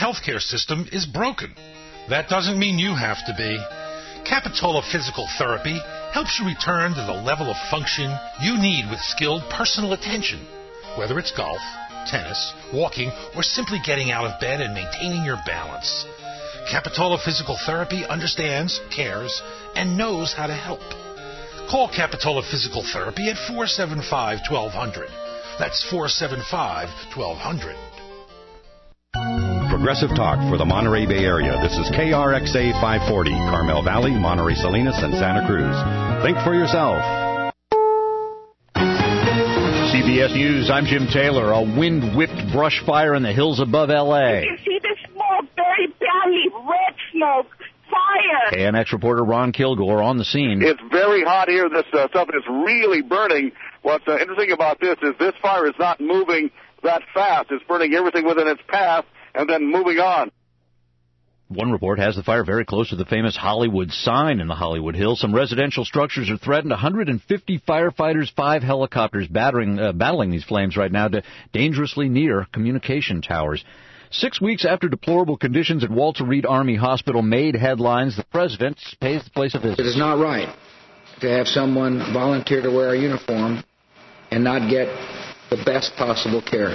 healthcare system is broken. That doesn't mean you have to be. Capitola Physical Therapy helps you return to the level of function you need with skilled personal attention, whether it's golf, tennis, walking, or simply getting out of bed and maintaining your balance. Capitola Physical Therapy understands, cares, and knows how to help. Call Capitola Physical Therapy at 475-1200. That's 475-1200. Progressive Talk for the Monterey Bay Area. This is KRXA 540, Carmel Valley, Monterey Salinas, and Santa Cruz. Think for yourself. CBS News, I'm Jim Taylor. A wind-whipped brush fire in the hills above L.A. You can see the smoke, very badly, red smoke, fire. KNX reporter Ron Kilgore on the scene. It's very hot here. This stuff is really burning. What's interesting about this is this fire is not moving that fast. It's burning everything within its path and then moving on. One report has the fire very close to the famous Hollywood sign in the Hollywood Hills. Some residential structures are threatened. 150 firefighters, 5 helicopters battling these flames right now to dangerously near communication towers. 6 weeks after deplorable conditions at Walter Reed Army Hospital made headlines, the president pays the place a visit. It is not right to have someone volunteer to wear a uniform and not get the best possible care.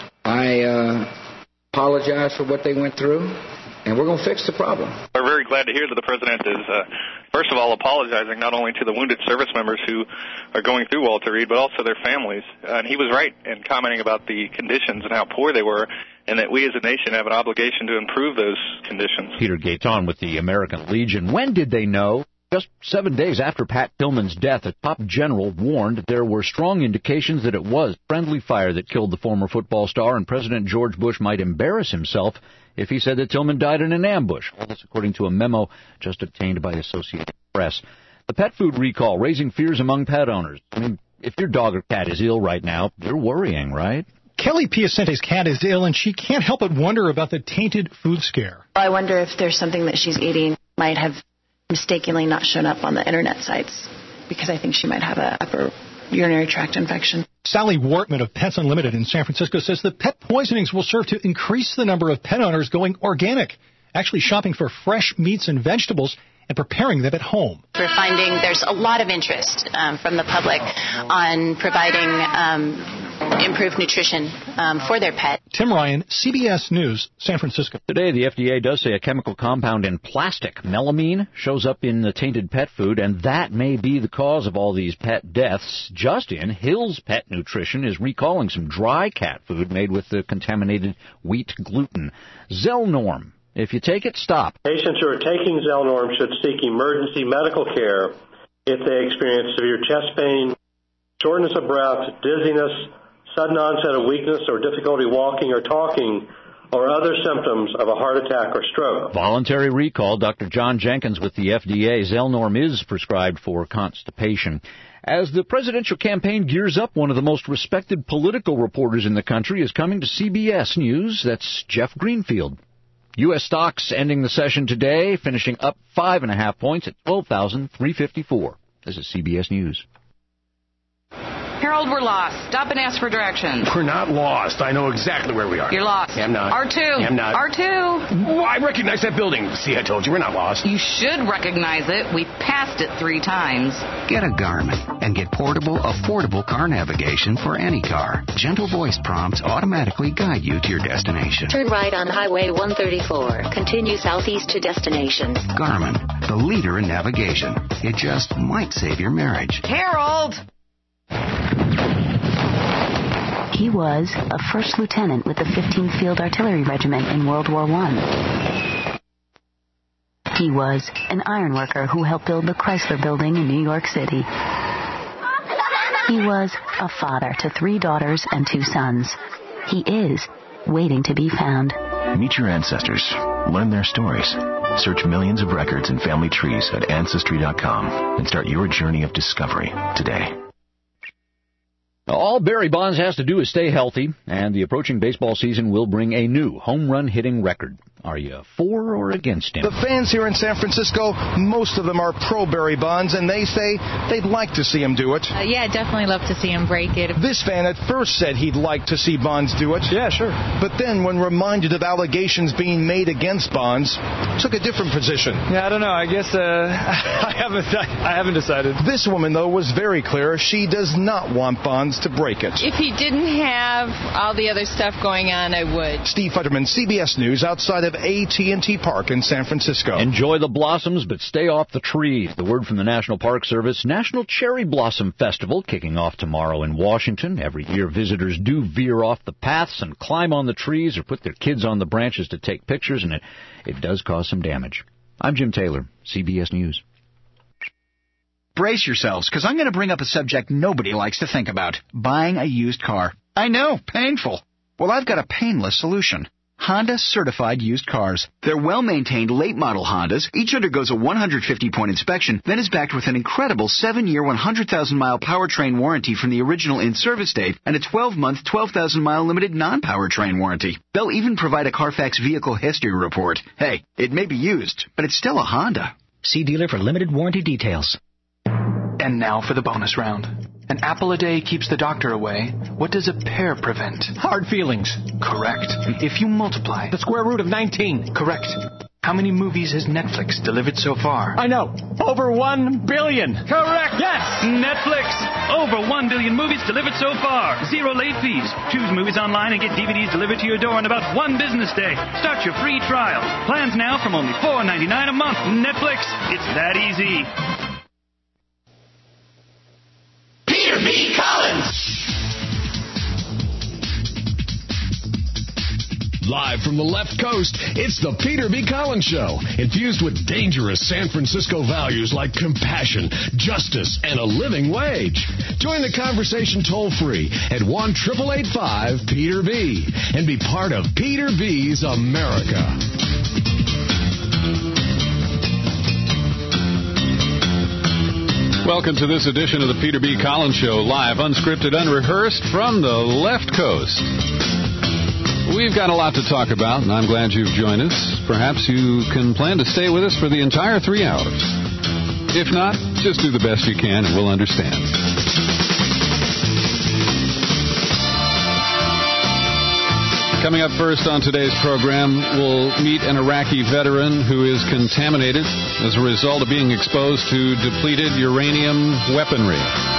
I apologize for what they went through, and we're going to fix the problem. We're very glad to hear that the president is, first of all, apologizing not only to the wounded service members who are going through Walter Reed, but also their families. And he was right in commenting about the conditions and how poor they were, and that we as a nation have an obligation to improve those conditions. Peter Gaeton with the American Legion. When did they know? Just 7 days after Pat Tillman's death, a top general warned there were strong indications that it was friendly fire that killed the former football star, and President George Bush might embarrass himself if he said that Tillman died in an ambush. All this according to a memo just obtained by Associated Press. The pet food recall raising fears among pet owners. I mean, if your dog or cat is ill right now, you're worrying, right? Kelly Piacente's cat is ill, and she can't help but wonder about the tainted food scare. I wonder if there's something that she's eating might have mistakenly not shown up on the internet sites, because I think she might have an upper urinary tract infection. Sally Wortman of Pets Unlimited in San Francisco says that pet poisonings will serve to increase the number of pet owners going organic, actually shopping for fresh meats and vegetables and preparing them at home. We're finding there's a lot of interest from the public on providing improved nutrition for their pet. Tim Ryan, CBS News, San Francisco. Today, the FDA does say a chemical compound in plastic, melamine, shows up in the tainted pet food, and that may be the cause of all these pet deaths. Justin, Hill's Pet Nutrition, is recalling some dry cat food made with the contaminated wheat gluten. Zelnorm. If you take it, stop. Patients who are taking Zelnorm should seek emergency medical care if they experience severe chest pain, shortness of breath, dizziness, sudden onset of weakness or difficulty walking or talking, or other symptoms of a heart attack or stroke. Voluntary recall. Dr. John Jenkins with the FDA. Zelnorm is prescribed for constipation. As the presidential campaign gears up, one of the most respected political reporters in the country is coming to CBS News. That's Jeff Greenfield. U.S. stocks ending the session today, finishing up 5.5 points at 12,354. This is CBS News. Harold, we're lost. Stop and ask for directions. We're not lost. I know exactly where we are. You're lost. I'm not. R2. I'm not. R2. Well, I recognize that building. See, I told you, we're not lost. You should recognize it. We passed it 3 times. Get a Garmin and get portable, affordable car navigation for any car. Gentle voice prompts automatically guide you to your destination. Turn right on Highway 134. Continue southeast to destinations. Garmin, the leader in navigation. It just might save your marriage. Harold! He was a first lieutenant with the 15th Field Artillery Regiment in World War I. He was an ironworker who helped build the Chrysler Building in New York City. He was a father to 3 daughters and 2 sons. He is waiting to be found. Meet your ancestors. Learn their stories. Search millions of records and family trees at Ancestry.com and start your journey of discovery today. All Barry Bonds has to do is stay healthy, and the approaching baseball season will bring a new home run hitting record. Are you for or against him? The fans here in San Francisco, most of them are pro Barry Bonds, and they say they'd like to see him do it. Yeah, definitely love to see him break it. This fan at first said he'd like to see Bonds do it. Yeah, sure. But then, when reminded of allegations being made against Bonds, took a different position. Yeah, I don't know. I guess I haven't decided. This woman, though, was very clear. She does not want Bonds to break it. If he didn't have all the other stuff going on, I would. Steve Futterman, CBS News, outside of AT&T Park in San Francisco. Enjoy the blossoms, but stay off the trees. The word from the National Park Service. National Cherry Blossom Festival kicking off tomorrow in Washington. Every year, visitors do veer off the paths and climb on the trees or put their kids on the branches to take pictures, and it does cause some damage. I'm Jim Taylor, CBS News. Brace yourselves, because I'm going to bring up a subject nobody likes to think about. Buying a used car. I know, painful. Well, I've got a painless solution. Honda certified used cars. They're well-maintained late-model Hondas. Each undergoes a 150-point inspection, then is backed with an incredible 7-year, 100,000-mile powertrain warranty from the original in-service date and a 12-month, 12,000-mile limited non-powertrain warranty. They'll even provide a Carfax vehicle history report. Hey, it may be used, but it's still a Honda. See dealer for limited warranty details. And now for the bonus round. An apple a day keeps the doctor away. What does a pear prevent? Hard feelings. Correct. If you multiply... the square root of 19. Correct. How many movies has Netflix delivered so far? I know. Over 1 billion. Correct. Yes. Netflix. Over 1 billion movies delivered so far. 0 late fees. Choose movies online and get DVDs delivered to your door in about 1 business day. Start your free trial. Plans now from only $4.99 a month. Netflix. It's that easy. Peter B. Collins. Live from the left coast, it's the Peter B. Collins Show, infused with dangerous San Francisco values like compassion, justice, and a living wage. Join the conversation toll-free at 1-888-5-PETER-B and be part of Peter B.'s America. Welcome to this edition of the Peter B. Collins Show, live, unscripted, unrehearsed from the left coast. We've got a lot to talk about, and I'm glad you've joined us. Perhaps you can plan to stay with us for the entire 3 hours. If not, just do the best you can, and we'll understand. Coming up first on today's program, we'll meet an Iraqi veteran who is contaminated as a result of being exposed to depleted uranium weaponry.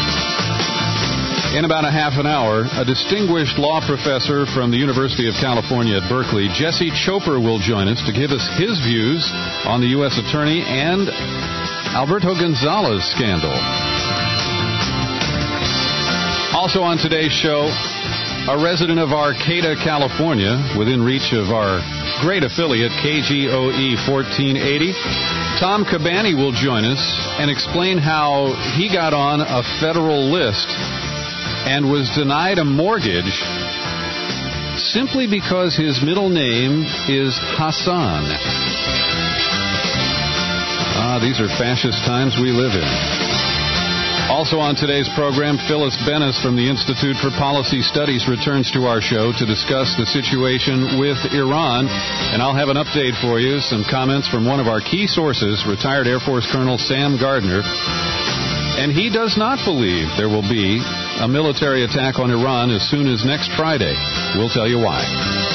In about a half an hour, a distinguished law professor from the University of California at Berkeley, Jesse Chopra, will join us to give us his views on the U.S. Attorney and Alberto Gonzalez scandal. Also on today's show, a resident of Arcata, California, within reach of our great affiliate, KGOE 1480, Tom Cabani will join us and explain how he got on a federal list and was denied a mortgage simply because his middle name is Hassan. These are fascist times we live in. Also on today's program, Phyllis Bennis from the Institute for Policy Studies returns to our show to discuss the situation with Iran. And I'll have an update for you, some comments from one of our key sources, retired Air Force Colonel Sam Gardner. And he does not believe there will be a military attack on Iran as soon as next Friday. We'll tell you why.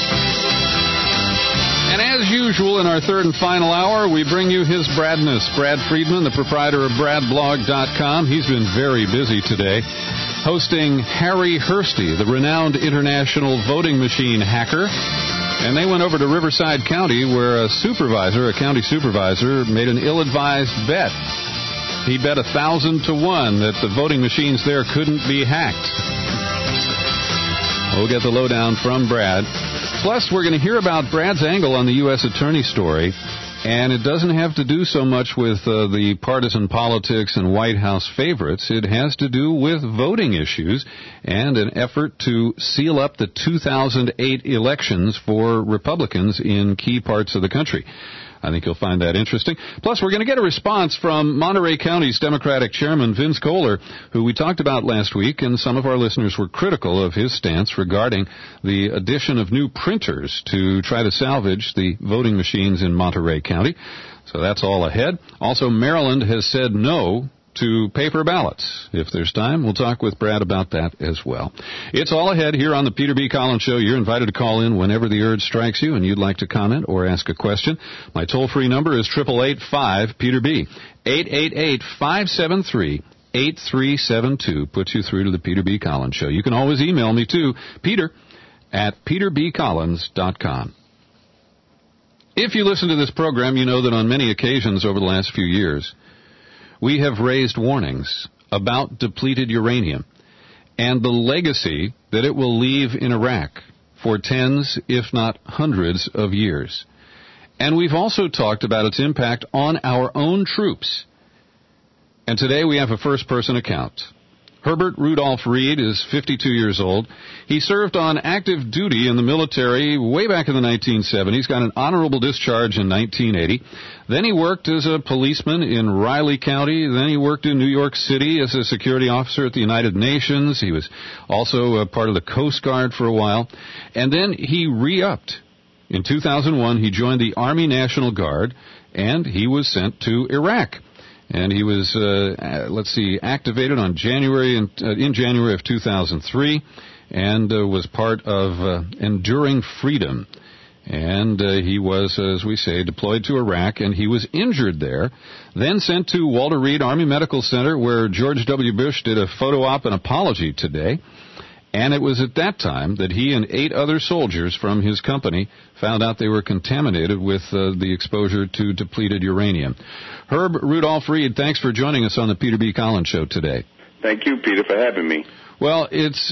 And as usual, in our third and final hour, we bring you his Bradness. Brad Friedman, the proprietor of BradBlog.com. He's been very busy today, hosting Harry Hursty, the renowned international voting machine hacker. And they went over to Riverside County, where a county supervisor, made an ill-advised bet. He bet 1,000 to 1 that the voting machines there couldn't be hacked. We'll get the lowdown from Brad. Plus, we're going to hear about Brad's angle on the U.S. Attorney story, and it doesn't have to do so much with the partisan politics and White House favorites. It has to do with voting issues and an effort to seal up the 2008 elections for Republicans in key parts of the country. I think you'll find that interesting. Plus, we're going to get a response from Monterey County's Democratic Chairman Vince Kohler, who we talked about last week, and some of our listeners were critical of his stance regarding the addition of new printers to try to salvage the voting machines in Monterey County. So that's all ahead. Also, Maryland has said no to paper ballots. If there's time, we'll talk with Brad about that as well. It's all ahead here on the Peter B. Collins Show. You're invited to call in whenever the urge strikes you and you'd like to comment or ask a question. My toll-free number is 888-5-PETER-B. 888-573-8372 puts you through to the Peter B. Collins Show. You can always email me too, peter@peterbcollins.com. If you listen to this program, you know that on many occasions over the last few years, we have raised warnings about depleted uranium and the legacy that it will leave in Iraq for tens, if not hundreds, of years. And we've also talked about its impact on our own troops. And today we have a first-person account. Herbert Rudolph Reed is 52 years old. He served on active duty in the military way back in the 1970s, got an honorable discharge in 1980. Then he worked as a policeman in Riley County. Then he worked in New York City as a security officer at the United Nations. He was also a part of the Coast Guard for a while. And then he re-upped. In 2001, he joined the Army National Guard, and he was sent to Iraq. And he was, activated on in January of 2003, and was part of Enduring Freedom. And he was, as we say, deployed to Iraq, and he was injured there, then sent to Walter Reed Army Medical Center, where George W. Bush did a photo op and apology today. And it was at that time that he and 8 other soldiers from his company found out they were contaminated with the exposure to depleted uranium. Herb Rudolph Reed, thanks for joining us on the Peter B. Collins Show today. Thank you, Peter, for having me. Well,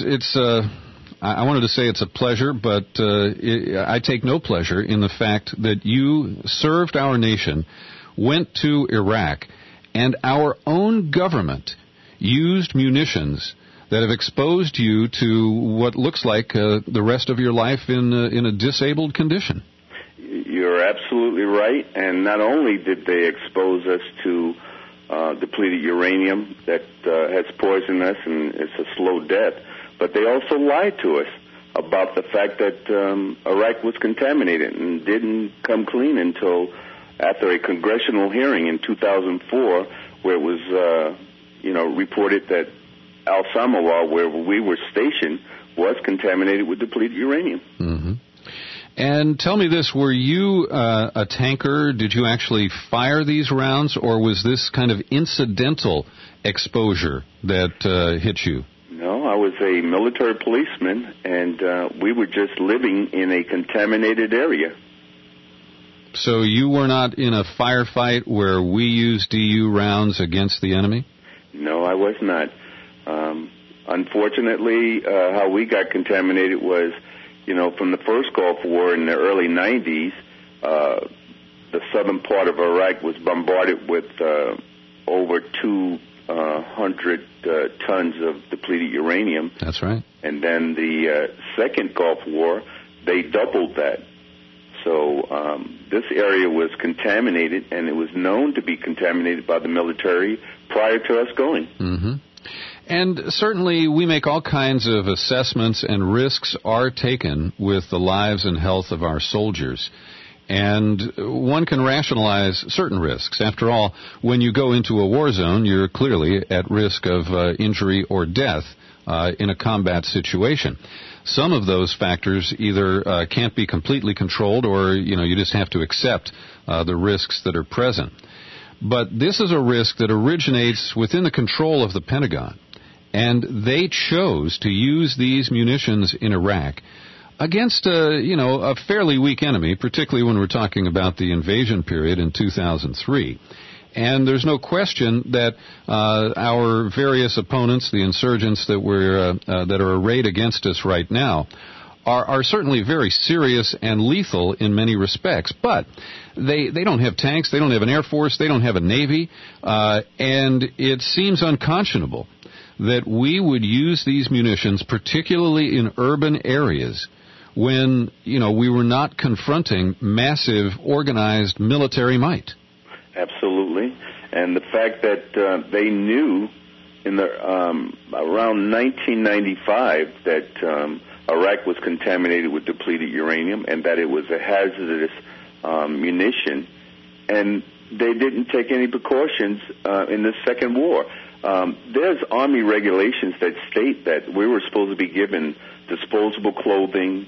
I wanted to say it's a pleasure, but I take no pleasure in the fact that you served our nation, went to Iraq, and our own government used munitions that have exposed you to what looks like the rest of your life in a disabled condition. You're absolutely right. And not only did they expose us to depleted uranium that has poisoned us and it's a slow death, but they also lied to us about the fact that Iraq was contaminated and didn't come clean until after a congressional hearing in 2004, where it was reported that Al Samovar, where we were stationed, was contaminated with depleted uranium. Mm-hmm. And tell me this, were you a tanker? Did you actually fire these rounds, or was this kind of incidental exposure that hit you? No, I was a military policeman, and we were just living in a contaminated area. So you were not in a firefight where we used DU rounds against the enemy? No, I was not. Unfortunately, how we got contaminated was, from the first Gulf War in the early 90s, the southern part of Iraq was bombarded with over 200 tons of depleted uranium. That's right. And then the second Gulf War, they doubled that. So this area was contaminated, and it was known to be contaminated by the military prior to us going. Mm-hmm. And certainly we make all kinds of assessments, and risks are taken with the lives and health of our soldiers. And one can rationalize certain risks. After all, when you go into a war zone, you're clearly at risk of injury or death in a combat situation. Some of those factors either can't be completely controlled, or you just have to accept the risks that are present. But this is a risk that originates within the control of the Pentagon. And they chose to use these munitions in Iraq against a fairly weak enemy, particularly when we're talking about the invasion period in 2003. And there's no question that our various opponents, the insurgents that are arrayed against us right now, are certainly very serious and lethal in many respects. But they don't have tanks, they don't have an air force, they don't have a navy, and it seems unconscionable that we would use these munitions, particularly in urban areas when, we were not confronting massive organized military might. Absolutely. And the fact that they knew in the around 1995 that Iraq was contaminated with depleted uranium and that it was a hazardous munition, and they didn't take any precautions in the second war. There's Army regulations that state that we were supposed to be given disposable clothing,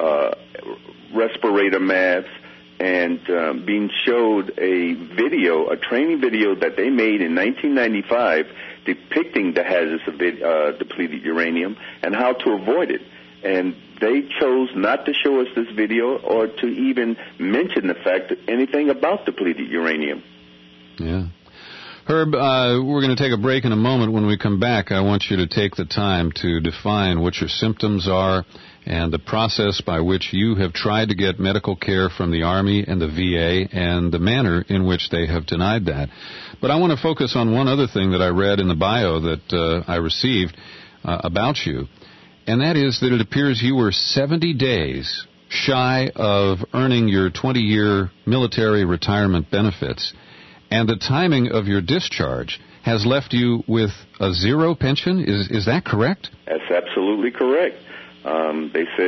respirator masks, and being showed a training video that they made in 1995 depicting the hazards of depleted uranium and how to avoid it. And they chose not to show us this video or to even mention the fact that anything about depleted uranium. Yeah. Herb, we're going to take a break in a moment. When we come back, I want you to take the time to define what your symptoms are and the process by which you have tried to get medical care from the Army and the VA and the manner in which they have denied that. But I want to focus on one other thing that I read in the bio that I received about you, and that is that it appears you were 70 days shy of earning your 20-year military retirement benefits, and the timing of your discharge has left you with a zero pension. Is that correct? That's absolutely correct. They said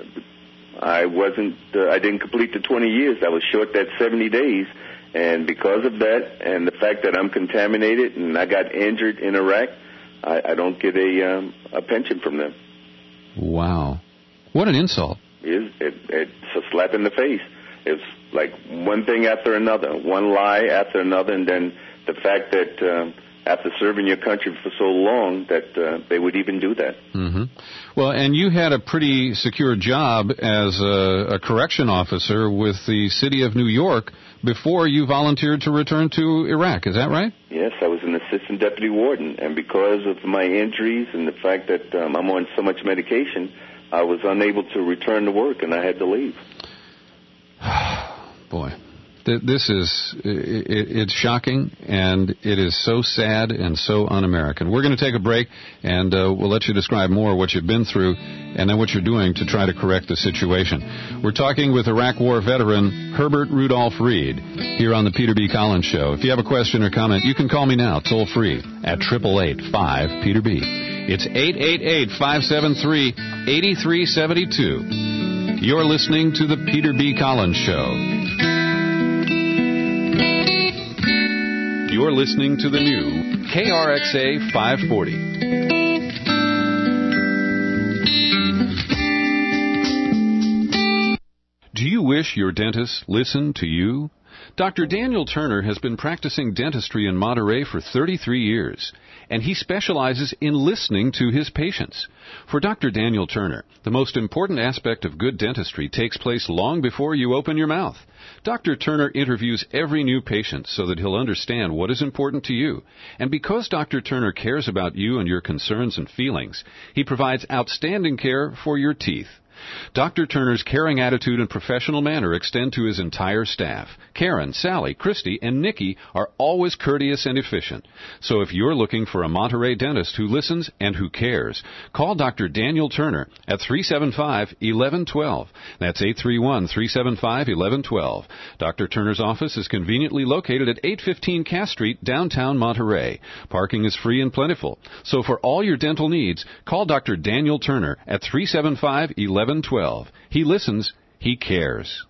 I didn't complete the 20 years. I was short that 70 days. And because of that and the fact that I'm contaminated and I got injured in Iraq, I don't get a pension from them. Wow. What an insult. It's a slap in the face. It's like one thing after another, one lie after another, and then the fact that after serving your country for so long that they would even do that. Mm-hmm. Well, and you had a pretty secure job as a correction officer with the city of New York before you volunteered to return to Iraq. Is that right? Yes, I was an assistant deputy warden, and because of my injuries and the fact that I'm on so much medication, I was unable to return to work, and I had to leave. Boy, this is, it's shocking, and it is so sad and so un-American. We're going to take a break, and we'll let you describe more what you've been through and then what you're doing to try to correct the situation. We're talking with Iraq War veteran Herbert Rudolph Reed here on the Peter B. Collins Show. If you have a question or comment, you can call me now, toll free, at 888-5-PETER-B. It's 888-573-8372. You're listening to the Peter B. Collins Show. You're listening to the new KRXA 540. Do you wish your dentist listened to you? Dr. Daniel Turner has been practicing dentistry in Monterey for 33 years, and he specializes in listening to his patients. For Dr. Daniel Turner, the most important aspect of good dentistry takes place long before you open your mouth. Dr. Turner interviews every new patient so that he'll understand what is important to you. And because Dr. Turner cares about you and your concerns and feelings, he provides outstanding care for your teeth. Dr. Turner's caring attitude and professional manner extend to his entire staff. Karen, Sally, Christy, and Nikki are always courteous and efficient. So if you're looking for a Monterey dentist who listens and who cares, call Dr. Daniel Turner at 375-1112. That's 831-375-1112. Dr. Turner's office is conveniently located at 815 Cass Street, downtown Monterey. Parking is free and plentiful. So for all your dental needs, call Dr. Daniel Turner at 375-1112. He listens, he cares.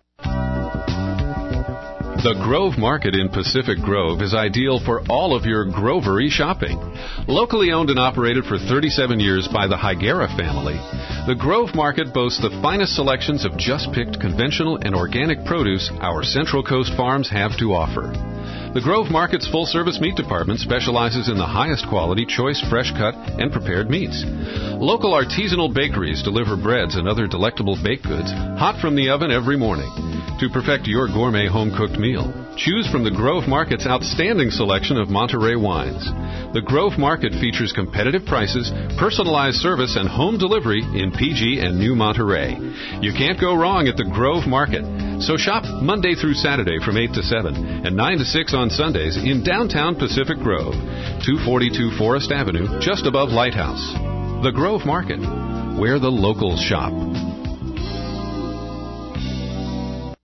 The Grove Market in Pacific Grove is ideal for all of your grovery shopping. Locally owned and operated for 37 years by the Higuera family, the Grove Market boasts the finest selections of just-picked conventional and organic produce our Central Coast farms have to offer. The Grove Market's full-service meat department specializes in the highest quality, choice, fresh-cut, and prepared meats. Local artisanal bakeries deliver breads and other delectable baked goods hot from the oven every morning. To perfect your gourmet home-cooked meal, choose from the Grove Market's outstanding selection of Monterey wines. The Grove Market features competitive prices, personalized service, and home delivery in PG and New Monterey. You can't go wrong at the Grove Market. So shop Monday through Saturday from 8 to 7 and 9 to 6 on Sundays in downtown Pacific Grove, 242 Forest Avenue, just above Lighthouse. The Grove Market, where the locals shop.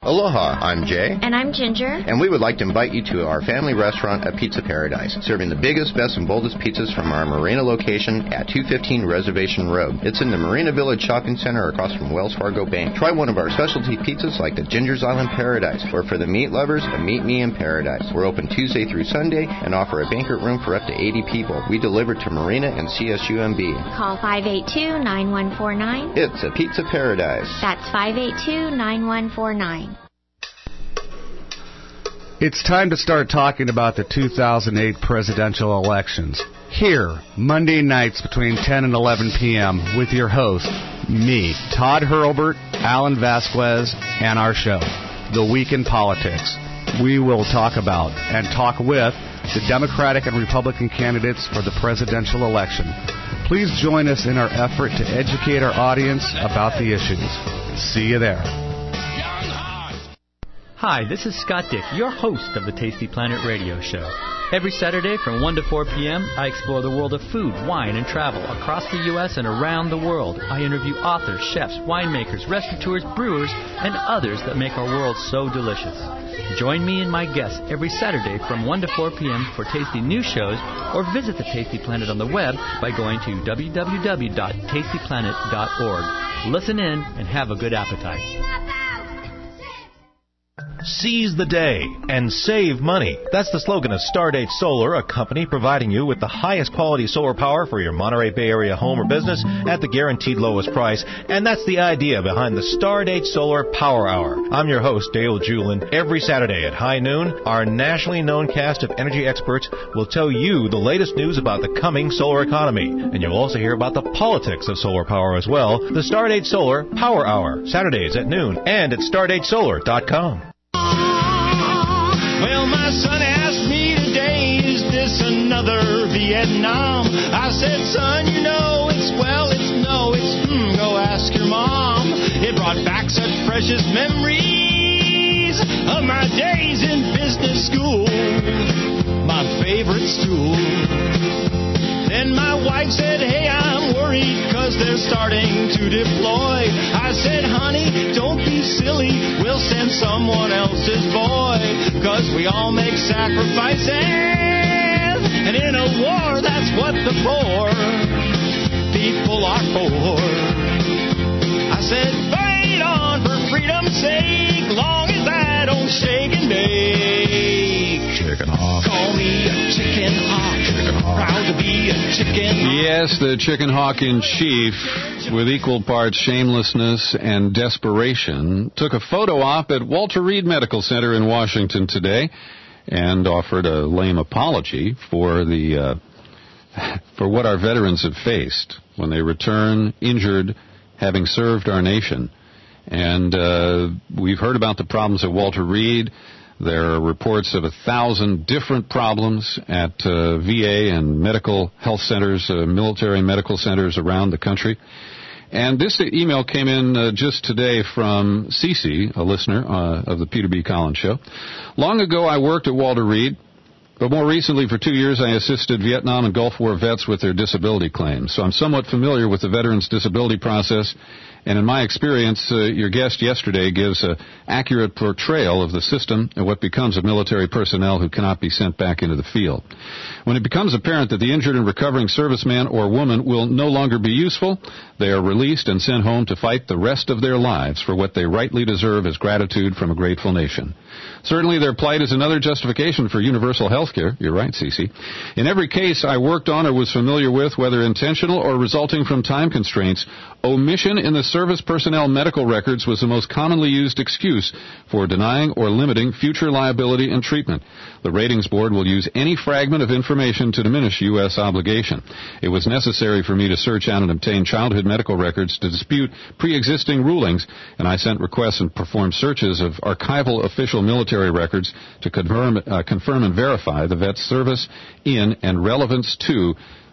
Aloha, I'm Jay. And I'm Ginger. And we would like to invite you to our family restaurant at Pizza Paradise, serving the biggest, best, and boldest pizzas from our Marina location at 215 Reservation Road. It's in the Marina Village Shopping Center across from Wells Fargo Bank. Try one of our specialty pizzas like the Ginger's Island Paradise, or for the meat lovers, a Meet Me in Paradise. We're open Tuesday through Sunday and offer a banquet room for up to 80 people. We deliver to Marina and CSUMB. Call 582-9149. It's a Pizza Paradise. That's 582-9149. It's time to start talking about the 2008 presidential elections. Here, Monday nights between 10 and 11 p.m. with your host, me, Todd Hurlbert, Alan Vasquez, and our show, The Week in Politics. We will talk about and talk with the Democratic and Republican candidates for the presidential election. Please join us in our effort to educate our audience about the issues. See you there. Hi, this is Scott Dick, your host of the Tasty Planet Radio Show. Every Saturday from 1 to 4 p.m., I explore the world of food, wine, and travel across the U.S. and around the world. I interview authors, chefs, winemakers, restaurateurs, brewers, and others that make our world so delicious. Join me and my guests every Saturday from 1 to 4 p.m. for tasty news shows, or visit the Tasty Planet on the web by going to www.tastyplanet.org. Listen in and have a good appetite. Seize the day and save money. That's the slogan of Stardate Solar, a company providing you with the highest quality solar power for your Monterey Bay Area home or business at the guaranteed lowest price. And that's the idea behind the Stardate Solar Power Hour. I'm your host, Dale Julin. Every Saturday at high noon, our nationally known cast of energy experts will tell you the latest news about the coming solar economy. And you'll also hear about the politics of solar power as well. The Stardate Solar Power Hour, Saturdays at noon, and at stardatesolar.com. Well, my son asked me today, is this another Vietnam? I said, son, you know, it's go ask your mom. It brought back such precious memories of my days in business school, my favorite stool. Then my wife said, hey, I'm worried because they're starting to deploy. I said, honey, don't be silly. We'll send someone else's boy because we all make sacrifices. And in a war, that's what the poor people are for. I said, fight on for freedom's sake, long as I don't shake and bake. Chicken hawk. Call me a chicken hawk. Proud to be a chicken hawk. Yes, the chicken hawk in chief, with equal parts shamelessness and desperation, took a photo op at Walter Reed Medical Center in Washington today and offered a lame apology for what our veterans have faced when they return injured, having served our nation. And we've heard about the problems at Walter Reed. There are reports of 1,000 different problems at VA and medical health centers, military medical centers around the country. And this email came in just today from Cece, a listener of the Peter B. Collins Show. Long ago, I worked at Walter Reed, but more recently, for 2 years, I assisted Vietnam and Gulf War vets with their disability claims. So I'm somewhat familiar with the veterans' disability process. And in my experience, your guest yesterday gives an accurate portrayal of the system and what becomes of military personnel who cannot be sent back into the field. When it becomes apparent that the injured and recovering serviceman or woman will no longer be useful, they are released and sent home to fight the rest of their lives for what they rightly deserve as gratitude from a grateful nation. Certainly their plight is another justification for universal health care. You're right, Cece. In every case I worked on or was familiar with, whether intentional or resulting from time constraints, omission in the service personnel medical records was the most commonly used excuse for denying or limiting future liability and treatment. The ratings board will use any fragment of information to diminish U.S. obligation. It was necessary for me to search out and obtain childhood medical records to dispute pre-existing rulings, and I sent requests and performed searches of archival official military records to confirm and verify the vet's service in and relevance to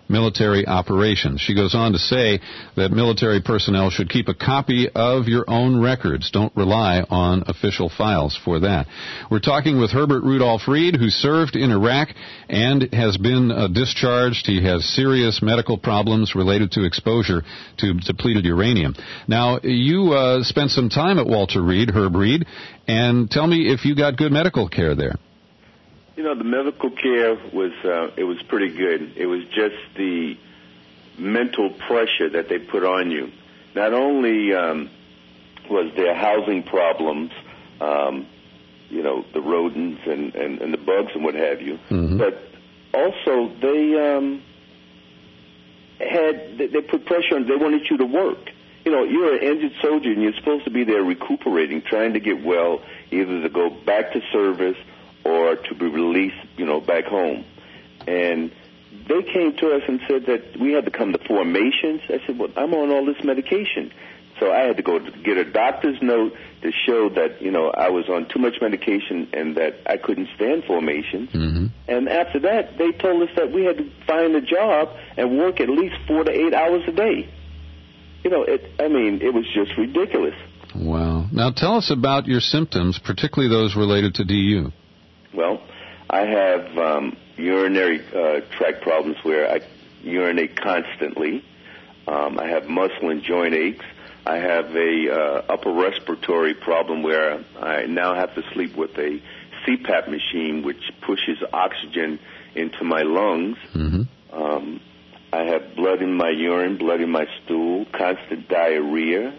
military operations. She goes on to say that military personnel should keep a copy of your own records. Don't rely on official files for that. We're talking with Herbert Rudolph Reed, who served in Iraq and has been discharged. He has serious medical problems related to exposure to depleted uranium. Now, you spent some time at Walter Reed, Herb Reed, and tell me if you got good medical care there. You know, the medical care was it was pretty good. It was just the mental pressure that they put on you. Not only was there housing problems, you know, the rodents and the bugs and what have you, but also they put pressure on. They wanted you to work. You know, you're an injured soldier and you're supposed to be there recuperating, trying to get well, either to go back to service or to be released, you know, back home. And they came to us and said that we had to come to formations. I said, well, I'm on all this medication. So I had to go get a doctor's note to show that, you know, I was on too much medication and that I couldn't stand formations. And after that, they told us that we had to find a job and work at least 4 to 8 hours a day. You know, it was just ridiculous. Wow. Now tell us about your symptoms, particularly those related to DU. Well, I have urinary tract problems where I urinate constantly. I have muscle and joint aches. I have a upper respiratory problem where I now have to sleep with a CPAP machine, which pushes oxygen into my lungs. I have blood in my urine, blood in my stool, constant diarrhea.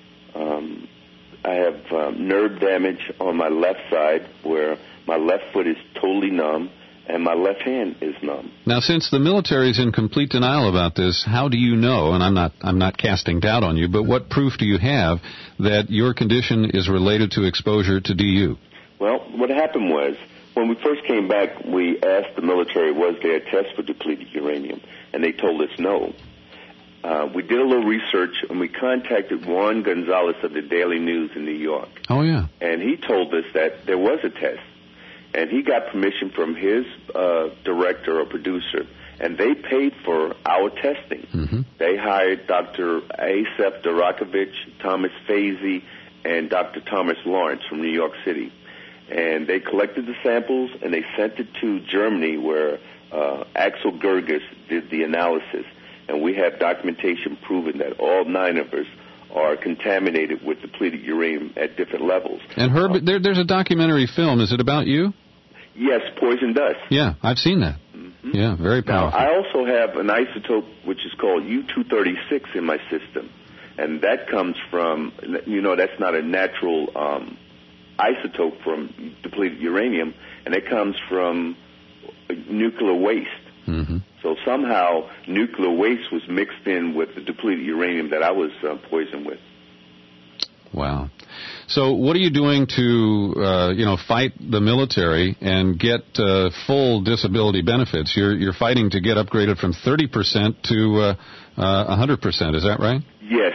I have nerve damage on my left side where my left foot is totally numb and my left hand is numb. Now, since the military is in complete denial about this, how do you know, and I'm not casting doubt on you, but what proof do you have that your condition is related to exposure to DU? Well, what happened was, when we first came back, we asked the military, was there a test for depleted uranium? And they told us no. We did a little research, and we contacted Juan Gonzalez of the Daily News in New York. Oh, yeah. And he told us that there was a test. And he got permission from his director or producer, and they paid for our testing. They hired Dr. Asef Darakovich, Thomas Fazy, and Dr. Thomas Lawrence from New York City. And they collected the samples, and they sent it to Germany, where Axel Gerges did the analysis. And we have documentation proving that all 9 of us are contaminated with depleted uranium at different levels. And Herb, there's a documentary film. Is it about you? Yes, Poison Dust. Yeah, I've seen that. Yeah, very powerful. Now, I also have an isotope which is called U-236 in my system. And that comes from, you know, that's not a natural isotope from depleted uranium, and it comes from nuclear waste. So somehow nuclear waste was mixed in with the depleted uranium that I was poisoned with. Wow. So what are you doing to, fight the military and get full disability benefits? You're fighting to get upgraded from 30% to 100%. Is that right? Yes.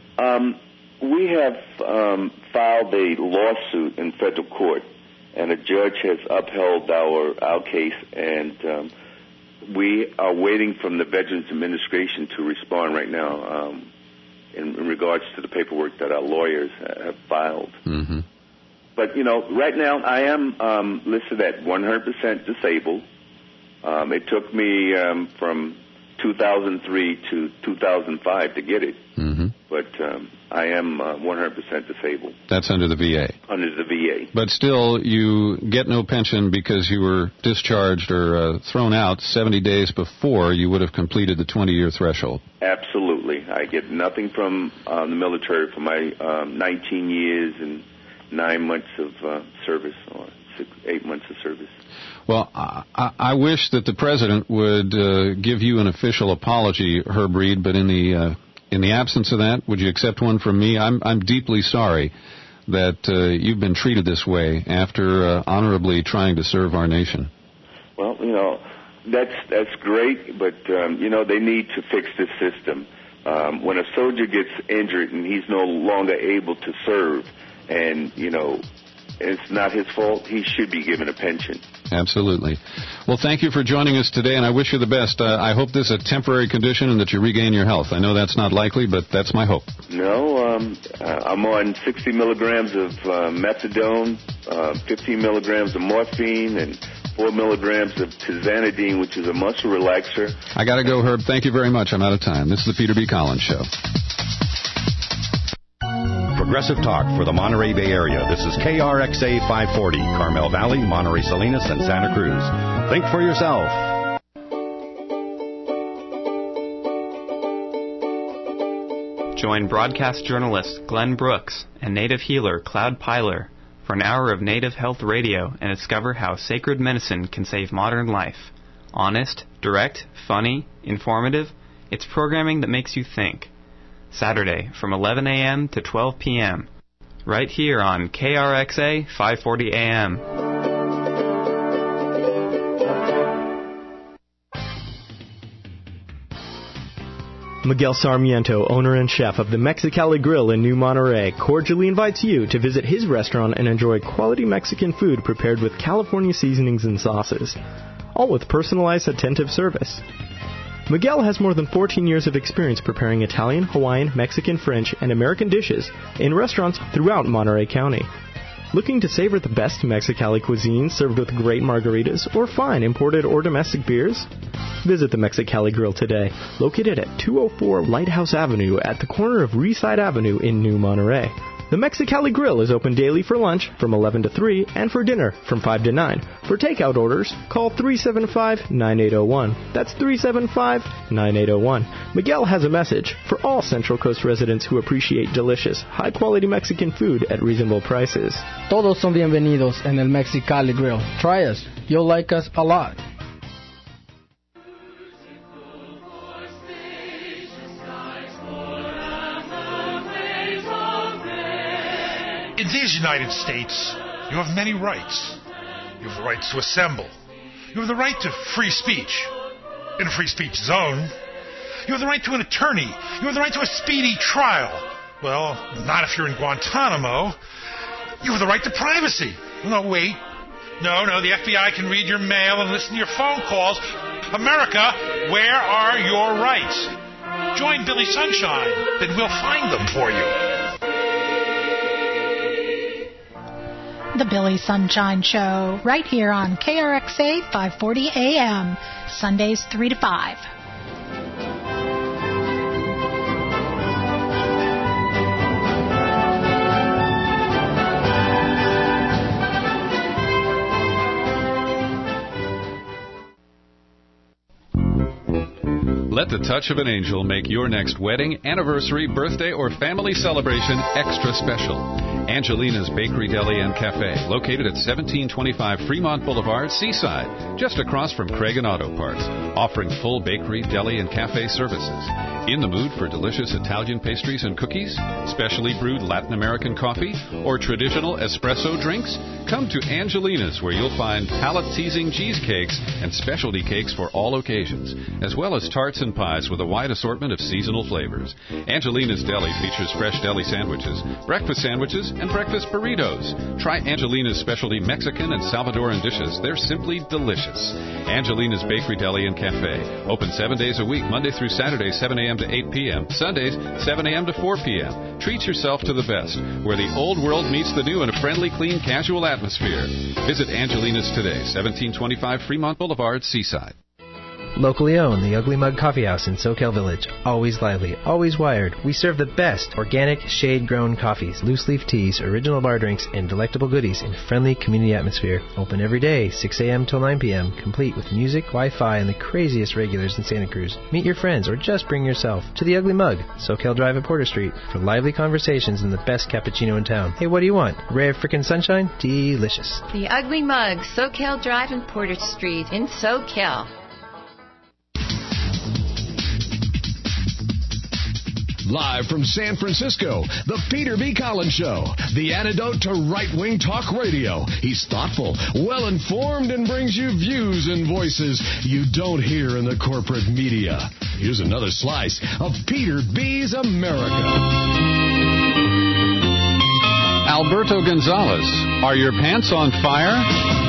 We have filed a lawsuit in federal court, and a judge has upheld our case, and we are waiting from the Veterans Administration to respond right now in regards to the paperwork that our lawyers have filed. But, you know, right now I am listed at 100% disabled. It took me from 2003 to 2005 to get it. But I am 100% disabled. That's under the VA? Under the VA. But still, you get no pension because you were discharged or thrown out 70 days before you would have completed the 20-year threshold. Absolutely. I get nothing from the military for my 19 years and 9 months of service, or 8 months of service. Well, I wish that the president would give you an official apology, Herb Reed, but in the absence of that, would you accept one from me? I'm deeply sorry that you've been treated this way after honorably trying to serve our nation. Well, you know, that's great, but they need to fix this system. When a soldier gets injured and he's no longer able to serve, and it's not his fault, he should be given a pension. Absolutely. Well, thank you for joining us today, and I wish you the best. I hope this is a temporary condition and that you regain your health. I know that's not likely, but that's my hope. No, I'm on 60 milligrams of methadone, 15 milligrams of morphine, and 4 milligrams of tizanidine, which is a muscle relaxer. I got to go, Herb. Thank you very much. I'm out of time. This is the Peter B. Collins Show. Progressive talk for the Monterey Bay Area. This is KRXA 540, Carmel Valley, Monterey Salinas, and Santa Cruz. Think for yourself. Join broadcast journalist Glenn Brooks and native healer Cloud Pyler for an hour of native health radio and discover how sacred medicine can save modern life. Honest, direct, funny, informative, it's programming that makes you think. Saturday from 11 a.m. to 12 p.m. right here on KRXA 540 AM. Miguel Sarmiento, owner and chef of the Mexicali Grill in New Monterey, cordially invites you to visit his restaurant and enjoy quality Mexican food prepared with California seasonings and sauces, all with personalized, attentive service. Miguel has more than 14 years of experience preparing Italian, Hawaiian, Mexican, French, and American dishes in restaurants throughout Monterey County. Looking to savor the best Mexicali cuisine served with great margaritas or fine imported or domestic beers? Visit the Mexicali Grill today, located at 204 Lighthouse Avenue at the corner of Reeside Avenue in New Monterey. The Mexicali Grill is open daily for lunch from 11 to 3 and for dinner from 5 to 9. For takeout orders, call 375-9801. That's 375-9801. Miguel has a message for all Central Coast residents who appreciate delicious, high-quality Mexican food at reasonable prices. Todos son bienvenidos en el Mexicali Grill. Try us. You'll like us a lot. In these United States, you have many rights. You have the right to assemble. You have the right to free speech in a free speech zone. You have the right to an attorney. You have the right to a speedy trial. Well, not if you're in Guantanamo. You have the right to privacy. No, wait. No, the FBI can read your mail and listen to your phone calls. America, where are your rights? Join Billy Sunshine, then we'll find them for you. The Billy Sunshine Show, right here on KRXA 540 AM, Sundays 3 to 5. Let the touch of an angel make your next wedding, anniversary, birthday, or family celebration extra special. Angelina's Bakery, Deli, and Cafe, located at 1725 Fremont Boulevard, Seaside, just across from Craig and Auto Parts, offering full bakery, deli, and cafe services. In the mood for delicious Italian pastries and cookies, specially brewed Latin American coffee, or traditional espresso drinks? Come to Angelina's, where you'll find palate-teasing cheesecakes and specialty cakes for all occasions, as well as tarts and pies with a wide assortment of seasonal flavors. Angelina's Deli features fresh deli sandwiches, breakfast sandwiches, and breakfast burritos. Try Angelina's specialty Mexican and Salvadoran dishes. They're simply delicious. Angelina's Bakery, Deli, and Cafe. Open 7 days a week, Monday through Saturday, 7 a.m. to 8 p.m., Sundays, 7 a.m. to 4 p.m. Treat yourself to the best, where the old world meets the new in a friendly, clean, casual atmosphere. Visit Angelina's today, 1725 Fremont Boulevard, Seaside. Locally owned, the Ugly Mug Coffee House in Soquel Village. Always lively, always wired. We serve the best organic, shade-grown coffees, loose-leaf teas, original bar drinks, and delectable goodies in a friendly community atmosphere. Open every day, 6 a.m. till 9 p.m., complete with music, Wi-Fi, and the craziest regulars in Santa Cruz. Meet your friends or just bring yourself to the Ugly Mug, Soquel Drive at Porter Street, for lively conversations and the best cappuccino in town. Hey, what do you want? Ray of frickin' sunshine? Delicious. The Ugly Mug, Soquel Drive and Porter Street in Soquel. Live from San Francisco, the Peter B. Collins Show, the antidote to right-wing talk radio. He's thoughtful, well-informed, and brings you views and voices you don't hear in the corporate media. Here's another slice of Peter B.'s America. Alberto Gonzales. Are your pants on fire?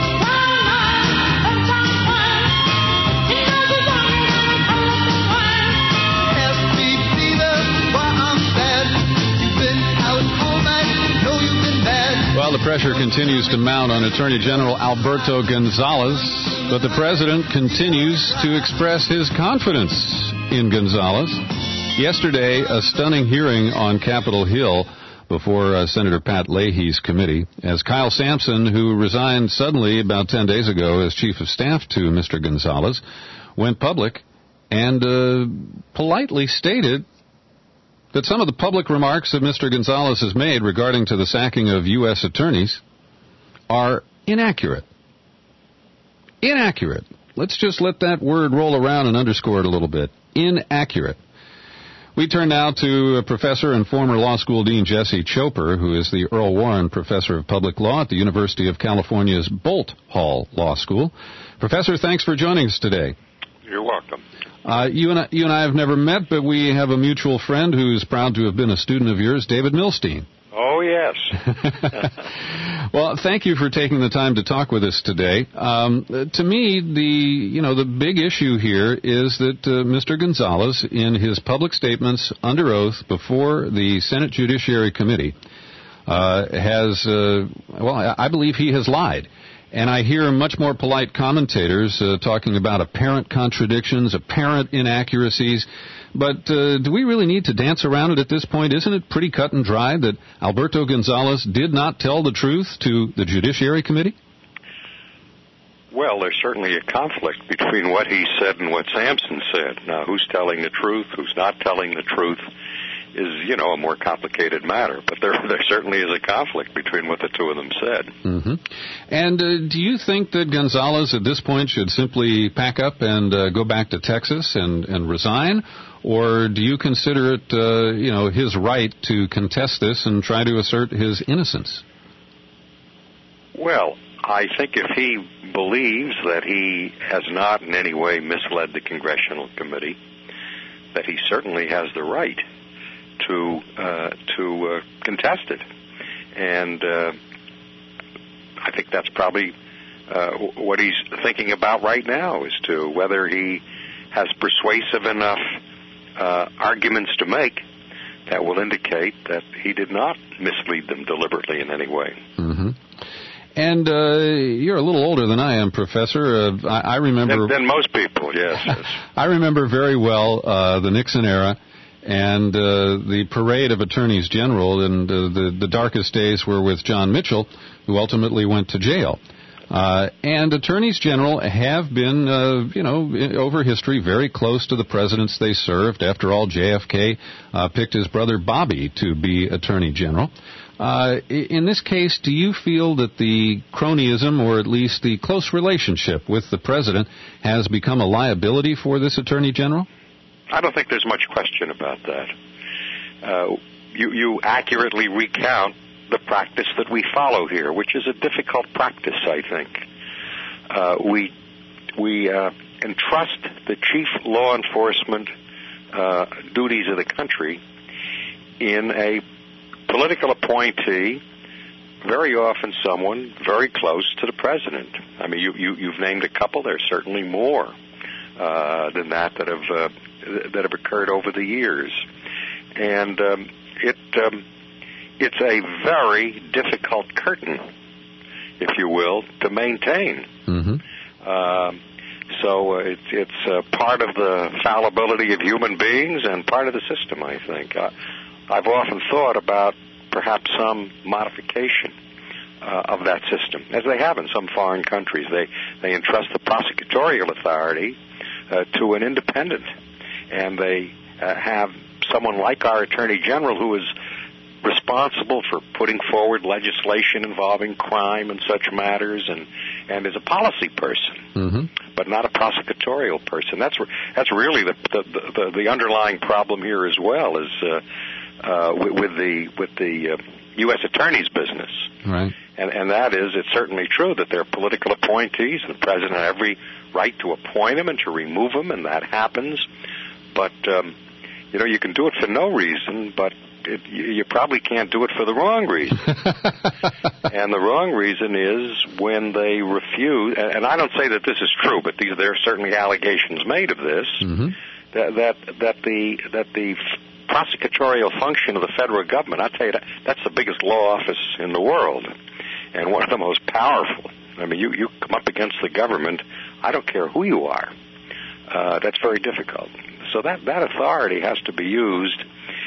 Well, the pressure continues to mount on Attorney General Alberto Gonzales, but the president continues to express his confidence in Gonzales. Yesterday, a stunning hearing on Capitol Hill before Senator Pat Leahy's committee, as Kyle Sampson, who resigned suddenly about 10 days ago as chief of staff to Mr. Gonzales, went public and politely stated that some of the public remarks that Mr. Gonzales has made regarding to the sacking of U.S. attorneys are inaccurate. Inaccurate. Let's just let that word roll around and underscore it a little bit. Inaccurate. We turn now to Professor and former law school dean Jesse Choper, who is the Earl Warren Professor of Public Law at the University of California's Bolt Hall Law School. Professor, thanks for joining us today. You're welcome. You and I have never met, but we have a mutual friend who is proud to have been a student of yours, David Milstein. Oh, yes. Well, thank you for taking the time to talk with us today. To me, the big issue here is that Mr. Gonzales, in his public statements under oath before the Senate Judiciary Committee, I believe he has lied. And I hear much more polite commentators talking about apparent contradictions, apparent inaccuracies. But do we really need to dance around it at this point? Isn't it pretty cut and dry that Alberto Gonzales did not tell the truth to the Judiciary Committee? Well, there's certainly a conflict between what he said and what Sampson said. Now, who's telling the truth, who's not telling the truth is, a more complicated matter. But there certainly is a conflict between what the two of them said. Mm-hmm. And do you think that Gonzales at this point should simply pack up and go back to Texas and resign? Or do you consider it, his right to contest this and try to assert his innocence? Well, I think if he believes that he has not in any way misled the Congressional Committee, that he certainly has the right to contest it. And I think that's probably what he's thinking about right now, as to whether he has persuasive enough arguments to make that will indicate that he did not mislead them deliberately in any way. Mm-hmm. And you're a little older than I am, Professor. I remember... Than most people, yes. I remember very well the Nixon era and the parade of attorneys general, and the darkest days were with John Mitchell, who ultimately went to jail. And attorneys general have been, over history, very close to the presidents they served. After all, JFK picked his brother Bobby to be attorney general. In this case, do you feel that the cronyism, or at least the close relationship with the president, has become a liability for this attorney general? I don't think there's much question about that. You accurately recount the practice that we follow here, which is a difficult practice, I think. We entrust the chief law enforcement duties of the country in a political appointee, very often someone very close to the president. I mean, you've named a couple. There's certainly more than that have occurred over the years, and it's a very difficult curtain, if you will, to maintain. Mm-hmm. So it's part of the fallibility of human beings and part of the system, I think. I've often thought about perhaps some modification of that system, as they have in some foreign countries. They entrust the prosecutorial authority to an independent, and they have someone like our Attorney General who is responsible for putting forward legislation involving crime and such matters, and is a policy person, mm-hmm. but not a prosecutorial person. That's really the underlying problem here as well, is with the U.S. Attorney's business. Right. And that is, it's certainly true that they're political appointees, and the president has every right to appoint them and to remove them, and that happens. But you can do it for no reason, but you probably can't do it for the wrong reason. And the wrong reason is when they refuse, and I don't say that this is true, but there are certainly allegations made of this, that the prosecutorial function of the federal government, I tell you, that's the biggest law office in the world, and one of the most powerful. I mean, you come up against the government, I don't care who you are. That's very difficult. So that authority has to be used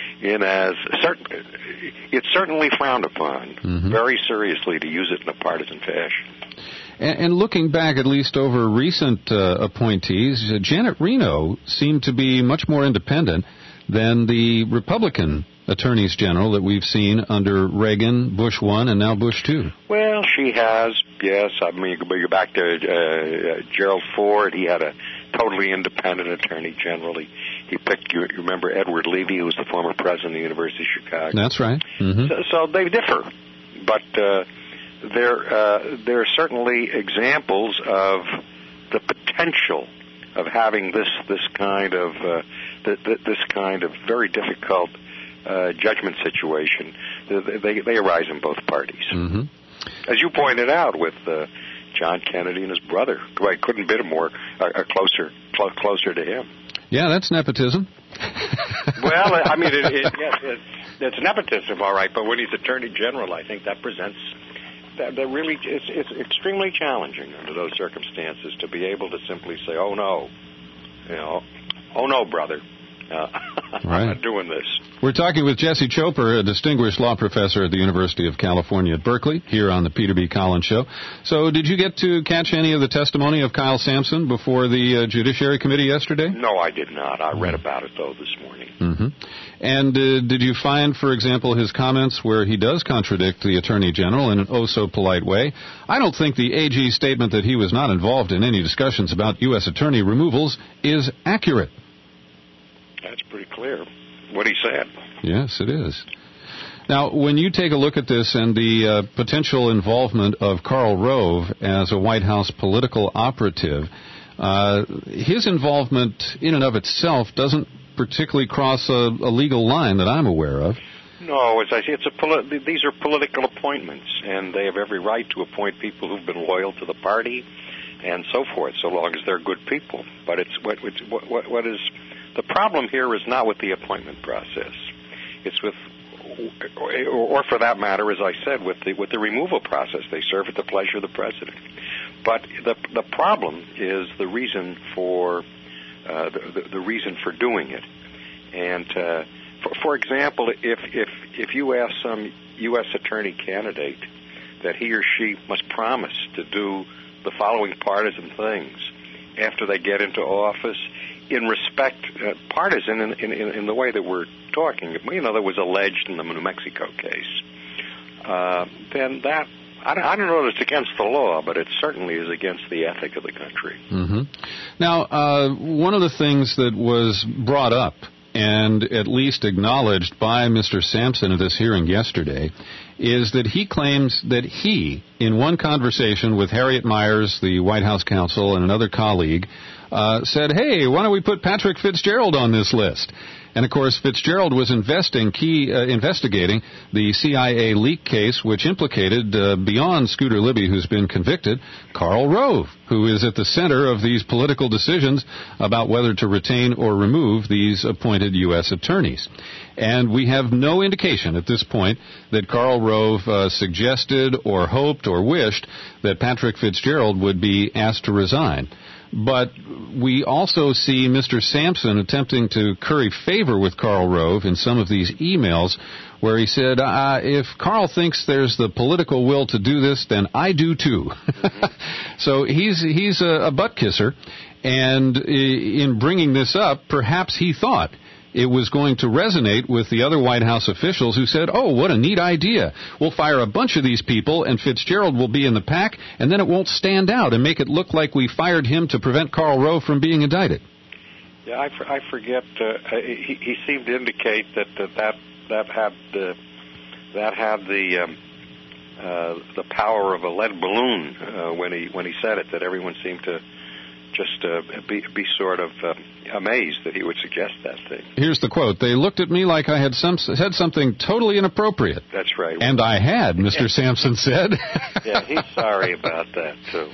it's certainly frowned upon very seriously to use it in a partisan fashion. And looking back, at least over recent appointees, Janet Reno seemed to be much more independent than the Republican attorneys general that we've seen under Reagan, Bush 1, and now Bush 2. Well, she has, yes. I mean, you go back to Gerald Ford. He had a totally independent attorney general. He picked, you remember Edward Levy, who was the former president of the University of Chicago. That's right. So they differ. But there are certainly examples of the potential of having this kind of very difficult judgment situation. They arise in both parties. As you pointed out with John Kennedy and his brother, I couldn't be more closer to him. Yeah, that's nepotism. Well, I mean, it's nepotism, all right. But when he's Attorney General, I think that presents that really it's extremely challenging under those circumstances to be able to simply say, "Oh no, oh no, brother." I'm not doing this. We're talking with Jesse Chopra, a distinguished law professor at the University of California at Berkeley, here on the Peter B. Collins Show. So did you get to catch any of the testimony of Kyle Sampson before the Judiciary Committee yesterday? No, I did not. I read about it, though, this morning. And did you find, for example, his comments where he does contradict the Attorney General in an oh-so-polite way? I don't think the AG's statement that he was not involved in any discussions about U.S. attorney removals is accurate. That's pretty clear what he said. Yes, it is. Now, when you take a look at this and the potential involvement of Karl Rove as a White House political operative, his involvement in and of itself doesn't particularly cross a legal line that I'm aware of. No, as I say, these are political appointments, and they have every right to appoint people who've been loyal to the party and so forth, so long as they're good people. But it's what is the problem here is not with the appointment process. It's with, or for that matter, as I said, with the removal process. They serve at the pleasure of the president. But the problem is the reason for the reason for doing it. And for example, if you ask some U.S. attorney candidate that he or she must promise to do the following partisan things after they get into office, in respect, partisan in the way that we're talking, that was alleged in the New Mexico case, then that, I don't know that it's against the law, but it certainly is against the ethic of the country. Now, one of the things that was brought up and at least acknowledged by Mr. Sampson at this hearing yesterday is that he claims that he, in one conversation with Harriet Miers, the White House counsel, and another colleague, said, hey, why don't we put Patrick Fitzgerald on this list? And, of course, Fitzgerald was investigating the CIA leak case, which implicated, beyond Scooter Libby, who's been convicted, Karl Rove, who is at the center of these political decisions about whether to retain or remove these appointed U.S. attorneys. And we have no indication at this point that Karl Rove suggested or hoped or wished that Patrick Fitzgerald would be asked to resign. But we also see Mr. Sampson attempting to curry favor with Karl Rove in some of these emails where he said, if Karl thinks there's the political will to do this, then I do too. So he's a butt kisser, and in bringing this up, perhaps he thought it was going to resonate with the other White House officials who said, oh, what a neat idea. We'll fire a bunch of these people, and Fitzgerald will be in the pack, and then it won't stand out and make it look like we fired him to prevent Karl Rove from being indicted. Yeah, I forget. He seemed to indicate that had the power of a lead balloon when he said it. That everyone seemed to just be sort of amazed that he would suggest that thing. Here's the quote. They looked at me like I had said something totally inappropriate. That's right. And I had, Mr. Sampson said. Yeah, he's sorry about that, too.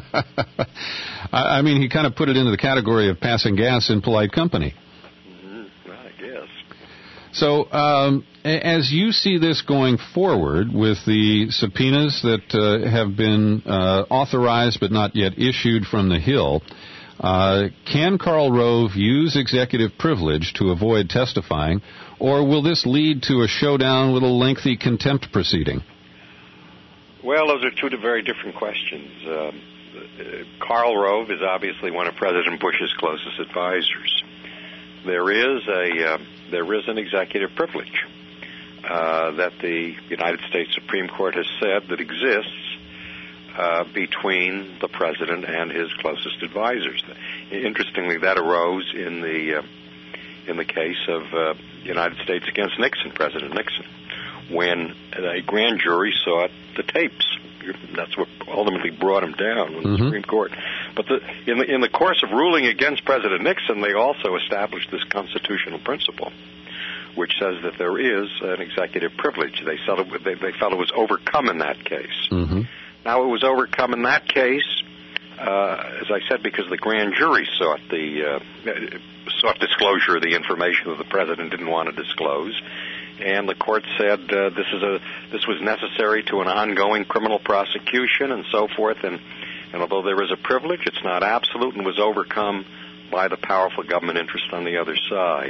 I mean, he kind of put it into the category of passing gas in polite company. I guess. So, as you see this going forward with the subpoenas that have been authorized but not yet issued from the Hill, can Karl Rove use executive privilege to avoid testifying, or will this lead to a showdown with a lengthy contempt proceeding? Well, those are two very different questions. Karl Rove is obviously one of President Bush's closest advisors. There is an executive privilege that the United States Supreme Court has said that exists between the president and his closest advisors. Interestingly, that arose in the case of United States against Nixon, President Nixon, when a grand jury sought the tapes. That's what ultimately brought him down in the Supreme Court. But in the course of ruling against President Nixon, they also established this constitutional principle, which says that there is an executive privilege. They felt it was overcome in that case. Now, it was overcome in that case, as I said, because the grand jury sought disclosure of the information that the president didn't want to disclose. And the court said this was necessary to an ongoing criminal prosecution and so forth. And although there is a privilege, it's not absolute and was overcome by the powerful government interest on the other side.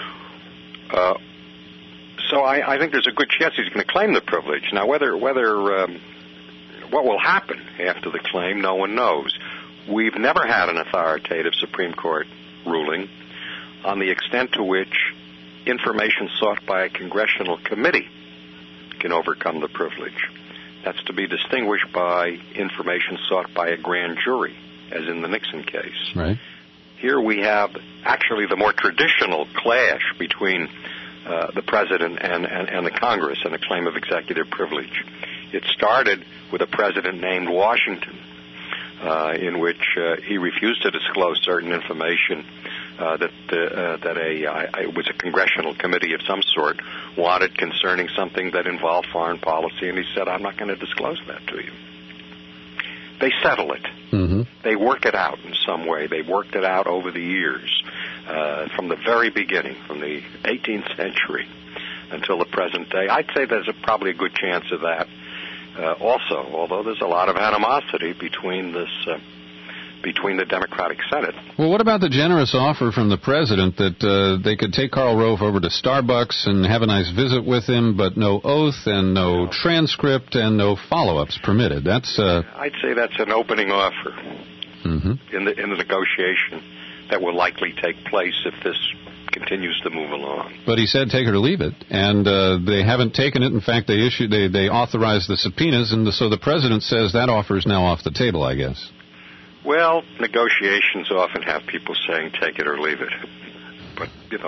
So I think there's a good chance he's going to claim the privilege. Now, what will happen after the claim, no one knows. We've never had an authoritative Supreme Court ruling on the extent to which information sought by a congressional committee can overcome the privilege. That's to be distinguished by information sought by a grand jury, as in the Nixon case. Right. Here we have actually the more traditional clash between the president and the Congress and a claim of executive privilege. It started with a president named Washington, in which he refused to disclose certain information that it was a congressional committee of some sort wanted concerning something that involved foreign policy, and he said, I'm not going to disclose that to you. They settle it. They work it out in some way. They worked it out over the years, from the very beginning, from the 18th century until the present day. I'd say there's probably a good chance of that also, although there's a lot of animosity between the Democratic Senate. Well, what about the generous offer from the president that they could take Karl Rove over to Starbucks and have a nice visit with him, but no oath and no transcript and no follow-ups permitted? That's I'd say that's an opening offer in the negotiation that will likely take place if this continues to move along. But he said take it or leave it, and they haven't taken it. In fact, they authorized the subpoenas, and so the president says that offer is now off the table, I guess. Well, negotiations often have people saying take it or leave it, but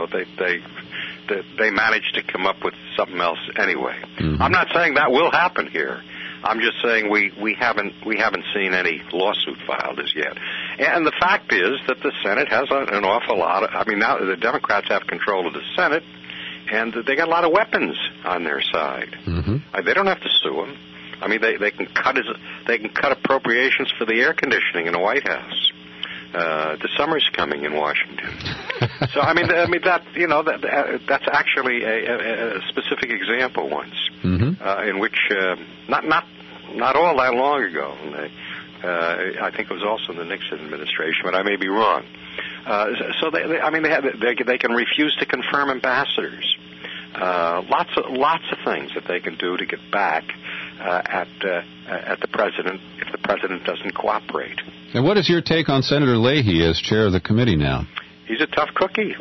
they manage to come up with something else anyway. I'm not saying that will happen here. I'm just saying we haven't seen any lawsuit filed as yet. And the fact is that the Senate has an awful lot of, now the Democrats have control of the Senate, and they got a lot of weapons on their side. They don't have to sue them. They can cut appropriations for the air conditioning in the White House. The summer's coming in Washington. So that's actually a specific example once in which not all that long ago. I think it was also in the Nixon administration, but I may be wrong. So they can refuse to confirm ambassadors. Lots of things that they can do to get back at the president if the president doesn't cooperate. And what is your take on Senator Leahy as chair of the committee now? He's a tough cookie.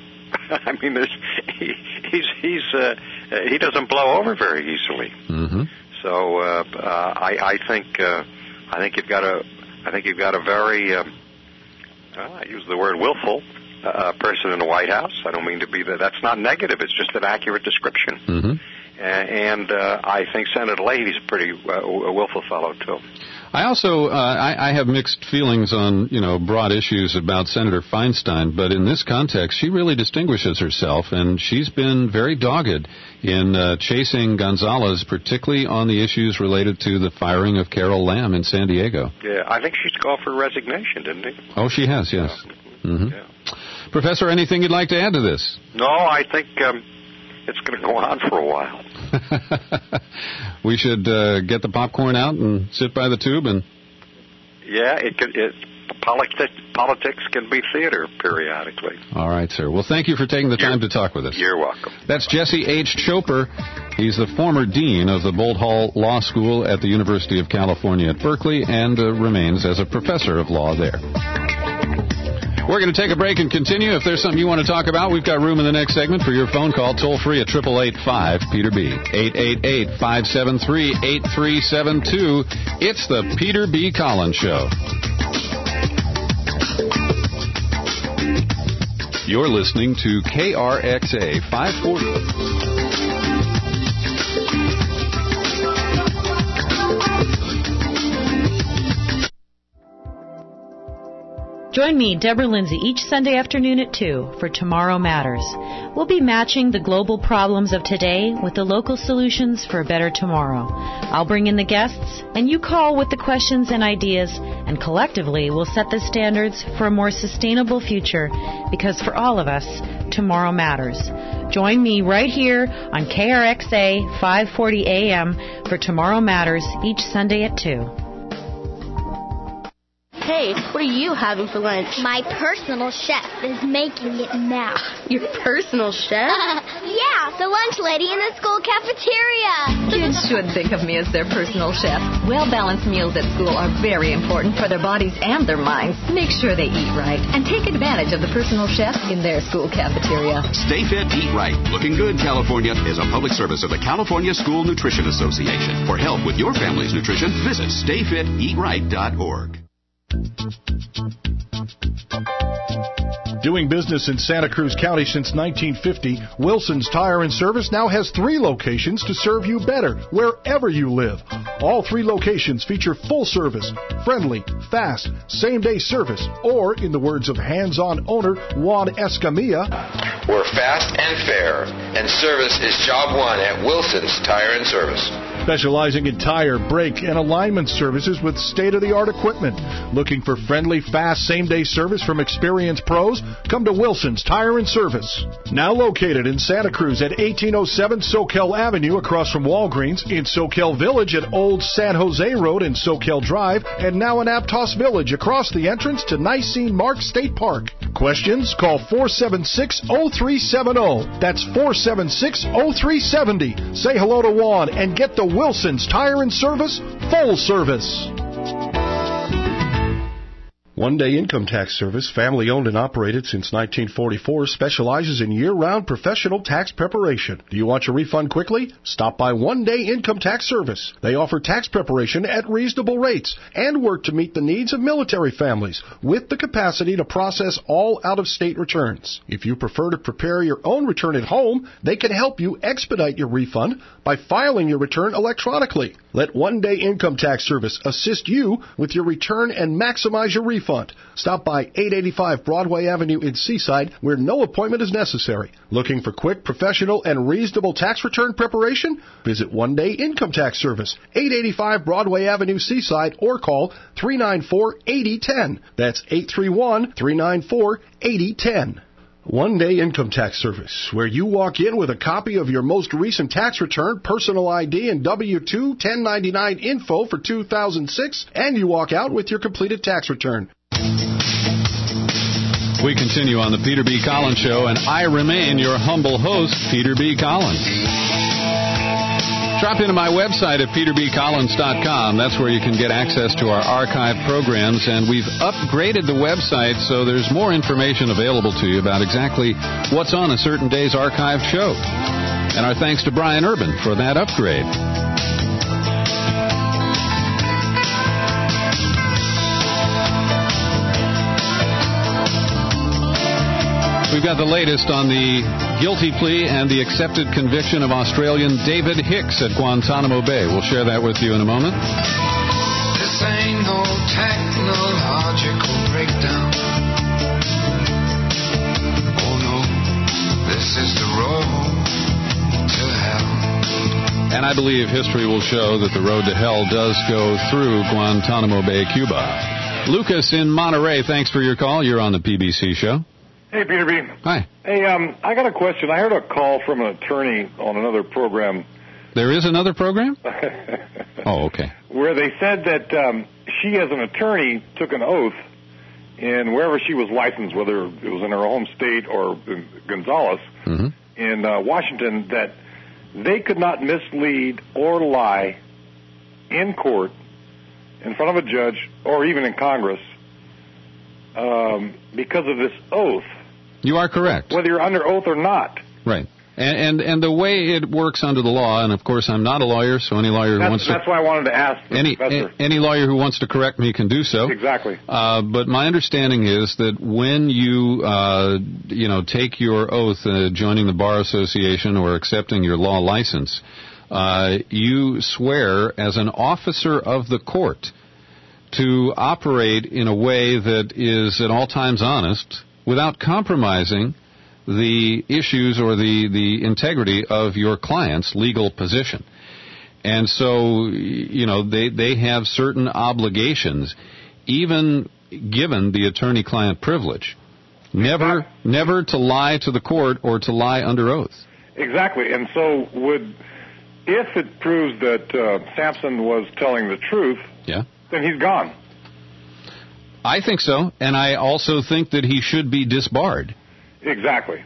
He doesn't blow over very easily. So I think you've got a very I use the word willful person in the White House. I don't mean to be that's not negative. It's just an accurate description. And I think Senator Leahy's a pretty willful fellow, too. I also I have mixed feelings on, broad issues about Senator Feinstein, but in this context, she really distinguishes herself, and she's been very dogged in chasing Gonzalez, particularly on the issues related to the firing of Carol Lam in San Diego. Yeah, I think she's called for resignation, didn't he? Oh, she has, yes. Mm-hmm. Yeah. Professor, anything you'd like to add to this? No, I think it's going to go on for a while. We should get the popcorn out and sit by the tube and... Yeah, politics can be theater periodically. All right, sir. Well, thank you for taking the time to talk with us. You're welcome. That's Jesse H. Choper. He's the former dean of the Bolt Hall Law School at the University of California at Berkeley and remains as a professor of law there. We're going to take a break and continue. If there's something you want to talk about, we've got room in the next segment for your phone call, toll-free at 888-5-PETER-B, 888-573-8372. It's the Peter B. Collins Show. You're listening to KRXA 540. Join me, Deborah Lindsay, each Sunday afternoon at 2 for Tomorrow Matters. We'll be matching the global problems of today with the local solutions for a better tomorrow. I'll bring in the guests, and you call with the questions and ideas, and collectively we'll set the standards for a more sustainable future, because for all of us, tomorrow matters. Join me right here on KRXA 540 AM for Tomorrow Matters each Sunday at 2. Hey, what are you having for lunch? My personal chef is making it now. Your personal chef? Yeah, the lunch lady in the school cafeteria. Kids should think of me as their personal chef. Well-balanced meals at school are very important for their bodies and their minds. Make sure they eat right and take advantage of the personal chef in their school cafeteria. Stay Fit, Eat Right. Looking Good, California is a public service of the California School Nutrition Association. For help with your family's nutrition, visit stayfiteatright.org. Doing business in Santa Cruz County since 1950, Wilson's Tire and Service now has 3 locations to serve you better wherever you live. All 3 locations feature full service, friendly, fast, same-day service, or, in the words of hands-on owner Juan Escamilla, we're fast and fair, and service is job one at Wilson's Tire and Service. Specializing in tire, brake, and alignment services with state-of-the-art equipment. Looking for friendly, fast, same-day service from experienced pros? Come to Wilson's Tire and Service. Now located in Santa Cruz at 1807 Soquel Avenue across from Walgreens, in Soquel Village at Old San Jose Road and Soquel Drive, and now in Aptos Village across the entrance to Nicene Mark State Park. Questions? Call 476-0370. That's 476-0370. Say hello to Juan and get the Wilson's Tire and Service full service. One Day Income Tax Service, family owned and operated since 1944, specializes in year-round professional tax preparation. Do you want your refund quickly? Stop by One Day Income Tax Service. They offer tax preparation at reasonable rates and work to meet the needs of military families with the capacity to process all out-of-state returns. If you prefer to prepare your own return at home, they can help you expedite your refund by filing your return electronically. Let One Day Income Tax Service assist you with your return and maximize your refund. Stop by 885 Broadway Avenue in Seaside, where no appointment is necessary. Looking for quick, professional, and reasonable tax return preparation? Visit One Day Income Tax Service, 885 Broadway Avenue, Seaside, or call 394-8010. That's 831-394-8010. One Day Income Tax Service, where you walk in with a copy of your most recent tax return, personal ID, and W-2 1099 info for 2006, and you walk out with your completed tax return. We continue on the Peter B. Collins Show, and I remain your humble host, Peter B. Collins. Drop into my website at peterbcollins.com. That's where you can get access to our archive programs, and we've upgraded the website so there's more information available to you about exactly what's on a certain day's archived show. And our thanks to Brian Urban for that upgrade. We've got the latest on the guilty plea and the accepted conviction of Australian David Hicks at Guantanamo Bay. We'll share that with you in a moment. This This ain't no technological breakdown. Oh no, this is the road to hell. And I believe history will show that the road to hell does go through Guantanamo Bay, Cuba. Lucas in Monterey, thanks for your call. You're on the PBC show. Hey, Peter B. Hi. Hey, I got a question. I heard a call from an attorney on another program. There is another program? Oh, okay. Where they said that she, as an attorney, took an oath in wherever she was licensed, whether it was in her home state or in Gonzales, in Washington, that they could not mislead or lie in court, in front of a judge, or even in Congress, because of this oath. You are correct. Whether you're under oath or not. Right. And the way it works under the law, and of course I'm not a lawyer, so any lawyer who wants to... That's why I wanted to ask the professor. Any lawyer who wants to correct me can do so. Exactly. But my understanding is that when you, take your oath joining the Bar Association or accepting your law license, you swear as an officer of the court to operate in a way that is at all times honest without compromising the issues or the integrity of your client's legal position. And so, they have certain obligations, even given the attorney-client privilege, never to lie to the court or to lie under oath. Exactly. And so if it proves that Sampson was telling the truth, then he's gone. I think so, and I also think that he should be disbarred. Exactly.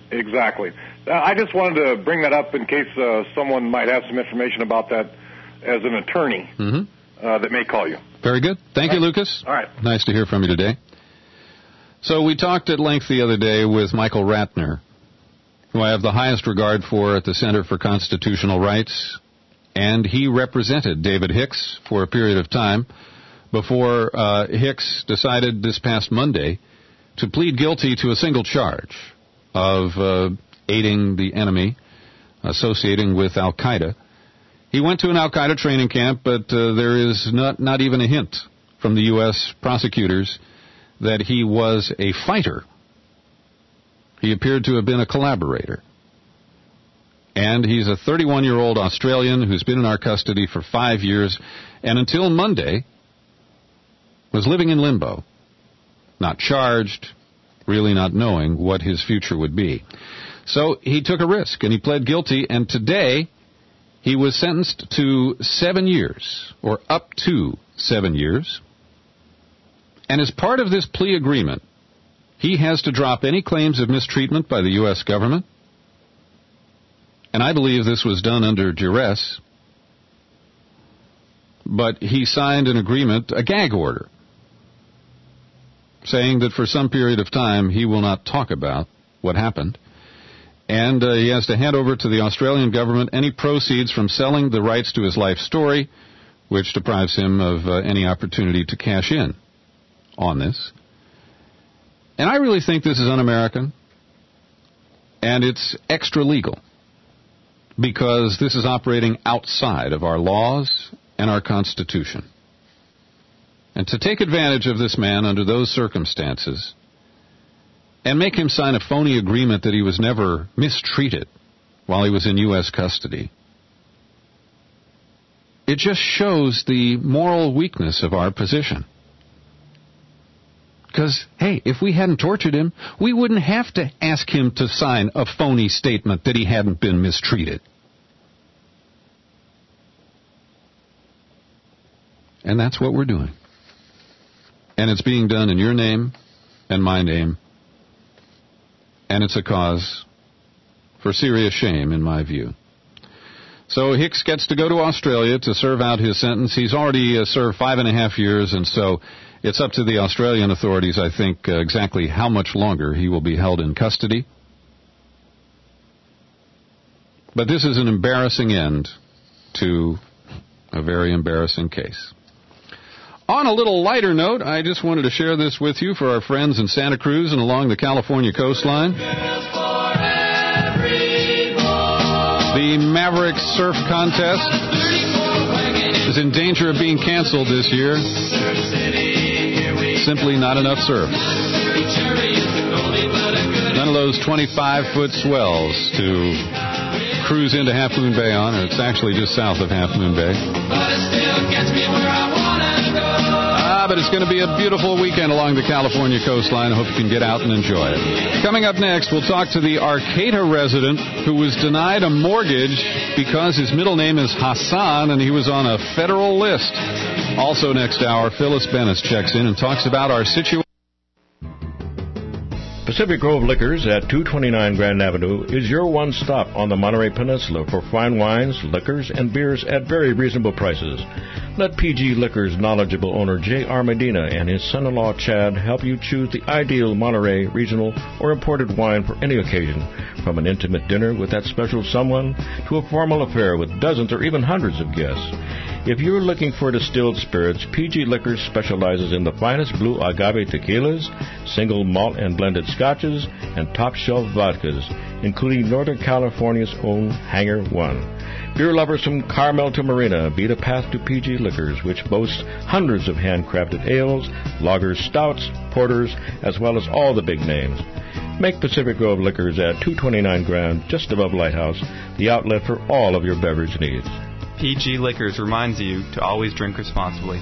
I just wanted to bring that up in case someone might have some information about that as an attorney that may call you. Very good. Thank you, Lucas. All right. Nice to hear from you today. So we talked at length the other day with Michael Ratner, who I have the highest regard for at the Center for Constitutional Rights, and he represented David Hicks for a period of time before Hicks decided this past Monday to plead guilty to a single charge of aiding the enemy, associating with Al-Qaeda. He went to an Al-Qaeda training camp, but there is not even a hint from the U.S. prosecutors that he was a fighter. He appeared to have been a collaborator. And he's a 31-year-old Australian who's been in our custody for 5 years, and until Monday was living in limbo, not charged, really not knowing what his future would be. So he took a risk, and he pled guilty, and today he was sentenced to 7 years, or up to 7 years. And as part of this plea agreement, he has to drop any claims of mistreatment by the U.S. government. And I believe this was done under duress. But he signed an agreement, a gag order, saying that for some period of time he will not talk about what happened. And he has to hand over to the Australian government any proceeds from selling the rights to his life story, which deprives him of any opportunity to cash in on this. And I really think this is un-American, and it's extra-legal, because this is operating outside of our laws and our Constitution. And to take advantage of this man under those circumstances and make him sign a phony agreement that he was never mistreated while he was in U.S. custody, it just shows the moral weakness of our position. Because, hey, if we hadn't tortured him, we wouldn't have to ask him to sign a phony statement that he hadn't been mistreated. And that's what we're doing. And it's being done in your name and my name. And it's a cause for serious shame, in my view. So Hicks gets to go to Australia to serve out his sentence. He's already served 5.5 years, and so it's up to the Australian authorities, I think, exactly how much longer he will be held in custody. But this is an embarrassing end to a very embarrassing case. On a little lighter note, I just wanted to share this with you for our friends in Santa Cruz and along the California coastline. The Maverick Surf Contest is in danger of being canceled this year. Simply not enough surf. None of those 25-foot swells to cruise into Half Moon Bay on, or it's actually just south of Half Moon Bay. But it's going to be a beautiful weekend along the California coastline. I hope you can get out and enjoy it. Coming up next, we'll talk to the Arcata resident who was denied a mortgage because his middle name is Hassan and he was on a federal list. Also next hour, Phyllis Bennis checks in and talks about our situation. Pacific Grove Liquors at 229 Grand Avenue is your one stop on the Monterey Peninsula for fine wines, liquors, and beers at very reasonable prices. Let PG Liquors' knowledgeable owner J.R. Medina and his son-in-law Chad help you choose the ideal Monterey regional or imported wine for any occasion, from an intimate dinner with that special someone to a formal affair with dozens or even hundreds of guests. If you're looking for distilled spirits, PG Liquors specializes in the finest blue agave tequilas, single malt and blended scotches, and top-shelf vodkas, including Northern California's own Hangar One. Beer lovers from Carmel to Marina beat a path to PG Liquors, which boasts hundreds of handcrafted ales, lagers, stouts, porters, as well as all the big names. Make Pacific Grove Liquors at 229 Grand, just above Lighthouse, the outlet for all of your beverage needs. PG Liquors reminds you to always drink responsibly.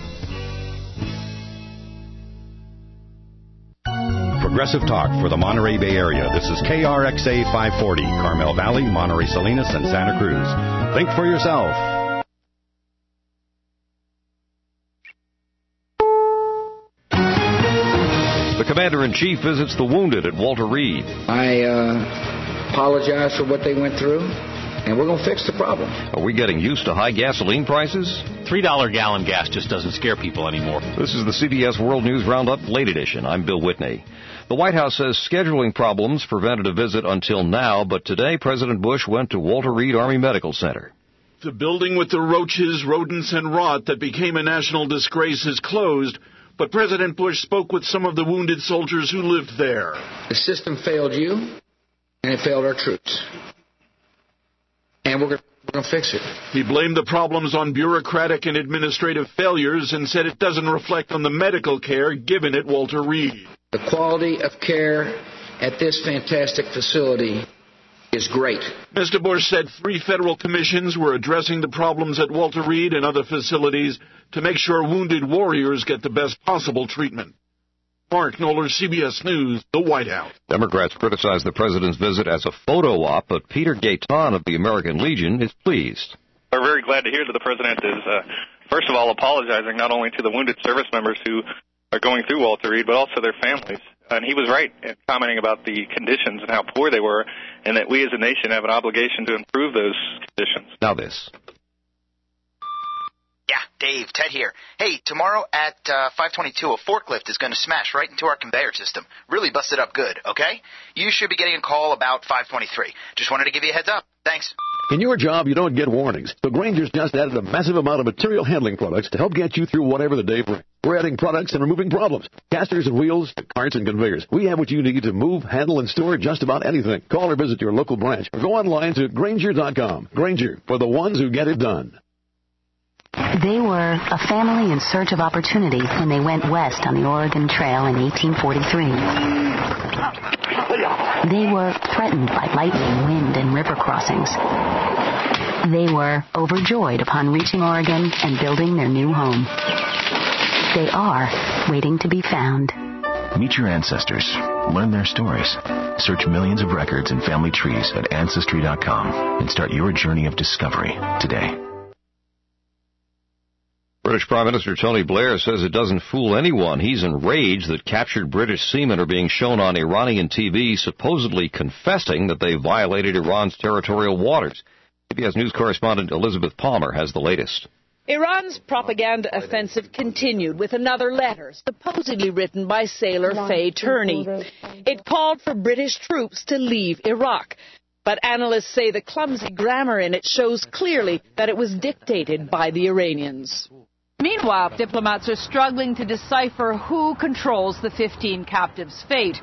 Progressive Talk for the Monterey Bay Area. This is KRXA 540, Carmel Valley, Monterey Salinas, and Santa Cruz. Think for yourself. The Commander-in-Chief visits the wounded at Walter Reed. I apologize for what they went through, and we're going to fix the problem. Are we getting used to high gasoline prices? $3 gallon gas just doesn't scare people anymore. This is the CBS World News Roundup Late Edition. I'm Bill Whitney. The White House says scheduling problems prevented a visit until now, but today President Bush went to Walter Reed Army Medical Center. The building with the roaches, rodents, and rot that became a national disgrace is closed, but President Bush spoke with some of the wounded soldiers who lived there. The system failed you, and it failed our troops. And we're going to fix it. He blamed the problems on bureaucratic and administrative failures and said it doesn't reflect on the medical care given at Walter Reed. The quality of care at this fantastic facility is great. Mr. Bush said 3 federal commissions were addressing the problems at Walter Reed and other facilities to make sure wounded warriors get the best possible treatment. Mark Knoller, CBS News, the White House. Democrats criticize the president's visit as a photo op, but Peter Gaetan of the American Legion is pleased. We're very glad to hear that the president is, first of all, apologizing not only to the wounded service members who are going through Walter Reed, but also their families. And he was right in commenting about the conditions and how poor they were, and that we as a nation have an obligation to improve those conditions. Now this. Yeah, Dave, Ted here. Hey, tomorrow at 5:22, a forklift is going to smash right into our conveyor system. Really busted up good, okay? You should be getting a call about 5:23. Just wanted to give you a heads up. Thanks. In your job, you don't get warnings, so Grainger's just added a massive amount of material handling products to help get you through whatever the day brings. We're adding products and removing problems. Casters and wheels, carts and conveyors. We have what you need to move, handle, and store just about anything. Call or visit your local branch or go online to Grainger.com. Grainger, for the ones who get it done. They were a family in search of opportunity when they went west on the Oregon Trail in 1843. They were threatened by lightning, wind, and river crossings. They were overjoyed upon reaching Oregon and building their new home. They are waiting to be found. Meet your ancestors. Learn their stories. Search millions of records and family trees at Ancestry.com and start your journey of discovery today. British Prime Minister Tony Blair says it doesn't fool anyone. He's enraged that captured British seamen are being shown on Iranian TV supposedly confessing that they violated Iran's territorial waters. CBS News correspondent Elizabeth Palmer has the latest. Iran's propaganda offensive continued with another letter supposedly written by sailor Faye Turney. It called for British troops to leave Iraq. But analysts say the clumsy grammar in it shows clearly that it was dictated by the Iranians. Meanwhile, diplomats are struggling to decipher who controls the 15 captives' fate.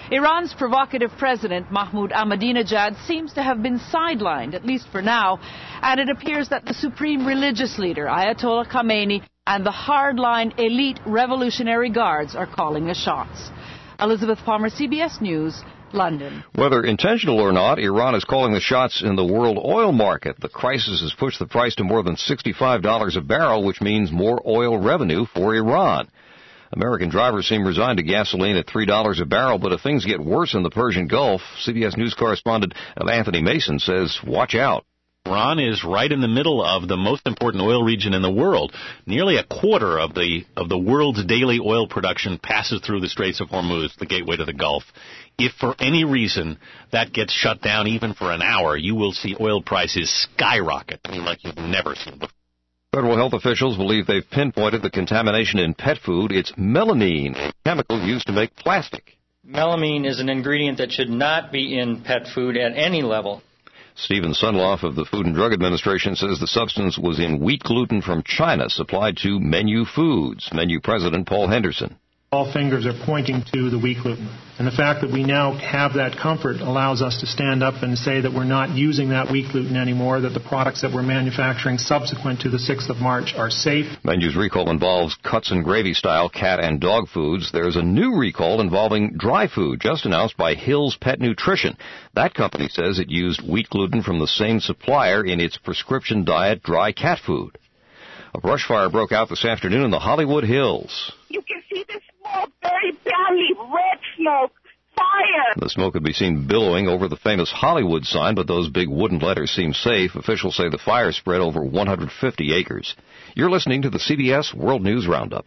Iran's provocative president, Mahmoud Ahmadinejad, seems to have been sidelined, at least for now, and it appears that the supreme religious leader, Ayatollah Khamenei, and the hardline elite Revolutionary Guards are calling the shots. Elizabeth Palmer, CBS News, London. Whether intentional or not, Iran is calling the shots in the world oil market. The crisis has pushed the price to more than $65 a barrel, which means more oil revenue for Iran. American drivers seem resigned to gasoline at $3 a barrel, but if things get worse in the Persian Gulf, CBS News correspondent Anthony Mason says, watch out. Iran is right in the middle of the most important oil region in the world. Nearly a quarter of the world's daily oil production passes through the Straits of Hormuz, the gateway to the Gulf. If for any reason that gets shut down even for an hour, you will see oil prices skyrocket, like you've never seen before. Federal health officials believe they've pinpointed the contamination in pet food. It's melamine, a chemical used to make plastic. Melamine is an ingredient that should not be in pet food at any level. Stephen Sunloff of the Food and Drug Administration says the substance was in wheat gluten from China supplied to Menu Foods. Menu President Paul Henderson. All fingers are pointing to the wheat gluten. And the fact that we now have that comfort allows us to stand up and say that we're not using that wheat gluten anymore, that the products that we're manufacturing subsequent to the 6th of March are safe. Menu's recall involves cuts and gravy-style cat and dog foods. There's a new recall involving dry food, just announced by Hill's Pet Nutrition. That company says it used wheat gluten from the same supplier in its prescription diet dry cat food. A brush fire broke out this afternoon in the Hollywood Hills. You can see the smoke very badly, red smoke, fire. The smoke could be seen billowing over the famous Hollywood sign, but those big wooden letters seem safe. Officials say the fire spread over 150 acres. You're listening to the CBS World News Roundup.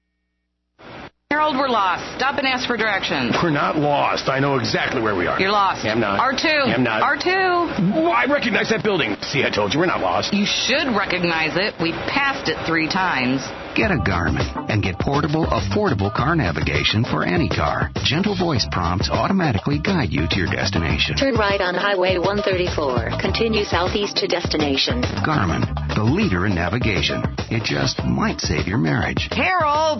Harold, we're lost. Stop and ask for directions. We're not lost. I know exactly where we are. You're lost. I'm not. R2. I'm not. R2. Well, I recognize that building. See, I told you, we're not lost. You should recognize it. We passed it 3 times. Get a Garmin and get portable, affordable car navigation for any car. Gentle voice prompts automatically guide you to your destination. Turn right on Highway 134. Continue southeast to destination. Garmin, the leader in navigation. It just might save your marriage. Harold!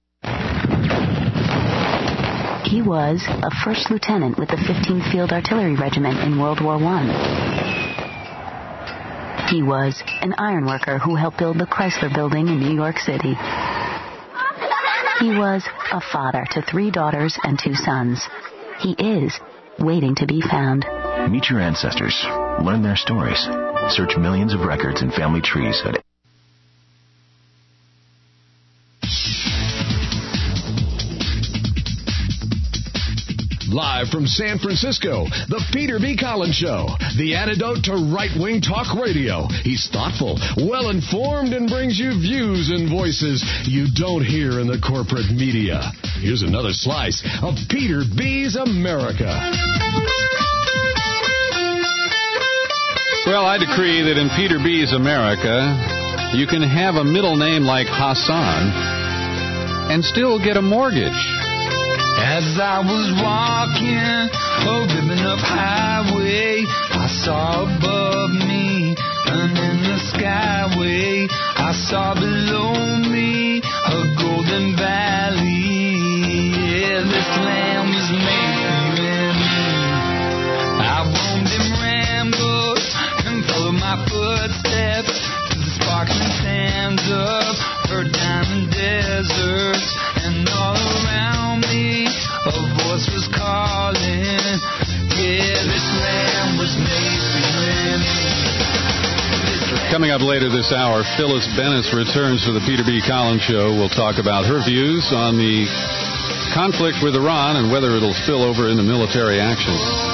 He was a first lieutenant with the 15th Field Artillery Regiment in World War I. He was an ironworker who helped build the Chrysler Building in New York City. He was a father to 3 daughters and 2 sons. He is waiting to be found. Meet your ancestors. Learn their stories. Search millions of records and family trees at Live from San Francisco, the Peter B. Collins Show, the antidote to right-wing talk radio. He's thoughtful, well-informed, and brings you views and voices you don't hear in the corporate media. Here's another slice of Peter B.'s America. Well, I decree that in Peter B.'s America, you can have a middle name like Hassan and still get a mortgage. As I was walking a ribbon of highway, I saw above me and in the skyway, I saw below me a golden valley. Yeah, this land was made for you and me. I roamed in rambles and followed my footsteps to the sparkling sands of her diamond deserts, and all around me a voice was calling, yeah, this land was made for you and me. Coming up later this hour, Phyllis Bennis returns to the Peter B. Collins Show. We'll talk about her views on the conflict with Iran and whether it'll spill over into military action.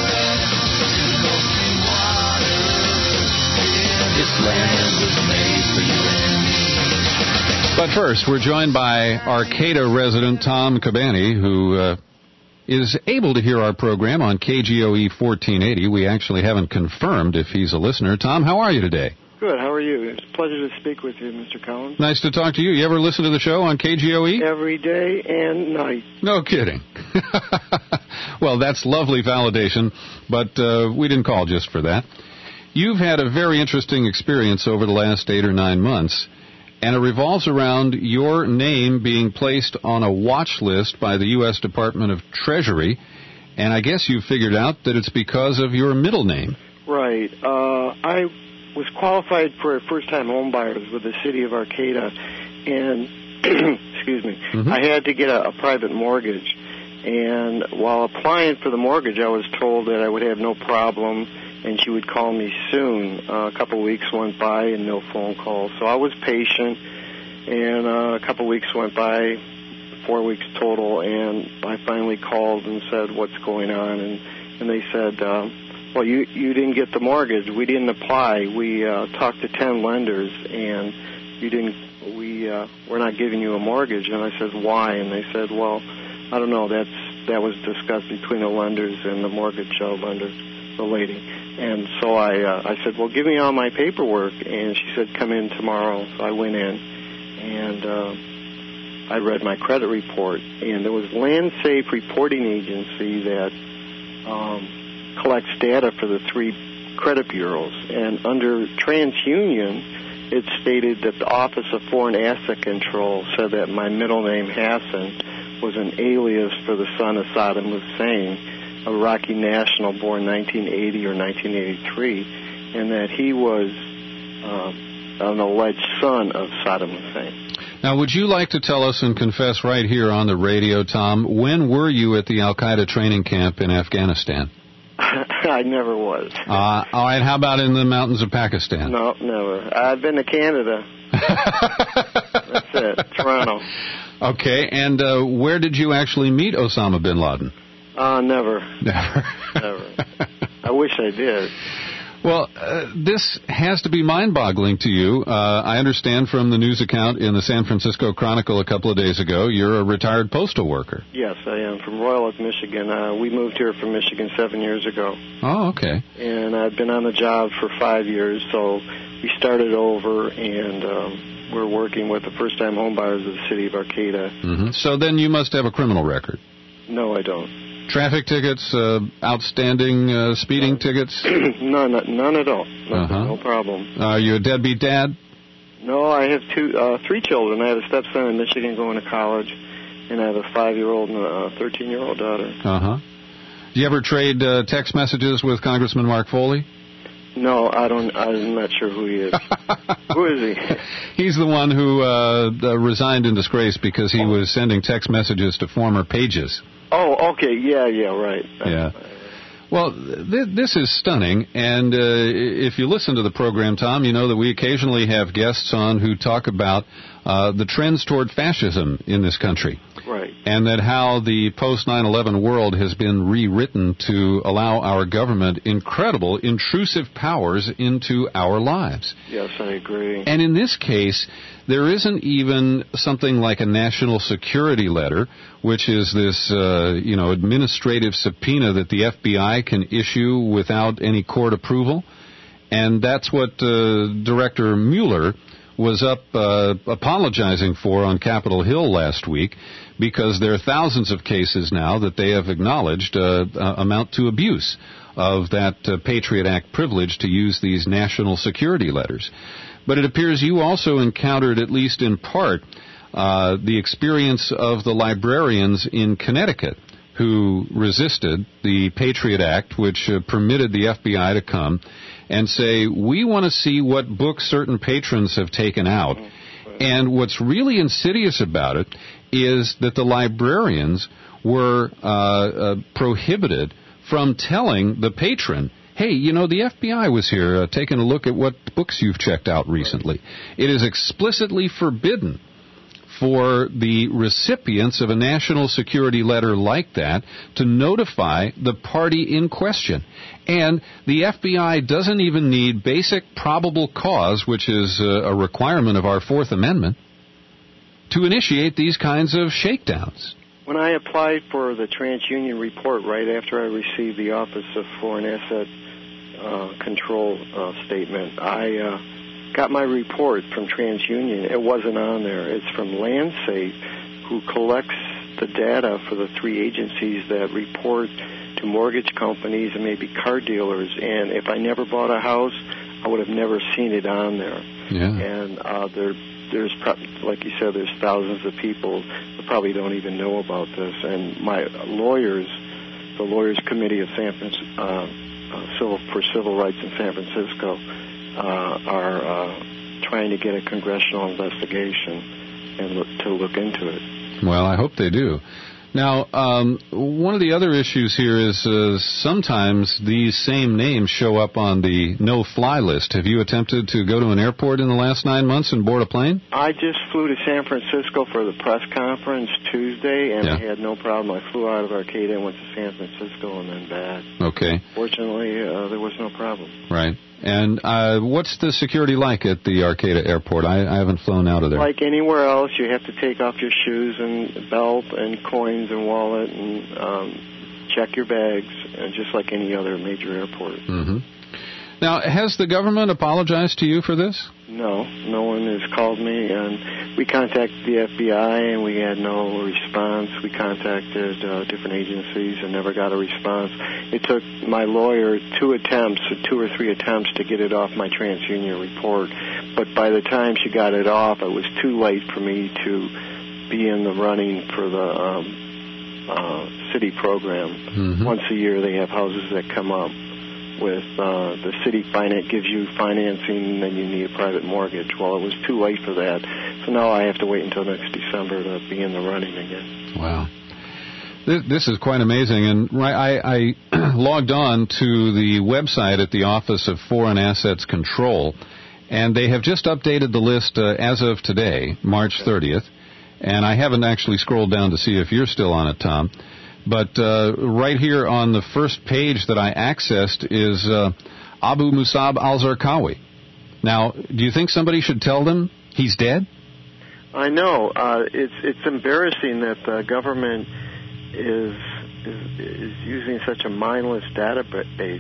This land was made for you and me. But first, we're joined by Arcata resident Tom Cabani, who is able to hear our program on KGOE 1480. We actually haven't confirmed if he's a listener. Tom, how are you today? Good. How are you? It's a pleasure to speak with you, Mr. Collins. Nice to talk to you. You ever listen to the show on KGOE? Every day and night. No kidding. Well, that's lovely validation, but we didn't call just for that. You've had a very interesting experience over the last 8 or 9 months, and it revolves around your name being placed on a watch list by the U.S. Department of Treasury And I guess you figured out that it's because of your middle name. Right. I was qualified for first-time home buyers with the city of Arcata, and excuse me, I had to get a private mortgage. And while applying for the mortgage, I was told that I would have no problem, and she would call me soon. A couple of weeks went by and no phone call, so I was patient. And a couple of weeks went by, 4 weeks total, and I finally called and said, "What's going on?" And they said, "Well, you didn't get the mortgage. We didn't apply. We talked to 10 lenders, and you didn't. We're not giving you a mortgage." And I said, "Why?" And they said, "Well, I don't know. That was discussed between the lenders and the mortgage lender, the lady." And so I said, "Well, give me all my paperwork." And she said, "Come in tomorrow." So I went in, and I read my credit report, and there was Land Safe Reporting Agency that collects data for the 3 credit bureaus. And under TransUnion, it stated that the Office of Foreign Asset Control said that my middle name, Hassan, was an alias for the son of Saddam Hussein, a Iraqi national born 1980 or 1983, and that he was an alleged son of Saddam Hussein. Now, would you like to tell us and confess right here on the radio, Tom, when were you at the Al-Qaeda training camp in Afghanistan? I never was. All right, how about in the mountains of Pakistan? No, never. I've been to Canada. That's it, Toronto. Okay, and where did you actually meet Osama bin Laden? Never. Never. Never. I wish I did. Well, this has to be mind-boggling to you. I understand from the news account in the San Francisco Chronicle a couple of days ago, you're a retired postal worker. Yes, I am, from Royal Oak, Michigan. We moved here from Michigan 7 years ago. Oh, okay. And I've been on the job for 5 years, so we started over, and we're working with the first-time homebuyers of the city of Arcata. Mm-hmm. So then you must have a criminal record. No, I don't. Traffic tickets, outstanding speeding tickets? None at all. No problem. Are you a deadbeat dad? No, I have 3 children. I have a stepson in Michigan going to college, and I have a 5-year-old and a 13-year-old daughter. Uh-huh. Do you ever trade text messages with Congressman Mark Foley? No, I don't. I'm not sure who he is. Who is he? He's the one who resigned in disgrace because he was sending text messages to former pages. Oh, okay. Yeah, right. Yeah. Well, this is stunning, and if you listen to the program, Tom, you know that we occasionally have guests on who talk about the trends toward fascism in this country. Right. And that how the post-9/11 world has been rewritten to allow our government incredible, intrusive powers into our lives. Yes, I agree. And in this case, there isn't even something like a national security letter, which is this, administrative subpoena that the FBI can issue without any court approval. And that's what Director Mueller was up apologizing for on Capitol Hill last week, because there are thousands of cases now that they have acknowledged amount to abuse of that Patriot Act privilege to use these national security letters. But it appears you also encountered, at least in part, the experience of the librarians in Connecticut who resisted the Patriot Act, which permitted the FBI to come and say, we want to see what books certain patrons have taken out. And what's really insidious about it is that the librarians were prohibited from telling the patron, hey, the FBI was here taking a look at what books you've checked out recently. It is explicitly forbidden for the recipients of a national security letter like that to notify the party in question. And the FBI doesn't even need basic probable cause, which is a requirement of our Fourth Amendment, to initiate these kinds of shakedowns. When I applied for the TransUnion report right after I received the Office of Foreign Asset Control statement, I got my report from TransUnion. It wasn't on there. It's from LandSafe, who collects the data for the 3 agencies that report to mortgage companies and maybe car dealers. And if I never bought a house, I would have never seen it on there. Yeah. And there's like you said, there's thousands of people that probably don't even know about this. And my lawyers the Lawyers Committee of San Francisco, for Civil Rights in San Francisco, are trying to get a congressional investigation and to look into it. Well, I hope they do. Now, one of the other issues here is sometimes these same names show up on the no-fly list. Have you attempted to go to an airport in the last 9 months and board a plane? I just flew to San Francisco for the press conference Tuesday, and I had no problem. I flew out of Arcata and went to San Francisco and then back. Okay. Fortunately, there was no problem. Right. And what's the security like at the Arcata Airport? I haven't flown out of there. Like anywhere else, you have to take off your shoes and belt and coins and wallet and check your bags, just like any other major airport. Mm-hmm. Now, has the government apologized to you for this? No. No one has called me, and we contacted the FBI, and we had no response. We contacted different agencies and never got a response. It took my lawyer 2 or 3 attempts to get it off my TransUnion report, but by the time she got it off, it was too late for me to be in the running for the city program. Mm-hmm. Once a year, they have houses that come up with the city gives you financing, and then you need a private mortgage. Well, it was too late for that, so now I have to wait until next December to be in the running again. Wow. This is quite amazing, and I logged on to the website at the Office of Foreign Assets Control, and they have just updated the list as of today, March 30th, and I haven't actually scrolled down to see if you're still on it, Tom. But right here on the first page that I accessed is Abu Musab al-Zarqawi. Now, do you think somebody should tell them he's dead? I know. It's embarrassing that the government is using such a mindless data bank.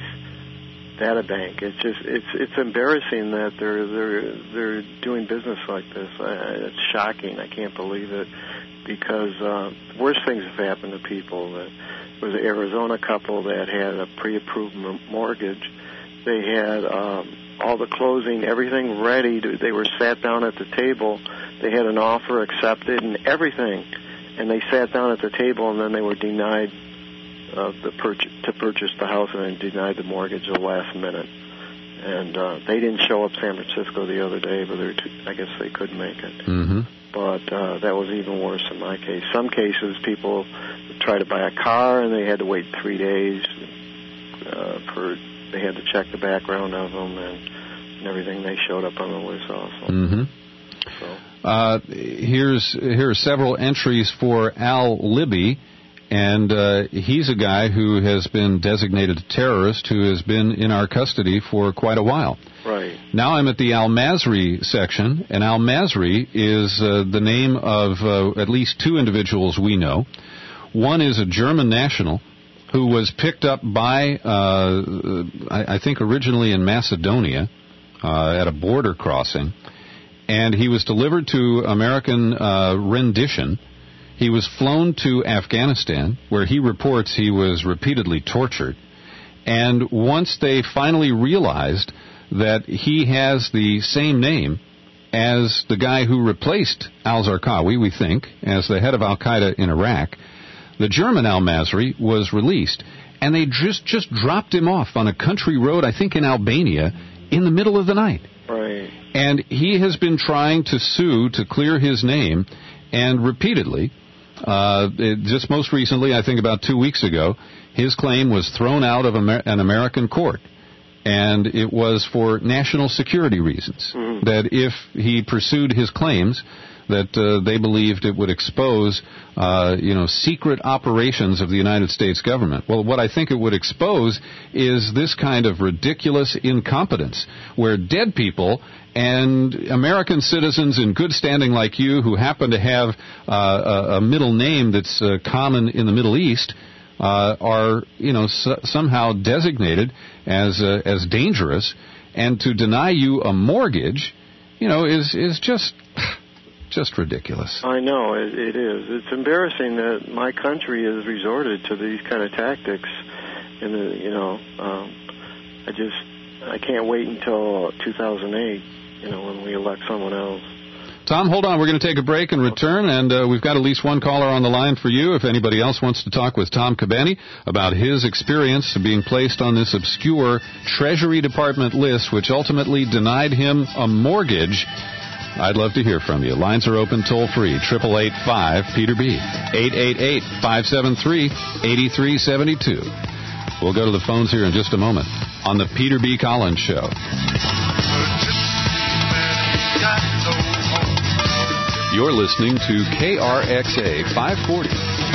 It's embarrassing that they're doing business like this. It's shocking. I can't believe it. Because worse things have happened to people. There was an Arizona couple that had a pre-approved mortgage. They had all the closing, everything ready. They were sat down at the table. They had an offer accepted and everything. And they sat down at the table, and then they were denied to purchase the house, and then denied the mortgage at the last minute. And they didn't show up San Francisco the other day, but I guess they couldn't make it. Mm-hmm. But that was even worse in my case. Some cases, people try to buy a car, and they had to wait 3 days they had to check the background of them and everything. They showed up on the list also. Mm-hmm. So. Here's several entries for Al Libby, and he's a guy who has been designated a terrorist who has been in our custody for quite a while. Right. Now I'm at the Al-Masri section, and Al-Masri is the name of at least 2 individuals we know. One is a German national who was picked up by, I think originally in Macedonia, at a border crossing, and he was delivered to American rendition. He was flown to Afghanistan, where he reports he was repeatedly tortured. And once they finally realized that he has the same name as the guy who replaced al-Zarqawi, we think, as the head of al-Qaeda in Iraq, the German al-Masri was released. And they just dropped him off on a country road, I think in Albania, in the middle of the night. Right. And he has been trying to sue to clear his name, and repeatedly, just most recently, I think about 2 weeks ago, his claim was thrown out of an American court. And it was for national security reasons, mm-hmm. that if he pursued his claims, that they believed it would expose, secret operations of the United States government. Well, what I think it would expose is this kind of ridiculous incompetence, where dead people and American citizens in good standing like you, who happen to have a middle name that's common in the Middle East, are somehow designated as dangerous, and to deny you a mortgage, is just ridiculous. I know it is. It's embarrassing that my country has resorted to these kind of tactics, and I can't wait until 2008, when we elect someone else. Tom, hold on. We're going to take a break and return, and we've got at least one caller on the line for you. If anybody else wants to talk with Tom Cabani about his experience of being placed on this obscure Treasury Department list, which ultimately denied him a mortgage, I'd love to hear from you. Lines are open toll-free, 888-5-PETER-B, 888-573-8372. We'll go to the phones here in just a moment on the Peter B. Collins Show. You're listening to KRXA 540.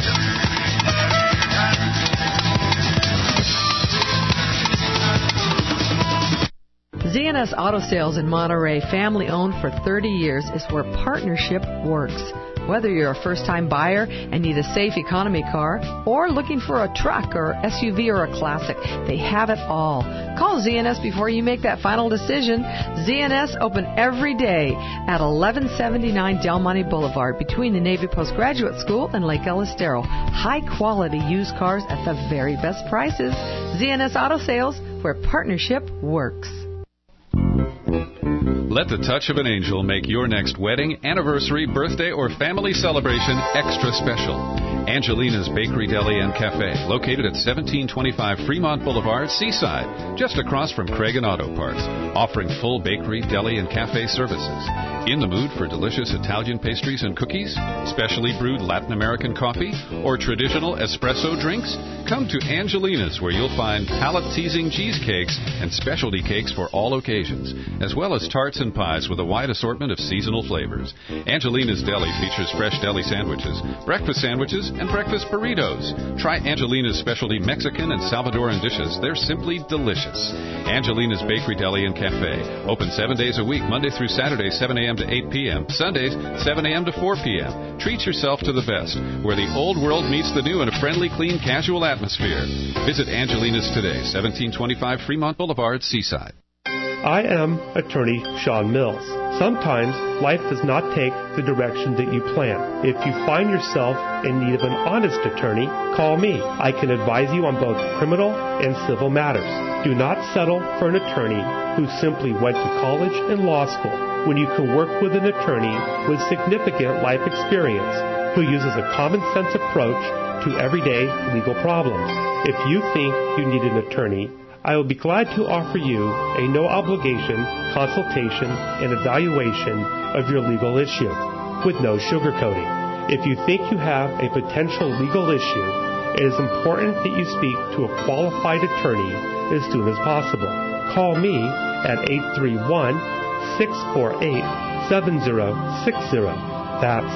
ZNS Auto Sales in Monterey, family-owned for 30 years, is where partnership works. Whether you're a first-time buyer and need a safe economy car, or looking for a truck or SUV or a classic, they have it all. Call ZNS before you make that final decision. ZNS open every day at 1179 Del Monte Boulevard between the Navy Postgraduate School and Lake El Estero. High-quality used cars at the very best prices. ZNS Auto Sales, where partnership works. Let the touch of an angel make your next wedding, anniversary, birthday, or family celebration extra special. Angelina's Bakery, Deli, and Cafe, located at 1725 Fremont Boulevard, Seaside, just across from Craig and Auto Parts, offering full bakery, deli, and cafe services. In the mood for delicious Italian pastries and cookies, specially brewed Latin American coffee, or traditional espresso drinks? Come to Angelina's, where you'll find palate-teasing cheesecakes and specialty cakes for all occasions, as well as tarts and pies with a wide assortment of seasonal flavors. Angelina's Deli features fresh deli sandwiches, breakfast sandwiches, and breakfast burritos. Try Angelina's specialty Mexican and Salvadoran dishes. They're simply delicious. Angelina's Bakery, Deli, and Cafe. Open 7 days a week, Monday through Saturday, 7 a.m. to 8 p.m. Sundays, 7 a.m. to 4 p.m. Treat yourself to the best, where the old world meets the new in a friendly, clean, casual atmosphere. Visit Angelina's today, 1725 Fremont Boulevard, Seaside. I am attorney Sean Mills. Sometimes life does not take the direction that you plan. If you find yourself in need of an honest attorney, call me. I can advise you on both criminal and civil matters. Do not settle for an attorney who simply went to college and law school when you can work with an attorney with significant life experience who uses a common sense approach to everyday legal problems. If you think you need an attorney, I will be glad to offer you a no-obligation consultation and evaluation of your legal issue with no sugarcoating. If you think you have a potential legal issue, it is important that you speak to a qualified attorney as soon as possible. Call me at 831-648-7060. That's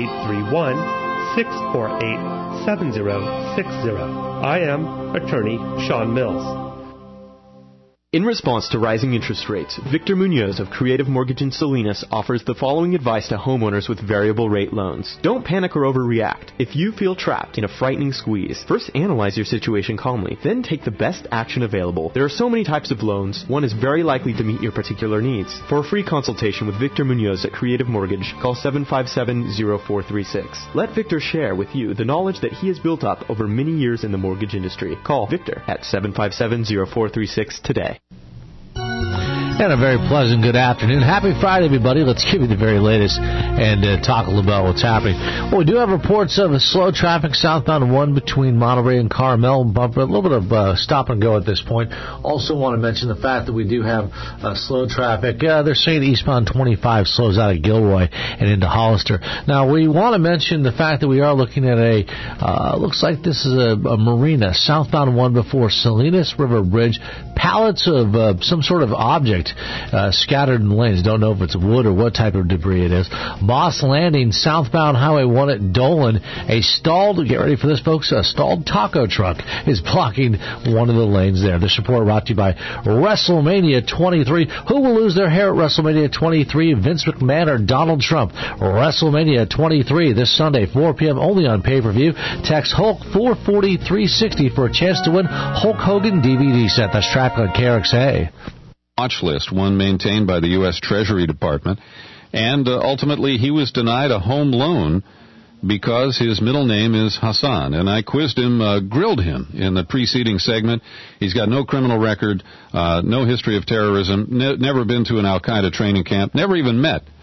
831-648-7060. I am attorney Sean Mills. In response to rising interest rates, Victor Munoz of Creative Mortgage in Salinas offers the following advice to homeowners with variable rate loans. Don't panic or overreact. If you feel trapped in a frightening squeeze, first analyze your situation calmly, then take the best action available. There are so many types of loans, one is very likely to meet your particular needs. For a free consultation with Victor Munoz at Creative Mortgage, call 757-0436. Let Victor share with you the knowledge that he has built up over many years in the mortgage industry. Call Victor at 757-0436 today. And a very pleasant good afternoon. Happy Friday, everybody. Let's give you the very latest and talk a little about what's happening. Well, we do have reports of a slow traffic southbound 1 between Monterey and Carmel. Bumper, a little bit of stop and go at this point. Also want to mention the fact that we do have slow traffic. They're saying eastbound 25 slows out of Gilroy and into Hollister. Now, we want to mention the fact that we are looking at looks like this is a marina, southbound 1 before Salinas River Bridge. Pallets of some sort of object scattered in the lanes. Don't know if it's wood or what type of debris it is. Moss Landing, southbound Highway 1 at Dolan. Get ready for this, folks, a stalled taco truck is blocking one of the lanes there. This report brought to you by WrestleMania 23. Who will lose their hair at WrestleMania 23? Vince McMahon or Donald Trump? WrestleMania 23 this Sunday, 4 p.m. only on pay-per-view. Text Hulk 440-360 for a chance to win Hulk Hogan DVD set. That's traffic on KRXA. Watch list, one maintained by the U.S. Treasury Department, and ultimately he was denied a home loan because his middle name is Hassan. And I quizzed him, grilled him in the preceding segment. He's got no criminal record, no history of terrorism, never been to an Al-Qaeda training camp, never even met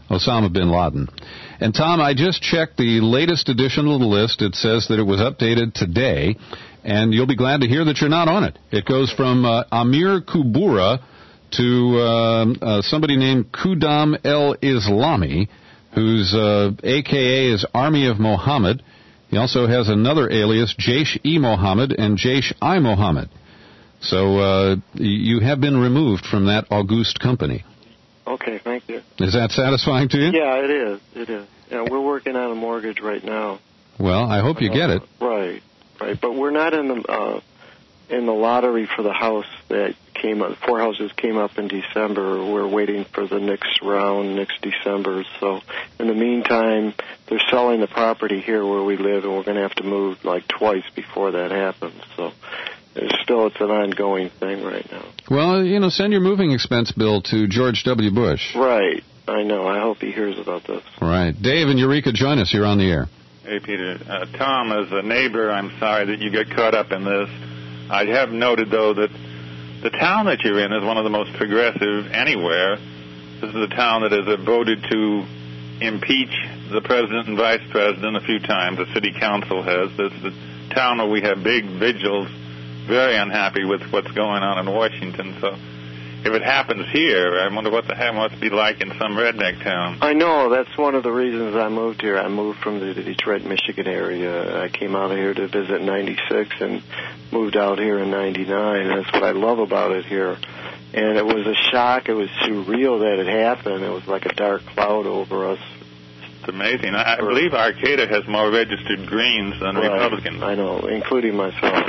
Osama bin Laden. And, Tom, I just checked the latest edition of the list. It says that it was updated today, and you'll be glad to hear that you're not on it. It goes from Amir Kubura to somebody named Qudam el-Islami, whose AKA is Army of Mohammed. He also has another alias, Jaish-e-Mohammed and Jaish-i-Mohammed. So you have been removed from that august company. Okay, thank you. Is that satisfying to you? Yeah, it is. It is. Yeah, we're working on a mortgage right now. Well, I hope you get it. Right. But we're not in the lottery for the house that came up. 4 houses came up in December. We're waiting for the next round next December. So in the meantime, they're selling the property here where we live, and we're going to have to move like twice before that happens. So it's an ongoing thing right now. Well, send your moving expense bill to George W. Bush. Right. I know. I hope he hears about this. Right. Dave and Eureka, join us. You're on the air. Hey, Peter. Tom, as a neighbor, I'm sorry that you get caught up in this. I have noted, though, that the town that you're in is one of the most progressive anywhere. This is a town that has voted to impeach the president and vice president a few times. The city council has. This is a town where we have big vigils, very unhappy with what's going on in Washington. So if it happens here, I wonder what the hell must be like in some redneck town. I know. That's one of the reasons I moved here. I moved from the Detroit, Michigan area. I came out here to visit in 96 and moved out here in 99. That's what I love about it here. And it was a shock. It was surreal that it happened. It was like a dark cloud over us. It's amazing. I believe Arcata has more registered Greens than Republicans. I know, including myself.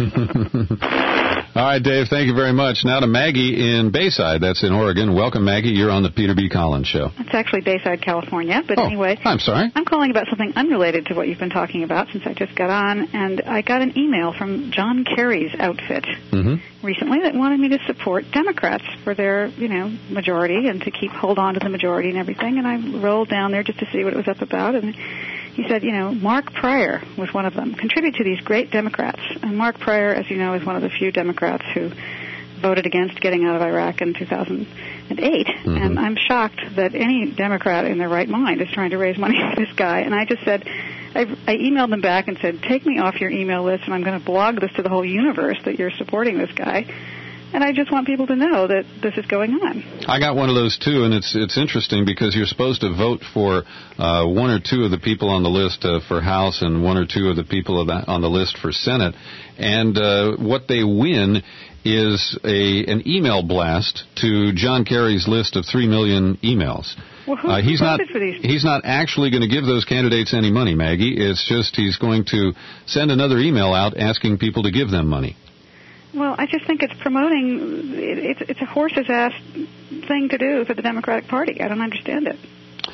All right, Dave, thank you very much. Now to Maggie in Bayside. That's in Oregon. Welcome, Maggie. You're on the Peter B. Collins Show. It's actually Bayside, California. But anyway, I'm sorry. I'm calling about something unrelated to what you've been talking about since I just got on. And I got an email from John Kerry's outfit recently that wanted me to support Democrats for their, majority and to hold on to the majority and everything. And I rolled down there just to see what it was up about. And he said, Mark Pryor was one of them. Contribute to these great Democrats. And Mark Pryor, as you know, is one of the few Democrats who voted against getting out of Iraq in 2008. And I'm shocked that any Democrat in their right mind is trying to raise money for this guy. And I just said, I emailed them back and said, take me off your email list, and I'm going to blog this to the whole universe that you're supporting this guy. And I just want people to know that this is going on. I got one of those, too, and it's interesting because you're supposed to vote for one or two of the people on the list for House and one or two of the people on the list for Senate. And what they win is an email blast to John Kerry's list of 3 million emails. Well, who voted for these? He's not actually going to give those candidates any money, Maggie. It's just he's going to send another email out asking people to give them money. Well, I just think it's promoting, it's a horse's ass thing to do for the Democratic Party. I don't understand it.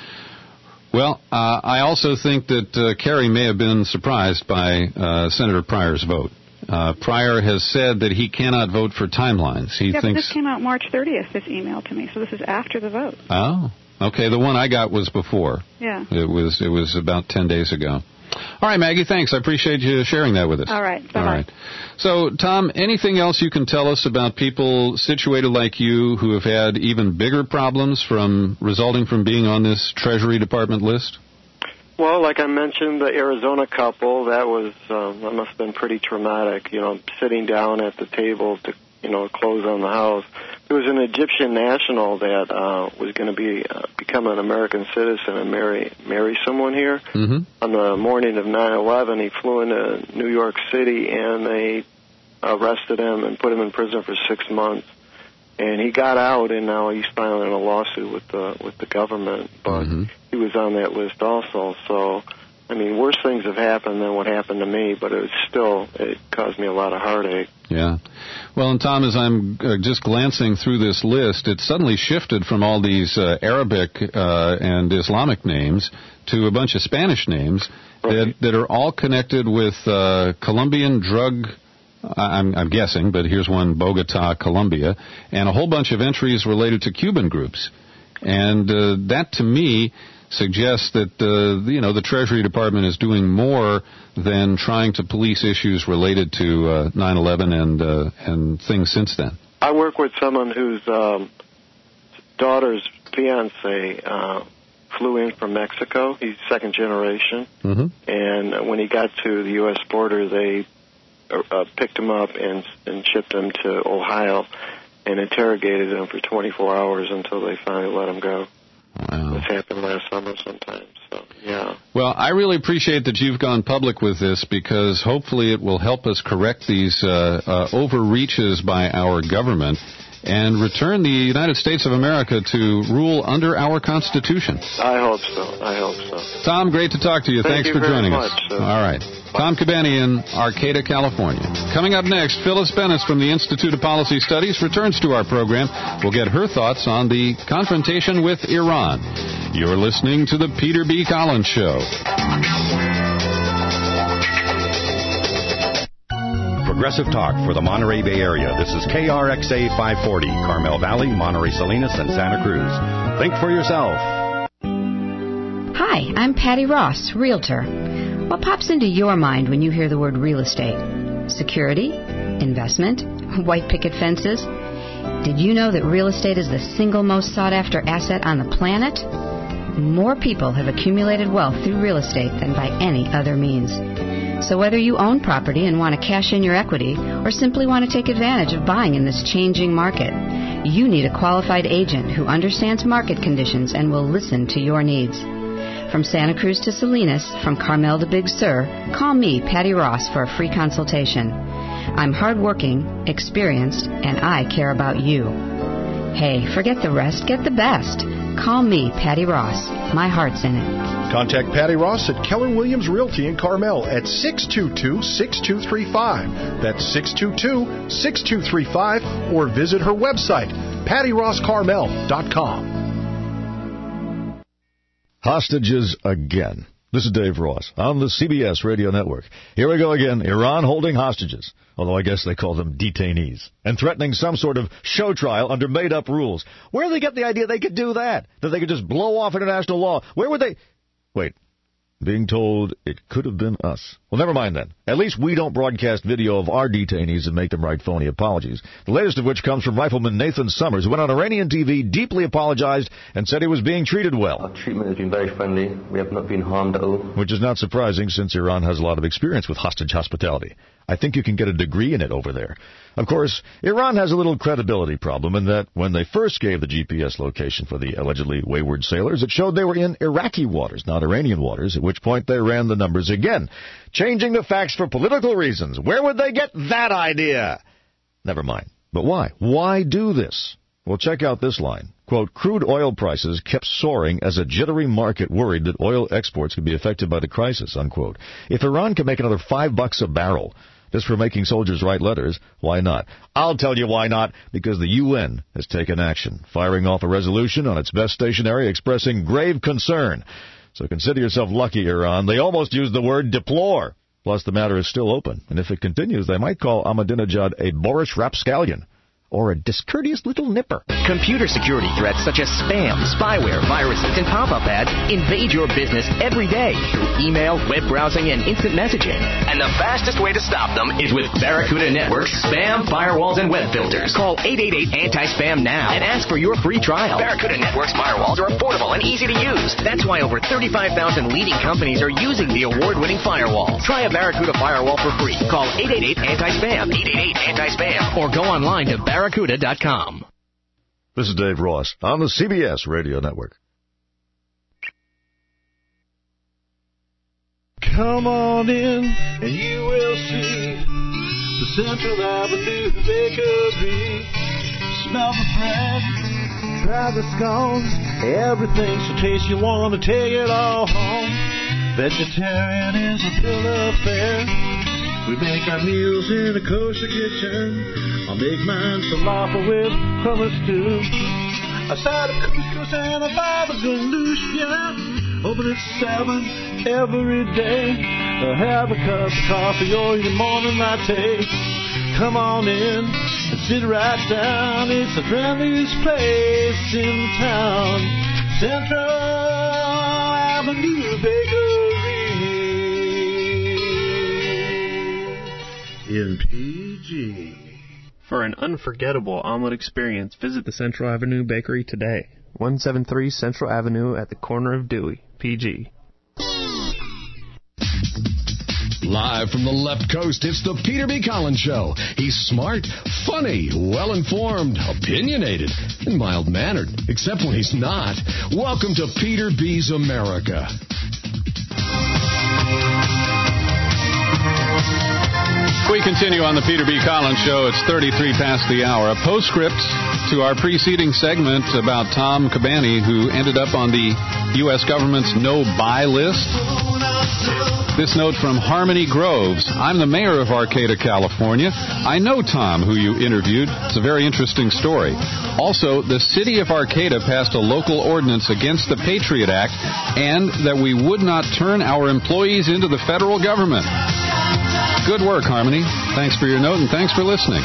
Well, I also think that Kerry may have been surprised by Senator Pryor's vote. Pryor has said that he cannot vote for timelines. But this came out March 30th, this email to me, so this is after the vote. Oh, okay. The one I got was before. Yeah. It was about 10 days ago. All right, Maggie, thanks. I appreciate you sharing that with us. All right. Bye-bye. All right. So, Tom, anything else you can tell us about people situated like you who have had even bigger problems resulting from being on this Treasury Department list? Well, like I mentioned, the Arizona couple, that must have been pretty traumatic, sitting down at the table to, close on the house. There was an Egyptian national that was going to become an American citizen and marry someone here. On the morning of 9/11, he flew into New York City, and they arrested him and put him in prison for 6 months. And he got out, and now he's filing a lawsuit with the government. But he was on that list also. So, I mean, worse things have happened than what happened to me, but it caused me a lot of heartache. Yeah. Well, and Tom, as I'm just glancing through this list, it suddenly shifted from all these Arabic and Islamic names to a bunch of Spanish names that are all connected with Colombian drug. I'm guessing, but here's one, Bogota, Colombia, and a whole bunch of entries related to Cuban groups. And that, to me, suggests that the Treasury Department is doing more than trying to police issues related to 9/11 and things since then. I work with someone whose daughter's fiance flew in from Mexico. He's second generation. Mm-hmm. And when he got to the U.S. border, they picked him up and shipped him to Ohio and interrogated him for 24 hours until they finally let him go. Wow. This happened last summer sometime. So, yeah. Well, I really appreciate that you've gone public with this, because hopefully it will help us correct these overreaches by our government and return the United States of America to rule under our Constitution. I hope so. Tom, great to talk to you. Thanks for joining us. All right. Tom Cabani in Arcata, California. Coming up next, Phyllis Bennis from the Institute of Policy Studies returns to our program. We'll get her thoughts on the confrontation with Iran. You're listening to the Peter B. Collins Show. Progressive talk for the Monterey Bay Area. This is KRXA 540, Carmel Valley, Monterey Salinas, and Santa Cruz. Think for yourself. Hi, I'm Patty Ross, Realtor. What pops into your mind when you hear the word real estate? Security? Investment? White picket fences? Did you know that real estate is the single most sought-after asset on the planet? More people have accumulated wealth through real estate than by any other means. So whether you own property and want to cash in your equity or simply want to take advantage of buying in this changing market, you need a qualified agent who understands market conditions and will listen to your needs. From Santa Cruz to Salinas, from Carmel to Big Sur, call me, Patty Ross, for a free consultation. I'm hardworking, experienced, and I care about you. Hey, forget the rest, get the best. Call me, Patty Ross. My heart's in it. Contact Patty Ross at Keller Williams Realty in Carmel at 622-6235. That's 622-6235, or visit her website, pattyrosscarmel.com. Hostages again. This is Dave Ross on the CBS Radio Network. Here we go again. Iran holding hostages, although I guess they call them detainees, and threatening some sort of show trial under made-up rules. Where did they get the idea they could do that? That they could just blow off international law? Where would they... Wait. Being told it could have been us. Well, never mind then. At least we don't broadcast video of our detainees and make them write phony apologies. The latest of which comes from Rifleman Nathan Summers, who went on Iranian TV, deeply apologized, and said he was being treated well. Our treatment has been very friendly. We have not been harmed at all. Which is not surprising, since Iran has a lot of experience with hostage hospitality. I think you can get a degree in it over there. Of course, Iran has a little credibility problem in that when they first gave the GPS location for the allegedly wayward sailors, it showed they were in Iraqi waters, not Iranian waters, at which point they ran the numbers again, changing the facts for political reasons. Where would they get that idea? Never mind. But why? Why do this? Well, check out this line. Quote, crude oil prices kept soaring as a jittery market worried that oil exports could be affected by the crisis, unquote. If Iran can make another $5 a barrel just for making soldiers write letters, why not? I'll tell you why not, because the UN has taken action, firing off a resolution on its best station area expressing grave concern. So consider yourself lucky, Iran. They almost used the word deplore. Plus, the matter is still open, and if it continues, they might call Ahmadinejad a boorish rapscallion. Or a discourteous little nipper. Computer security threats such as spam, spyware, viruses, and pop-up ads invade your business every day through email, web browsing, and instant messaging. And the fastest way to stop them is with Barracuda Network's spam, firewalls, and web filters. Call 888-ANTI-SPAM now and ask for your free trial. Barracuda Network's firewalls are affordable and easy to use. That's why over 35,000 leading companies are using the award-winning firewall. Try a Barracuda firewall for free. Call 888-ANTI-SPAM, 888-ANTI-SPAM, or go online to Barracuda.com. This is Dave Ross on the CBS Radio Network. Come on in and you will see the Central Avenue Bakery. Smell the bread, try the scones, everything's so tasty you want to take it all home. Vegetarian is a bill of fare. We make our meals in a kosher kitchen. I'll make mine falafel with hummus too. A side of couscous and a baba ganoush, yeah. Open at 7 every day. Have a cup of coffee or your morning latte. Come on in and sit right down. It's the friendliest place in town. Central Avenue Bakery in PG. For an unforgettable omelet experience, visit the Central Avenue Bakery today. 173 Central Avenue at the corner of Dewey, PG. Live from the left coast, it's the Peter B. Collins Show. He's smart, funny, well-informed, opinionated, and mild-mannered, except when he's not. Welcome to Peter B's America. We continue on the Peter B. Collins Show. It's 33 past the hour. A postscript to our preceding segment about Tom Cabani, who ended up on the U.S. government's no-buy list. This note from Harmony Groves. I'm the mayor of Arcata, California. I know Tom, who you interviewed. It's a very interesting story. Also, the city of Arcata passed a local ordinance against the Patriot Act and that we would not turn our employees into the federal government. Good work, Harmony. Thanks for your note and thanks for listening.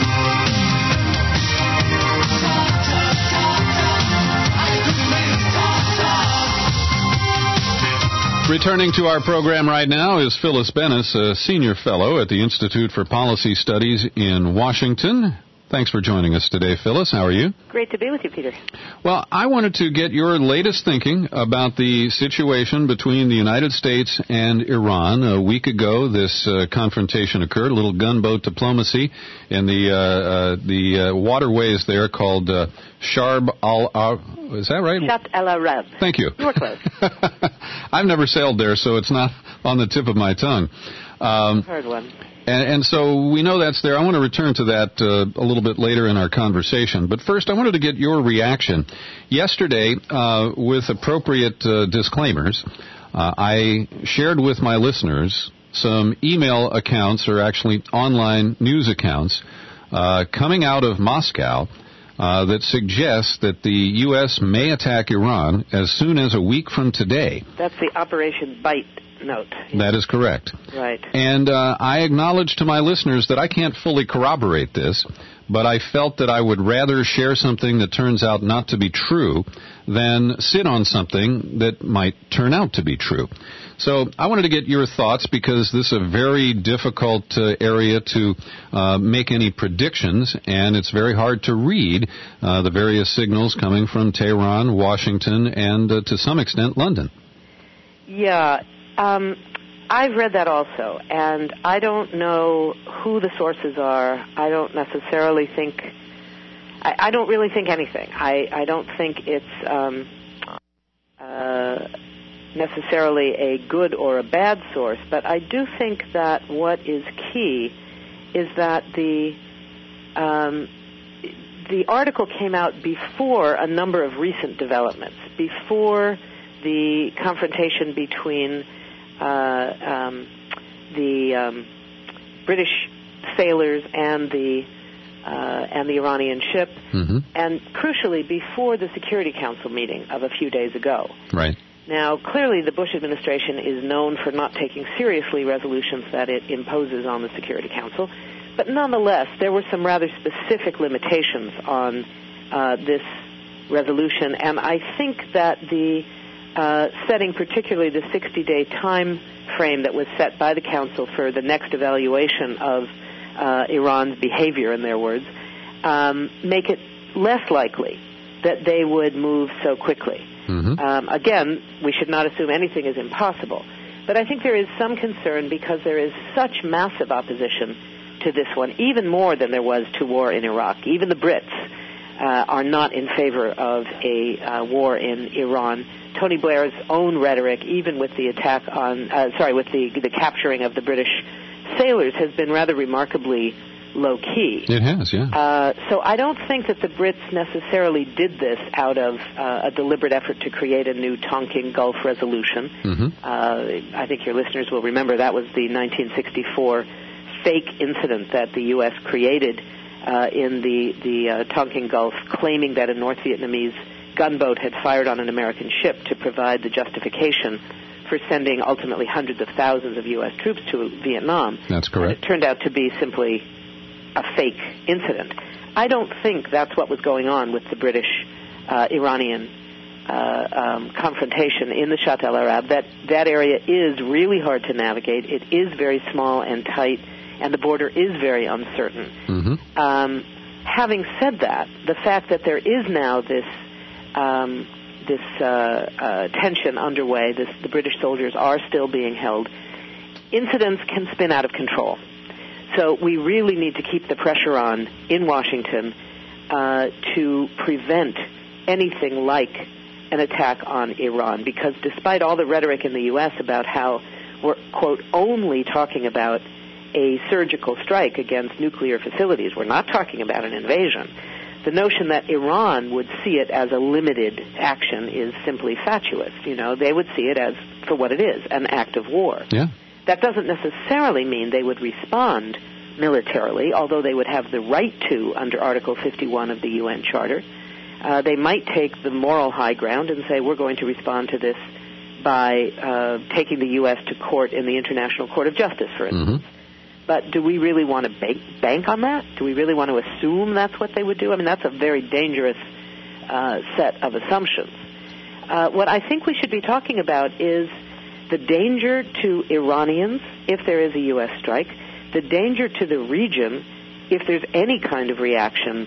Returning to our program right now is Phyllis Bennis, a senior fellow at the Institute for Policy Studies in Washington. Thanks for joining us today, Phyllis. How are you? Great to be with you, Peter. Well, I wanted to get your latest thinking about the situation between the United States and Iran. A week ago, this confrontation occurred, a little gunboat diplomacy in the waterways there called Sharb al-Arab. Is that right? Shat al-Arab. Thank you. You were close. I've never sailed there, so it's not on the tip of my tongue. Hard one. And so we know that's there. I want to return to that a little bit later in our conversation. But first, I wanted to get your reaction. Yesterday, with appropriate disclaimers, I shared with my listeners some email accounts, or actually online news accounts, coming out of Moscow that suggest that the U.S. may attack Iran as soon as a week from today. That's the Operation Bite note. That is correct. Right. And I acknowledge to my listeners that I can't fully corroborate this, but I felt that I would rather share something that turns out not to be true than sit on something that might turn out to be true. So I wanted to get your thoughts, because this is a very difficult area to make any predictions, and it's very hard to read the various signals coming from Tehran, Washington, and to some extent London. Yeah. I've read that also, and I don't know who the sources are. I don't necessarily think... I don't really think anything. I don't think it's necessarily a good or a bad source, but I do think that what is key is that the article came out before a number of recent developments, before the confrontation between the British sailors and the Iranian ship, and crucially before the Security Council meeting of a few days ago. Right. Now, clearly the Bush administration is known for not taking seriously resolutions that it imposes on the Security Council, but nonetheless, there were some rather specific limitations on this resolution, and I think that the setting particularly the 60-day time frame that was set by the Council for the next evaluation of Iran's behavior, in their words, make it less likely that they would move so quickly. Again, we should not assume anything is impossible, but I think there is some concern because there is such massive opposition to this one, even more than there was to war in Iraq. Even the Brits are not in favor of a war in Iran. Tony Blair's own rhetoric, even with the attack on, with the capturing of the British sailors, has been rather remarkably low-key. It has, yeah. So I don't think that the Brits necessarily did this out of a deliberate effort to create a new Tonkin Gulf resolution. I think your listeners will remember that was the 1964 fake incident that the U.S. created in the Tonkin Gulf, claiming that a North Vietnamese gunboat had fired on an American ship to provide the justification for sending ultimately hundreds of thousands of U.S. troops to Vietnam. That's correct. And it turned out to be simply a fake incident. I don't think that's what was going on with the British-Iranian confrontation in the Shat al-Arab. That area is really hard to navigate. It is very small and tight, and the border is very uncertain. Having said that, the fact that there is now this tension underway. The British soldiers are still being held. Incidents can spin out of control. So we really need to keep the pressure on in Washington to prevent anything like an attack on Iran, because despite all the rhetoric in the U.S. about how we're, quote, only talking about a surgical strike against nuclear facilities, we're not talking about an invasion, the notion that Iran would see it as a limited action is simply fatuous. You know, they would see it as, for what it is, an act of war. Yeah. That doesn't necessarily mean they would respond militarily, although they would have the right to under Article 51 of the UN Charter. They might take the moral high ground and say, we're going to respond to this by taking the U.S. to court in the International Court of Justice, for instance. But do we really want to bank on that? Do we really want to assume that's what they would do? I mean, that's a very dangerous set of assumptions. What I think we should be talking about is the danger to Iranians if there is a U.S. strike, the danger to the region if there's any kind of reaction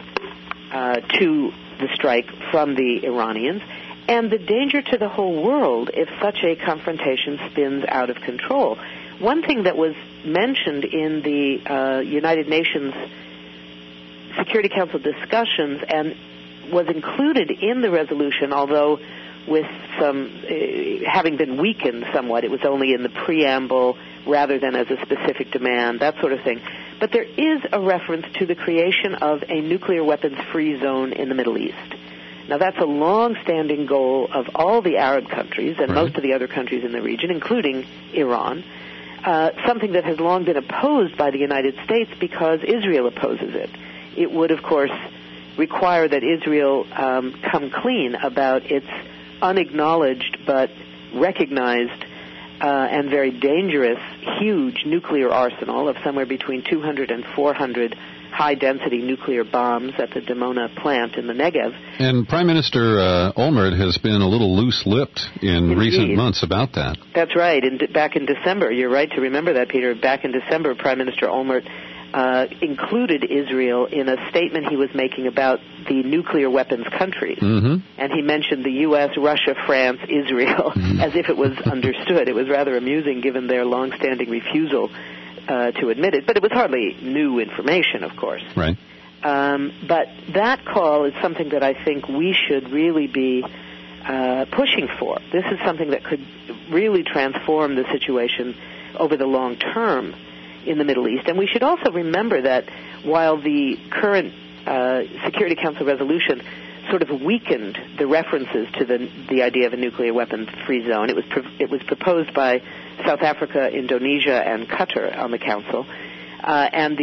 to the strike from the Iranians, and the danger to the whole world if such a confrontation spins out of control. One thing that was mentioned in the United Nations Security Council discussions and was included in the resolution, although with some having been weakened somewhat, it was only in the preamble rather than as a specific demand, that sort of thing. But there is a reference to the creation of a nuclear weapons-free zone in the Middle East. Now, that's a long-standing goal of all the Arab countries and most of the other countries in the region, including Iran, something that has long been opposed by the United States because Israel opposes it. It would, of course, require that Israel come clean about its unacknowledged but recognized and very dangerous, huge nuclear arsenal of somewhere between 200 and 400 high-density nuclear bombs at the Dimona plant in the Negev. And Prime Minister Olmert has been a little loose-lipped in recent months about that. That's right. Back in December, you're right to remember that, Peter. Back in December, Prime Minister Olmert included Israel in a statement he was making about the nuclear weapons countries. And he mentioned the U.S., Russia, France, Israel, as if it was understood. It was rather amusing given their long-standing refusal to admit it, but it was hardly new information, of course. Right. But that call is something that I think we should really be pushing for. This is something that could really transform the situation over the long term in the Middle East. And we should also remember that while the current Security Council resolution sort of weakened the references to the idea of a nuclear weapons-free zone, it was proposed by South Africa, Indonesia, and Qatar on the Council, and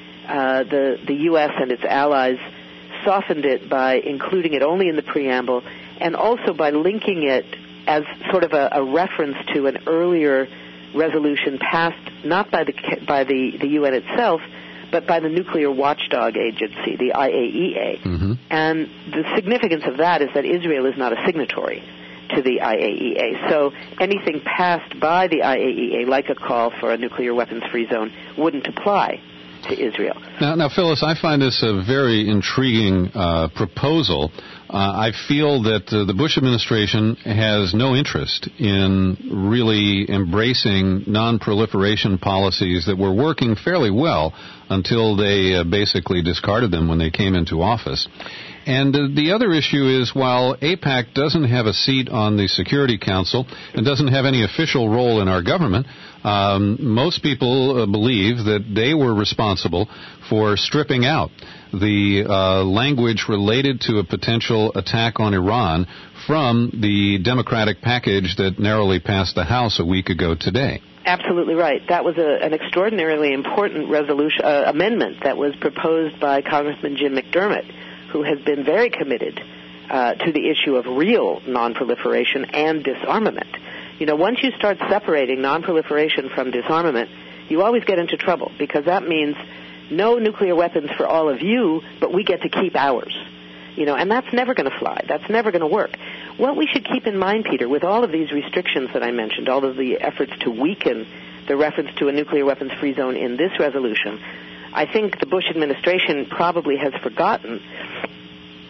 the U.S. and its allies softened it by including it only in the preamble and also by linking it as sort of a reference to an earlier resolution passed not by the UN itself, but by the Nuclear Watchdog Agency, the IAEA. And the significance of that is that Israel is not a signatory to the IAEA. So anything passed by the IAEA, like a call for a nuclear weapons-free zone, wouldn't apply to Israel. Now, Phyllis, I find this a very intriguing proposal. I feel that the Bush administration has no interest in really embracing non-proliferation policies that were working fairly well until they basically discarded them when they came into office. And the other issue is, while AIPAC doesn't have a seat on the Security Council and doesn't have any official role in our government, most people believe that they were responsible for stripping out the language related to a potential attack on Iran from the Democratic package that narrowly passed the House a week ago today. Absolutely right. That was an extraordinarily important resolution amendment that was proposed by Congressman Jim McDermott, who has been very committed to the issue of real nonproliferation and disarmament. You know, once you start separating nonproliferation from disarmament, you always get into trouble, because that means no nuclear weapons for all of you, but we get to keep ours. You know, and that's never going to fly. That's never going to work. What we should keep in mind, Peter, with all of these restrictions that I mentioned, all of the efforts to weaken the reference to a nuclear weapons-free zone in this resolution, I think the Bush administration probably has forgotten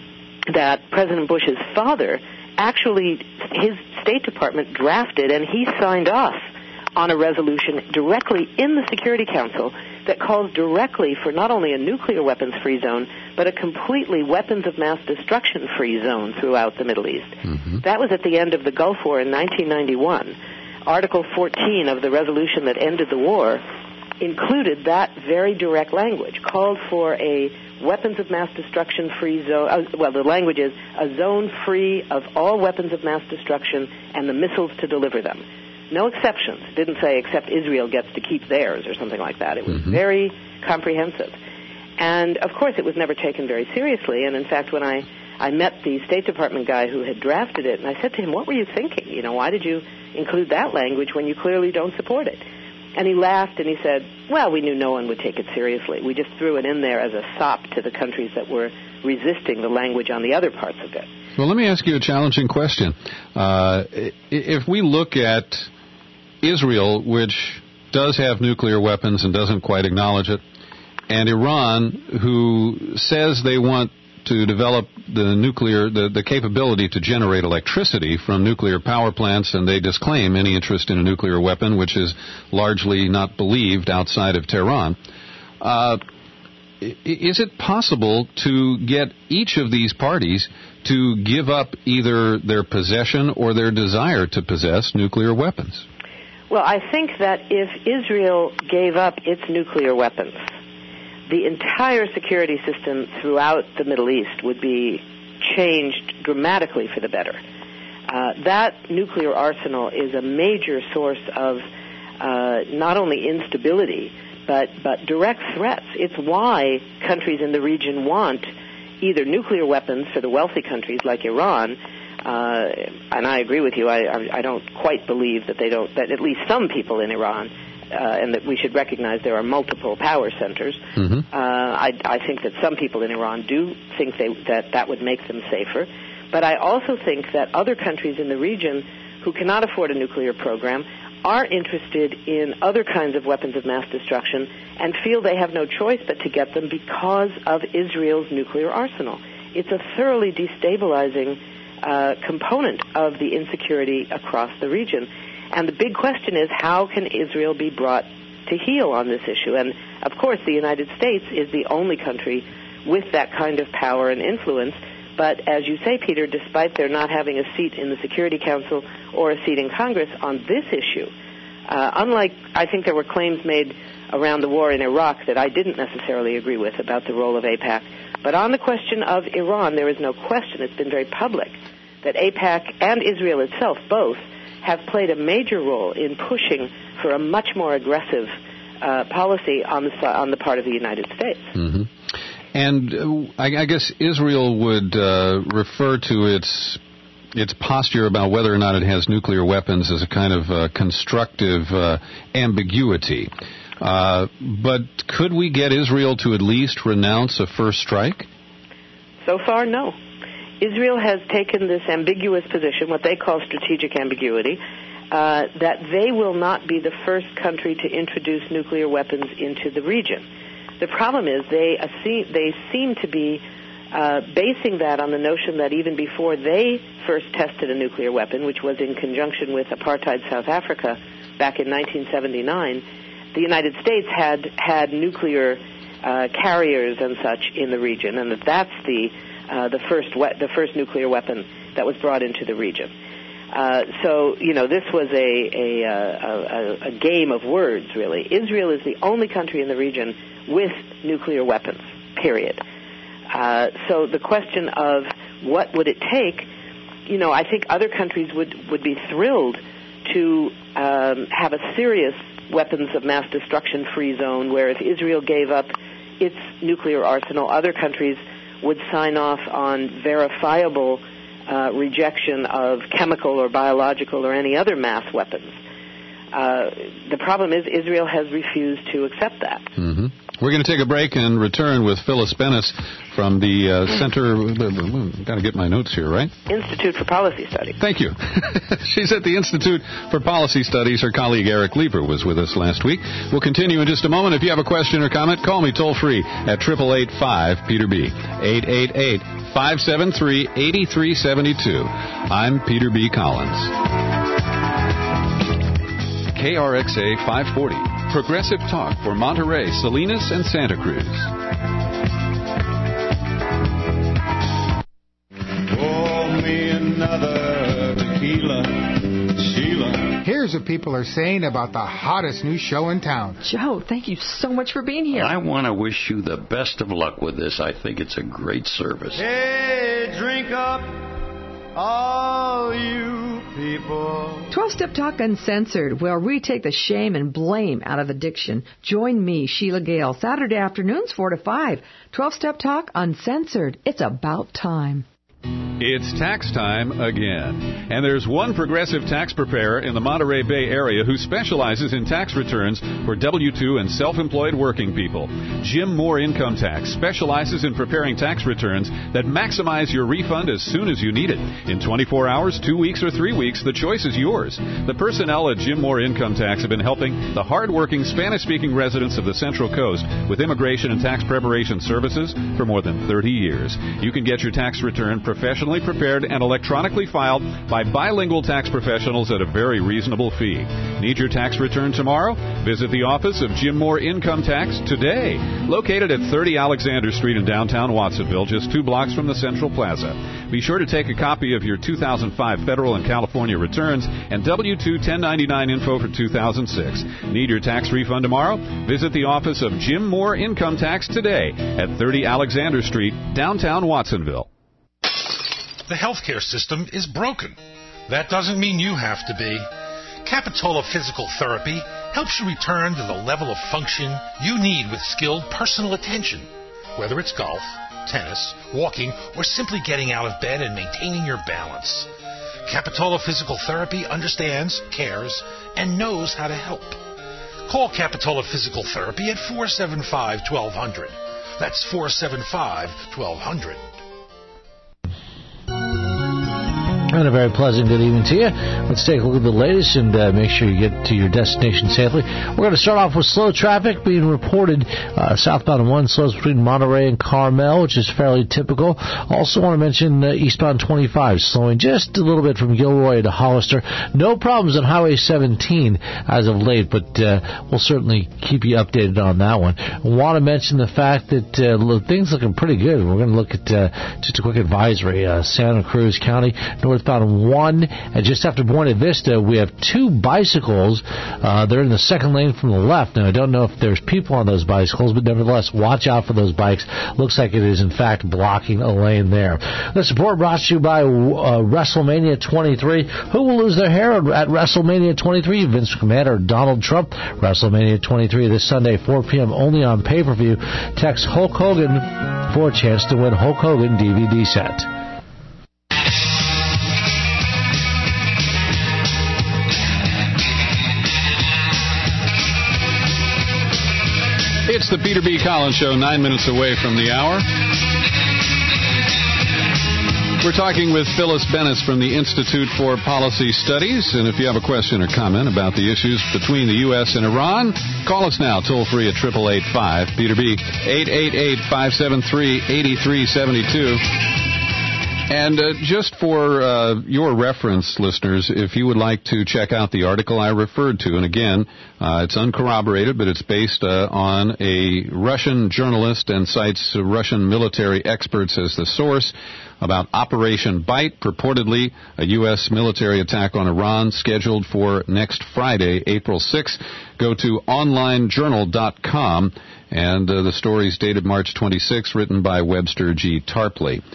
that President Bush's father actually, his State Department drafted and he signed off on a resolution directly in the Security Council that calls directly for not only a nuclear weapons-free zone, but a completely weapons of mass destruction-free zone throughout the Middle East. That was at the end of the Gulf War in 1991. Article 14 of the resolution that ended the war included that very direct language, called for a weapons of mass destruction-free zone. The language is a zone free of all weapons of mass destruction and the missiles to deliver them. No exceptions. It didn't say except Israel gets to keep theirs or something like that. It was very comprehensive. And, of course, it was never taken very seriously. And, in fact, when I met the State Department guy who had drafted it, and I said to him, what were you thinking? You know, why did you include that language when you clearly don't support it? And he laughed and he said, well, we knew no one would take it seriously. We just threw it in there as a sop to the countries that were resisting the language on the other parts of it. Well, let me ask you a challenging question. If we look at Israel, which does have nuclear weapons and doesn't quite acknowledge it, and Iran, who says they want to develop the capability to generate electricity from nuclear power plants, and they disclaim any interest in a nuclear weapon, which is largely not believed outside of Tehran. Is it possible to get each of these parties to give up either their possession or their desire to possess nuclear weapons? Well, I think that if Israel gave up its nuclear weapons, the entire security system throughout the Middle East would be changed dramatically for the better. That nuclear arsenal is a major source of not only instability, but direct threats. It's why countries in the region want either nuclear weapons for the wealthy countries like Iran, and I agree with you. I don't quite believe that that at least some people in Iran, and that we should recognize there are multiple power centers. I think that some people in Iran do think that would make them safer. But I also think that other countries in the region who cannot afford a nuclear program are interested in other kinds of weapons of mass destruction and feel they have no choice but to get them because of Israel's nuclear arsenal. It's a thoroughly destabilizing component of the insecurity across the region. And the big question is, how can Israel be brought to heel on this issue? And, of course, the United States is the only country with that kind of power and influence. But, as you say, Peter, despite their not having a seat in the Security Council or a seat in Congress on this issue, unlike, I think there were claims made around the war in Iraq that I didn't necessarily agree with about the role of AIPAC. But on the question of Iran, there is no question, it's been very public, that AIPAC and Israel itself both have played a major role in pushing for a much more aggressive policy on the part of the United States. And I guess Israel would refer to its posture about whether or not it has nuclear weapons as a kind of constructive ambiguity. But could we get Israel to at least renounce a first strike? So far, no. Israel has taken this ambiguous position, what they call strategic ambiguity, that they will not be the first country to introduce nuclear weapons into the region. The problem is they seem to be basing that on the notion that even before they first tested a nuclear weapon, which was in conjunction with apartheid South Africa back in 1979, the United States had nuclear carriers and such in the region, and that's the first nuclear weapon that was brought into the region. So, this was a game of words, really. Israel is the only country in the region with nuclear weapons, period. So the question of what would it take, I think other countries would be thrilled to have a serious weapons of mass destruction free zone where if Israel gave up its nuclear arsenal, other countries would sign off on verifiable rejection of chemical or biological or any other mass weapons. The problem is Israel has refused to accept that. Mm-hmm. We're going to take a break and return with Phyllis Bennis from the Center. Got to get my notes here, right? Institute for Policy Studies. Thank you. She's at the Institute for Policy Studies. Her colleague Eric Lieber was with us last week. We'll continue in just a moment. If you have a question or comment, call me toll free at 888-5-PETER-B. 888-573-8372. I'm Peter B. Collins. KRXA 540. Progressive talk for Monterey, Salinas, and Santa Cruz. Pour me another tequila, Sheila. Here's what people are saying about the hottest new show in town. Joe, thank you so much for being here. I want to wish you the best of luck with this. I think it's a great service. Hey, drink up, all you people. 12-Step Talk Uncensored, where we take the shame and blame out of addiction. Join me, Sheila Gale, Saturday afternoons 4 to 5. 12-Step Talk Uncensored. It's about time. It's tax time again. And there's one progressive tax preparer in the Monterey Bay area who specializes in tax returns for W-2 and self-employed working people. Jim Moore Income Tax specializes in preparing tax returns that maximize your refund as soon as you need it. In 24 hours, 2 weeks, or 3 weeks, the choice is yours. The personnel at Jim Moore Income Tax have been helping the hard-working Spanish-speaking residents of the Central Coast with immigration and tax preparation services for more than 30 years. You can get your tax return professionally prepared and electronically filed by bilingual tax professionals at a very reasonable fee. Need your tax return tomorrow? Visit the office of Jim Moore Income Tax today. Located at 30 Alexander Street in downtown Watsonville, just 2 blocks from the Central Plaza. Be sure to take a copy of your 2005 federal and California returns and W-2 1099 info for 2006. Need your tax refund tomorrow? Visit the office of Jim Moore Income Tax today at 30 Alexander Street, downtown Watsonville. The healthcare system is broken. That doesn't mean you have to be. Capitola Physical Therapy helps you return to the level of function you need with skilled personal attention. Whether it's golf, tennis, walking, or simply getting out of bed and maintaining your balance. Capitola Physical Therapy understands, cares, and knows how to help. Call Capitola Physical Therapy at 475-1200. That's 475-1200. And a very pleasant good evening to you. Let's take a look at the latest and make sure you get to your destination safely. We're going to start off with slow traffic being reported southbound 1, slows between Monterey and Carmel, which is fairly typical. Also want to mention eastbound 25, slowing just a little bit from Gilroy to Hollister. No problems on Highway 17 as of late, but we'll certainly keep you updated on that one. I want to mention the fact that things looking pretty good. We're going to look at just a quick advisory. Santa Cruz County, northbound 1, and just after Buena Vista, we have 2 bicycles. They're in the second lane from the left. Now, I don't know if there's people on those bicycles, but nevertheless, watch out for those bikes. Looks like it is, in fact, blocking a lane there. This report brought to you by WrestleMania 23. Who will lose their hair at WrestleMania 23? Vince McMahon or Donald Trump? WrestleMania 23 this Sunday, 4 p.m. only on pay-per-view. Text Hulk Hogan for a chance to win Hulk Hogan DVD set. It's the Peter B. Collins Show, 9 minutes away from the hour. We're talking with Phyllis Bennis from the Institute for Policy Studies. And if you have a question or comment about the issues between the U.S. and Iran, call us now, toll free at 888-5-PETER-B, 888-573-8372. And just for your reference, listeners, if you would like to check out the article I referred to, and again, it's uncorroborated, but it's based on a Russian journalist and cites Russian military experts as the source, about Operation Bite, purportedly a U.S. military attack on Iran scheduled for next Friday, April 6th. Go to onlinejournal.com, and the story is dated March 26, written by Webster G. Tarpley.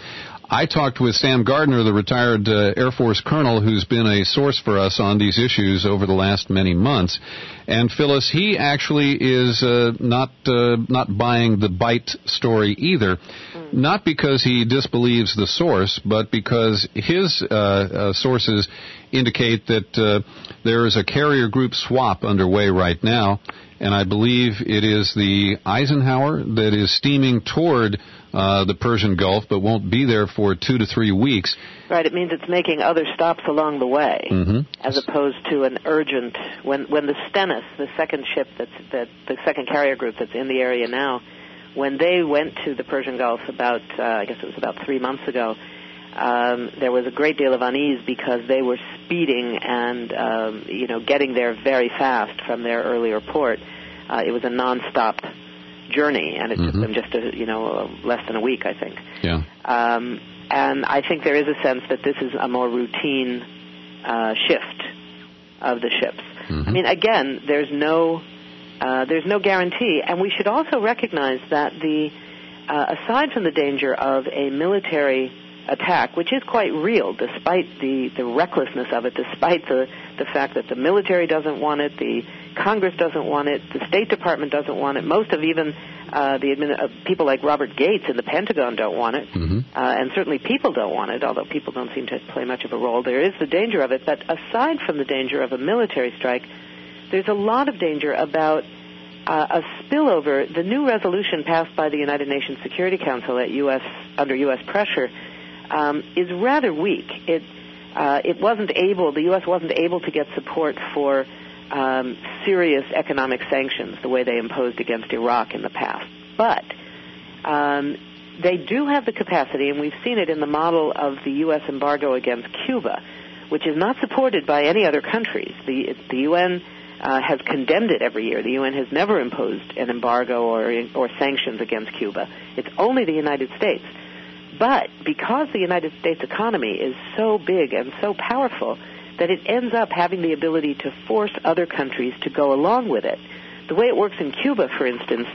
I talked with Sam Gardner, the retired Air Force colonel who's been a source for us on these issues over the last many months. And Phyllis, he actually is not buying the Byte story either, not because he disbelieves the source, but because his sources indicate that there is a carrier group swap underway right now, and I believe it is the Eisenhower that is steaming toward the Persian Gulf, but won't be there for 2 to 3 weeks. Right, it means it's making other stops along the way, as opposed to an urgent. When the Stennis, the second ship the second carrier group that's in the area now, when they went to the Persian Gulf about, I guess it was about 3 months ago, there was a great deal of unease because they were speeding and getting there very fast from their earlier port. It was a nonstop journey, and it took them just less than a week, I think. Yeah. And I think there is a sense that this is a more routine shift of the ships. I mean, again, there's no guarantee, and we should also recognize that aside from the danger of a military attack, which is quite real, despite the recklessness of it, despite the fact that the military doesn't want it, the Congress doesn't want it, the State Department doesn't want it, most of even people like Robert Gates in the Pentagon don't want it, and certainly people don't want it, although people don't seem to play much of a role. There is the danger of it, but aside from the danger of a military strike, there's a lot of danger about a spillover. The new resolution passed by the United Nations Security Council under U.S. pressure is rather weak. The U.S. wasn't able to get support for serious economic sanctions the way they imposed against Iraq in the past. But they do have the capacity, and we've seen it in the model of the U.S. embargo against Cuba, which is not supported by any other countries. The UN has condemned it every year. The UN has never imposed an embargo or sanctions against Cuba. It's only the United States. But because the United States economy is so big and so powerful that it ends up having the ability to force other countries to go along with it. The way it works in Cuba, for instance,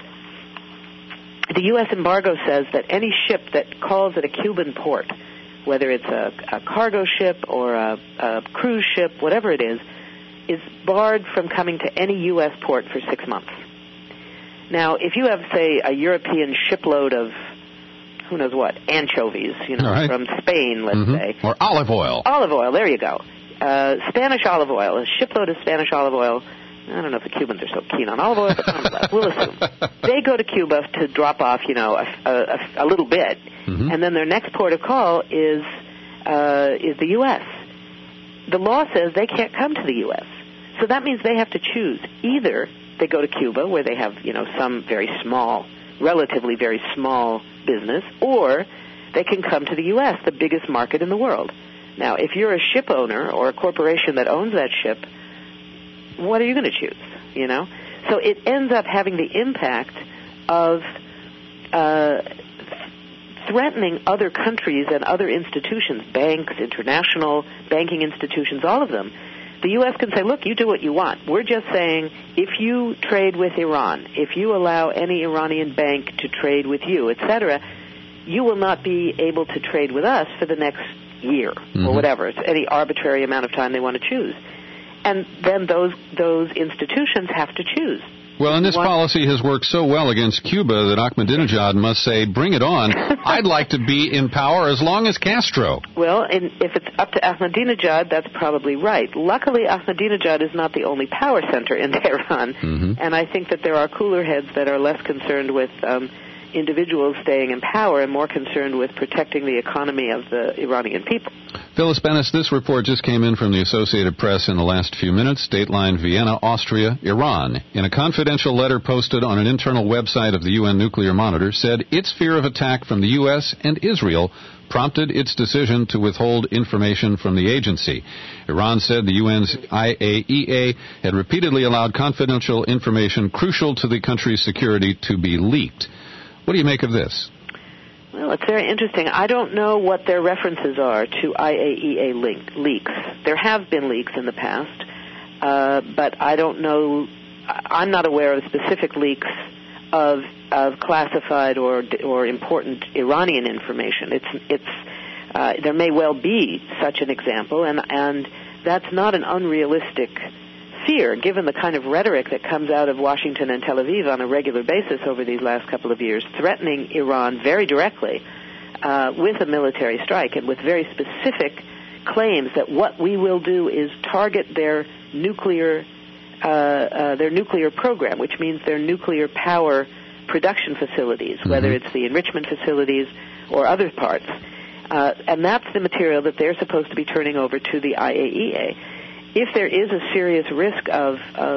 the U.S. embargo says that any ship that calls at a Cuban port, whether it's a cargo ship or a cruise ship, whatever it is barred from coming to any U.S. port for 6 months. Now, if you have, say, a European shipload of who knows what, anchovies, right, from Spain, let's say. Or olive oil. Olive oil, there you go. Spanish olive oil, a shipload of Spanish olive oil. I don't know if the Cubans are so keen on olive oil, but nonetheless, we'll assume. They go to Cuba to drop off, a little bit, and then their next port of call is the U.S. The law says they can't come to the U.S., so that means they have to choose. Either they go to Cuba, where they have, some very small, relatively very small business, or they can come to the U.S., the biggest market in the world. Now, if you're a ship owner or a corporation that owns that ship, what are you going to choose, So it ends up having the impact of threatening other countries and other institutions, banks, international banking institutions, all of them. The U.S. can say, look, you do what you want. We're just saying if you trade with Iran, if you allow any Iranian bank to trade with you, etc., you will not be able to trade with us for the next year or whatever. It's any arbitrary amount of time they want to choose. And then those institutions have to choose. Well, and this policy has worked so well against Cuba that Ahmadinejad must say, bring it on. I'd like to be in power as long as Castro. Well, and if it's up to Ahmadinejad, that's probably right. Luckily, Ahmadinejad is not the only power center in Tehran, and I think that there are cooler heads that are less concerned with individuals staying in power and more concerned with protecting the economy of the Iranian people. Phyllis Bennis, this report just came in from the Associated Press in the last few minutes. Dateline, Vienna, Austria, Iran, in a confidential letter posted on an internal website of the UN Nuclear Monitor, said its fear of attack from the U.S. and Israel prompted its decision to withhold information from the agency. Iran said the UN's IAEA had repeatedly allowed confidential information crucial to the country's security to be leaked. What do you make of this? Well, it's very interesting. I don't know what their references are to IAEA leaks. There have been leaks in the past, but I don't know. I'm not aware of specific leaks of classified or important Iranian information. There may well be such an example, and that's not an unrealistic fear, given the kind of rhetoric that comes out of Washington and Tel Aviv on a regular basis over these last couple of years, threatening Iran very directly with a military strike and with very specific claims that what we will do is target their nuclear program, which means their nuclear power production facilities, whether it's the enrichment facilities or other parts. And that's the material that they're supposed to be turning over to the IAEA. If there is a serious risk of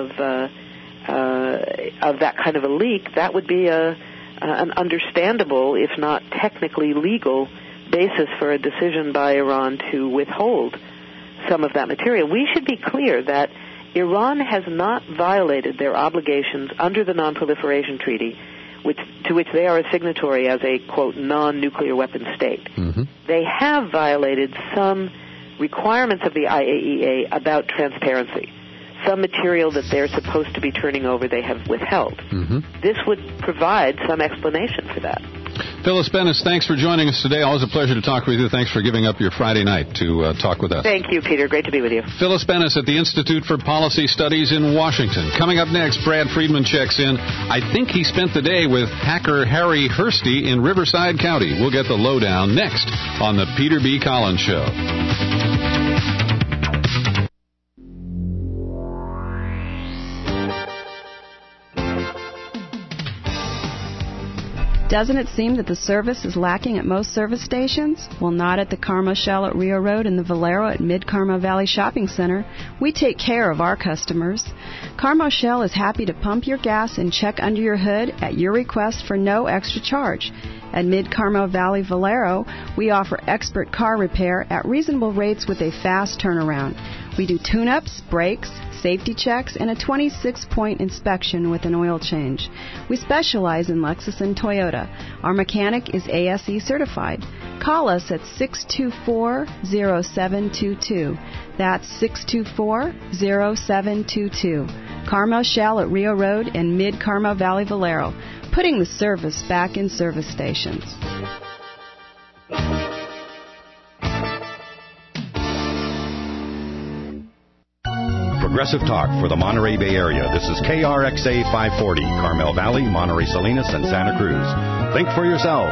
that kind of a leak, that would be an understandable, if not technically legal, basis for a decision by Iran to withhold some of that material. We should be clear that Iran has not violated their obligations under the Non-Proliferation Treaty, to which they are a signatory as a, quote, non-nuclear weapon state. They have violated some requirements of the IAEA about transparency. Some material that they're supposed to be turning over they have withheld. This would provide some explanation for that. Phyllis Bennis, thanks for joining us today. Always a pleasure to talk with you. Thanks for giving up your Friday night to talk with us. Thank you, Peter. Great to be with you. Phyllis Bennis at the Institute for Policy Studies in Washington. Coming up next, Brad Friedman checks in. I think he spent the day with hacker Harry Hursty in Riverside County. We'll get the lowdown next on the Peter B. Collins Show. Doesn't it seem that the service is lacking at most service stations? Well, not at the Carmo Shell at Rio Road and the Valero at Mid-Carmo Valley Shopping Center. We take care of our customers. Carmo Shell is happy to pump your gas and check under your hood at your request for no extra charge. At Mid-Carmo Valley Valero, we offer expert car repair at reasonable rates with a fast turnaround. We do tune-ups, brakes, safety checks, and a 26-point inspection with an oil change. We specialize in Lexus and Toyota. Our mechanic is ASE certified. Call us at 624-0722. That's 624-0722. Carmo Shell at Rio Road and Mid-Carmo Valley Valero, putting the service back in service stations. Progressive Talk for the Monterey Bay Area. This is KRXA 540, Carmel Valley, Monterey Salinas, and Santa Cruz. Think for yourself.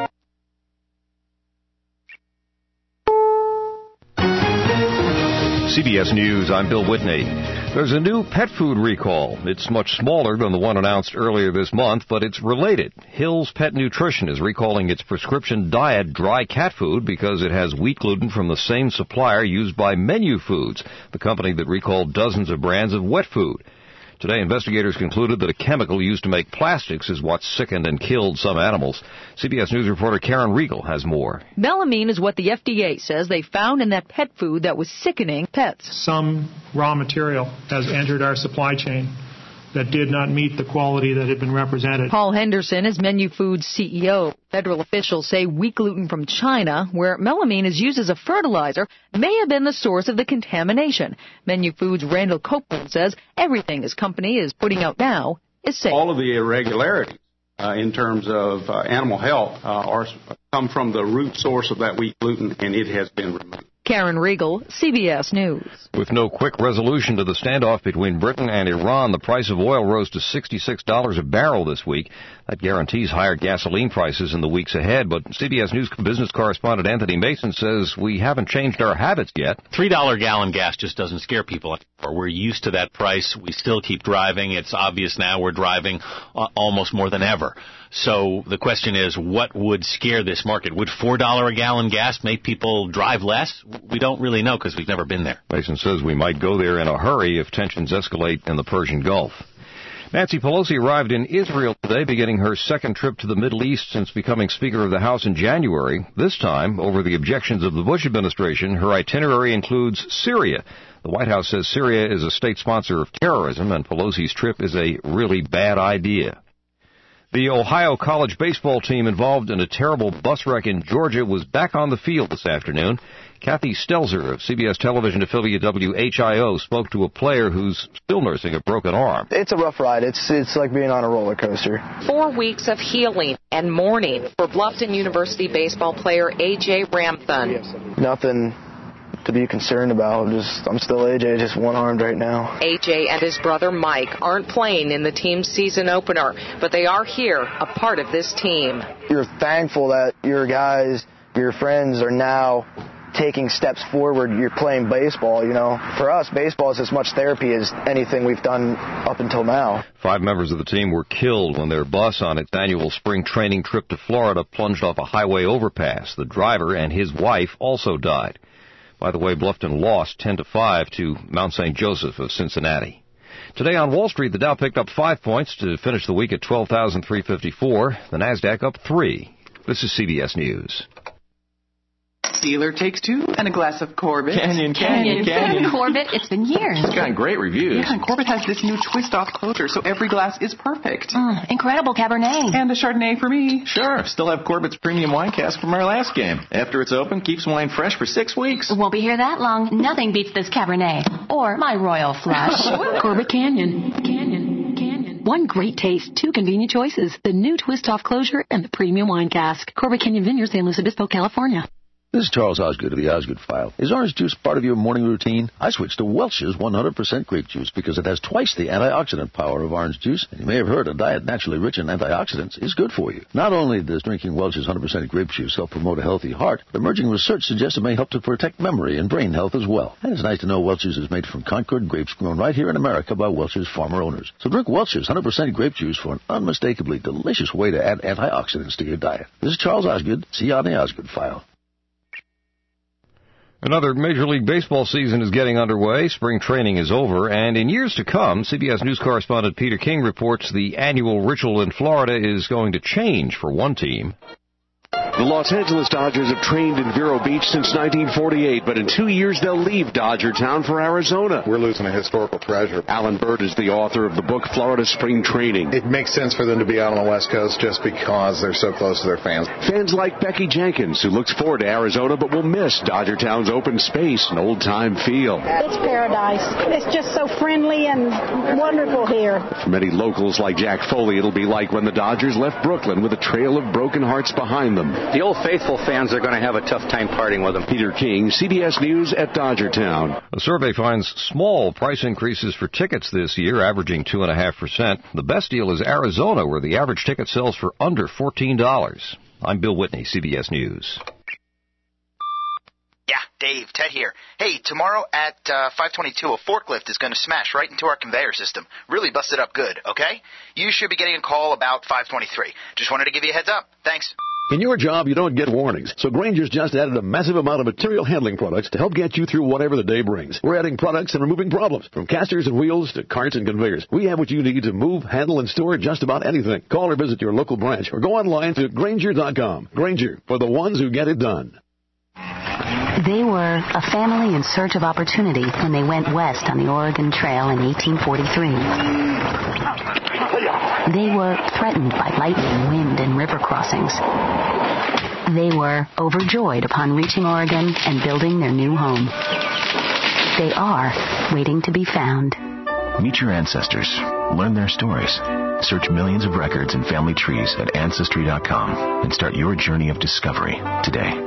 CBS News, I'm Bill Whitney. There's a new pet food recall. It's much smaller than the one announced earlier this month, but it's related. Hill's Pet Nutrition is recalling its prescription diet dry cat food because it has wheat gluten from the same supplier used by Menu Foods, the company that recalled dozens of brands of wet food. Today, investigators concluded that a chemical used to make plastics is what sickened and killed some animals. CBS News reporter Karen Riegel has more. Melamine is what the FDA says they found in that pet food that was sickening pets. Some raw material has entered our supply chain that did not meet the quality that had been represented. Paul Henderson is Menu Foods CEO. Federal officials say wheat gluten from China, where melamine is used as a fertilizer, may have been the source of the contamination. Menu Foods' Randall Copeland says everything his company is putting out now is safe. All of the irregularities in terms of animal health come from the root source of that wheat gluten, and it has been removed. Karen Riegel, CBS News. With no quick resolution to the standoff between Britain and Iran, the price of oil rose to $66 a barrel this week. That guarantees higher gasoline prices in the weeks ahead. But CBS News business correspondent Anthony Mason says we haven't changed our habits yet. $3 gallon gas just doesn't scare people anymore. We're used to that price. We still keep driving. It's obvious now we're driving almost more than ever. So the question is, what would scare this market? Would $4 a gallon gas make people drive less? We don't really know because we've never been there. Mason says we might go there in a hurry if tensions escalate in the Persian Gulf. Nancy Pelosi arrived in Israel today, beginning her second trip to the Middle East since becoming Speaker of the House in January. This time, over the objections of the Bush administration, her itinerary includes Syria. The White House says Syria is a state sponsor of terrorism, and Pelosi's trip is a really bad idea. The Ohio college baseball team involved in a terrible bus wreck in Georgia was back on the field this afternoon. Kathy Stelzer of CBS television affiliate WHIO spoke to a player who's still nursing a broken arm. It's a rough ride. It's like being on a roller coaster. 4 weeks of healing and mourning for Bluffton University baseball player A.J. Ramthun. Nothing to be concerned about. I'm still AJ, just one-armed right now. AJ and his brother Mike aren't playing in the team's season opener, but they are here, a part of this team. You're thankful that your guys, your friends are now taking steps forward. You're playing baseball, you know. For us, baseball is as much therapy as anything we've done up until now. 5 members of the team were killed when their bus on its annual spring training trip to Florida plunged off a highway overpass. The driver and his wife also died. By the way, Bluffton lost 10-5 to Mount St. Joseph of Cincinnati. Today on Wall Street, the Dow picked up 5 points to finish the week at 12,354. The Nasdaq up 3. This is CBS News. Dealer takes 2 and a glass of Corbett. Canyon. Corbett, it's been years. It's gotten great reviews. Yeah, and Corbett has this new twist-off closure, so every glass is perfect. Incredible Cabernet. And a Chardonnay for me. Sure. Still have Corbett's premium wine cask from our last game. After it's open, keeps wine fresh for 6 weeks. Won't be here that long. Nothing beats this Cabernet. Or my Royal Flush. Corbett Canyon. One great taste, 2 convenient choices. The new twist-off closure and the premium wine cask. Corbett Canyon Vineyard, San Luis Obispo, California. This is Charles Osgood of the Osgood File. Is orange juice part of your morning routine? I switched to Welch's 100% grape juice because it has twice the antioxidant power of orange juice. And you may have heard a diet naturally rich in antioxidants is good for you. Not only does drinking Welch's 100% grape juice help promote a healthy heart, but emerging research suggests it may help to protect memory and brain health as well. And it's nice to know Welch's is made from Concord grapes grown right here in America by Welch's farmer owners. So drink Welch's 100% grape juice for an unmistakably delicious way to add antioxidants to your diet. This is Charles Osgood. See you on the Osgood File. Another Major League Baseball season is getting underway. Spring training is over, and in years to come, CBS News correspondent Peter King reports the annual ritual in Florida is going to change for one team. The Los Angeles Dodgers have trained in Vero Beach since 1948, but in 2 years they'll leave Dodger Town for Arizona. We're losing a historical treasure. Alan Bird is the author of the book Florida Spring Training. It makes sense for them to be out on the West Coast just because they're so close to their fans. Fans like Becky Jenkins, who looks forward to Arizona but will miss Dodger Town's open space and old-time feel. It's paradise. It's just so friendly and wonderful here. For many locals like Jack Foley, it'll be like when the Dodgers left Brooklyn with a trail of broken hearts behind them. The Old Faithful fans are going to have a tough time parting with them. Peter King, CBS News at Dodger Town. A survey finds small price increases for tickets this year, averaging 2.5%. The best deal is Arizona, where the average ticket sells for under $14. I'm Bill Whitney, CBS News. Yeah, Dave, Ted here. Hey, tomorrow at 5:22, a forklift is going to smash right into our conveyor system. Really busted up good, okay? You should be getting a call about 5:23. Just wanted to give you a heads up. Thanks. In your job, you don't get warnings, so Grainger's just added a massive amount of material handling products to help get you through whatever the day brings. We're adding products and removing problems, from casters and wheels to carts and conveyors. We have what you need to move, handle, and store just about anything. Call or visit your local branch or go online to Grainger.com. Grainger, for the ones who get it done. They were a family in search of opportunity when they went west on the Oregon Trail in 1843. They were threatened by lightning, wind, and river crossings. They were overjoyed upon reaching Oregon and building their new home. They are waiting to be found. Meet your ancestors. Learn their stories. Search millions of records and family trees at Ancestry.com and start your journey of discovery today.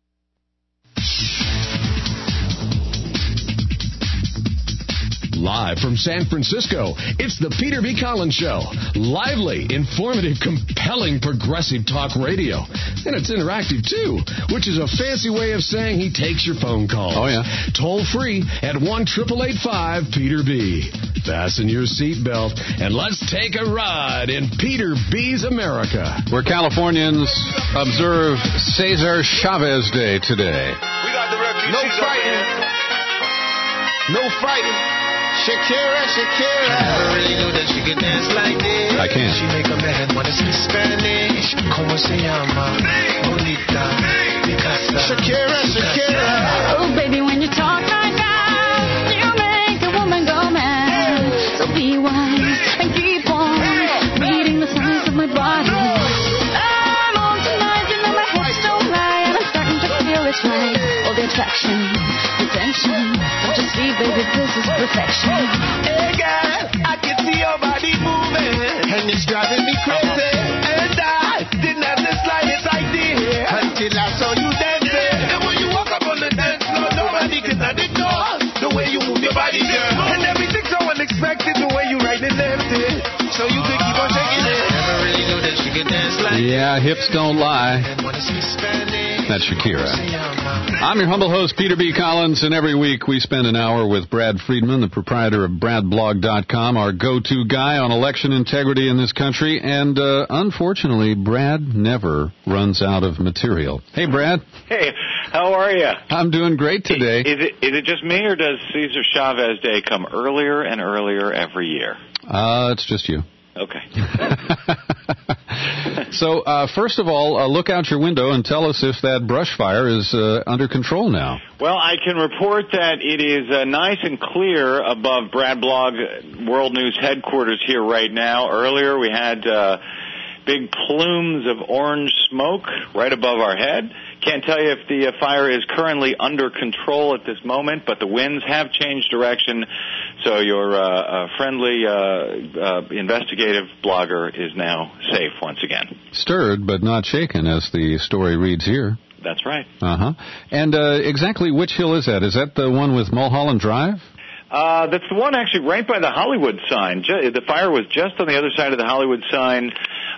Live from San Francisco, it's the Peter B. Collins Show. Lively, informative, compelling, progressive talk radio. And it's interactive, too, which is a fancy way of saying he takes your phone calls. Oh, yeah. Toll free at 1-888-5-PETER-B. Fasten your seatbelt and let's take a ride in Peter B.'s America. Where Californians observe Cesar Chavez Day today. We got the refugees. No fighting. No fighting. Shakira, Shakira. I never really knew that she could dance like this. I can. She make a man wanna speak Spanish. Como se llama? Bonita. Picasa. Shakira, Shakira. Oh, baby, when you talk like that, you make a woman go mad. So be wise and keep on reading the signs of my body. I'm on tonight, you know my hips don't lie, and I'm starting to feel it's right. Oh, they're attraction, attention. Don't you see, baby, this is perfection. Hey girl, I can see your body moving, and it's driving me crazy. And I didn't have the slightest idea until I saw you dancing. And when you walk up on the dance floor, nobody can ignore the way you move your body, girl. And everything's so unexpected, the way you right and left it, so you could keep on shaking it. Never really knew that she could dance like Yeah, hips don't lie. That's Shakira. I'm your humble host, Peter B. Collins, and every week we spend an hour with Brad Friedman, the proprietor of BradBlog.com, our go-to guy on election integrity in this country. And unfortunately, Brad never runs out of material. Hey, Brad. Hey, how are you? I'm doing great today. Is it just me, or does Cesar Chavez Day come earlier and earlier every year? It's just you. Okay. So, first of all, look out your window and tell us if that brush fire is under control now. Well, I can report that it is nice and clear above Brad Blog World News headquarters here right now. Earlier we had big plumes of orange smoke right above our head. Can't tell you if the fire is currently under control at this moment, but the winds have changed direction, so your friendly investigative blogger is now safe once again. Stirred but not shaken, as the story reads here. That's right. Uh-huh. And exactly which hill is that? Is that the one with Mulholland Drive? That's the one actually right by the Hollywood sign. The fire was just on the other side of the Hollywood sign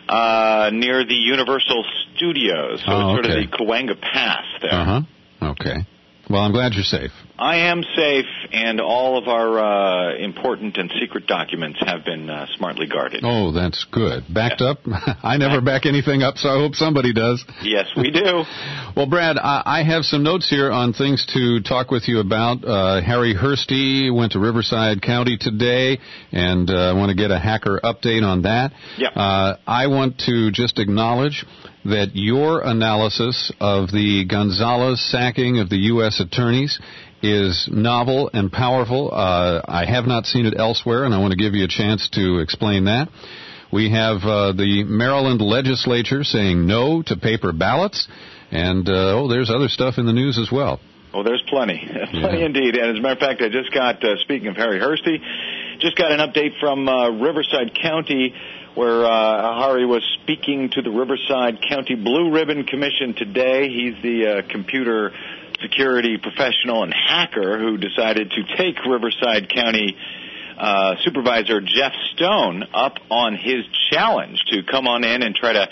near the Universal Studios. So it's sort of the Cahuenga Pass there. Uh-huh. Okay. Well, I'm glad you're safe. I am safe, and all of our important and secret documents have been smartly guarded. Oh, that's good. Backed up? I never back anything up, so I hope somebody does. Yes, we do. Well, Brad, I have some notes here on things to talk with you about. Harry Hursty went to Riverside County today, and I want to get a hacker update on that. Yep. I want to just acknowledge that your analysis of the Gonzalez sacking of the U.S. attorneys is novel and powerful. I have not seen it elsewhere, and I want to give you a chance to explain that. We have the Maryland legislature saying no to paper ballots, and, there's other stuff in the news as well. Oh, there's plenty. Plenty indeed. And as a matter of fact, I just got, speaking of Harry Hursty, just got an update from Riverside County, where Hari was speaking to the Riverside County Blue Ribbon Commission today. He's the computer security professional and hacker who decided to take Riverside County Supervisor Jeff Stone up on his challenge to come on in and try to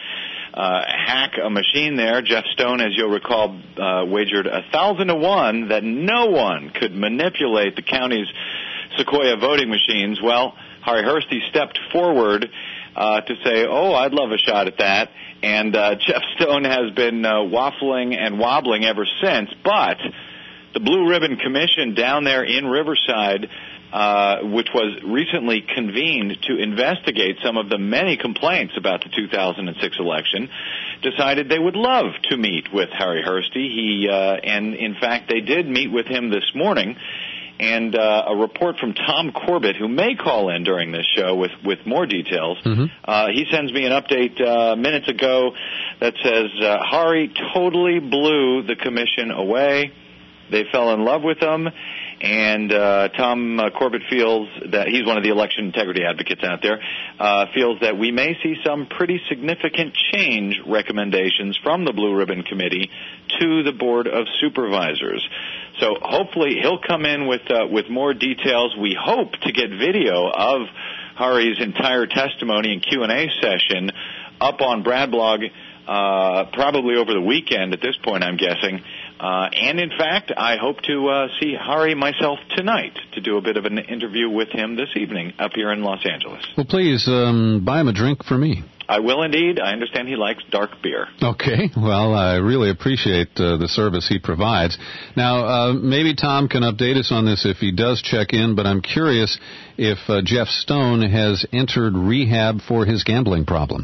hack a machine there. Jeff Stone, as you'll recall, wagered 1,000 to 1 that no one could manipulate the county's Sequoia voting machines. Well, Hari Hursty stepped forward to say, I'd love a shot at that. And Jeff Stone has been waffling and wobbling ever since. But the Blue Ribbon Commission down there in Riverside, which was recently convened to investigate some of the many complaints about the 2006 election, decided they would love to meet with Hari Hursty. And in fact, they did meet with him this morning. And a report from Tom Corbett, who may call in during this show with more details. Mm-hmm. He sends me an update minutes ago that says Hari totally blew the commission away. They fell in love with him. And Tom Corbett feels that he's one of the election integrity advocates out there, feels that we may see some pretty significant change recommendations from the Blue Ribbon Committee to the Board of Supervisors. So hopefully he'll come in with more details. We hope to get video of Hari's entire testimony and Q&A session up on Brad Blog probably over the weekend at this point, I'm guessing. And in fact, I hope to see Hari myself tonight to do a bit of an interview with him this evening up here in Los Angeles. Well, please buy him a drink for me. I will indeed. I understand he likes dark beer. Okay. Well, I really appreciate the service he provides. Now, maybe Tom can update us on this if he does check in, but I'm curious if Jeff Stone has entered rehab for his gambling problem.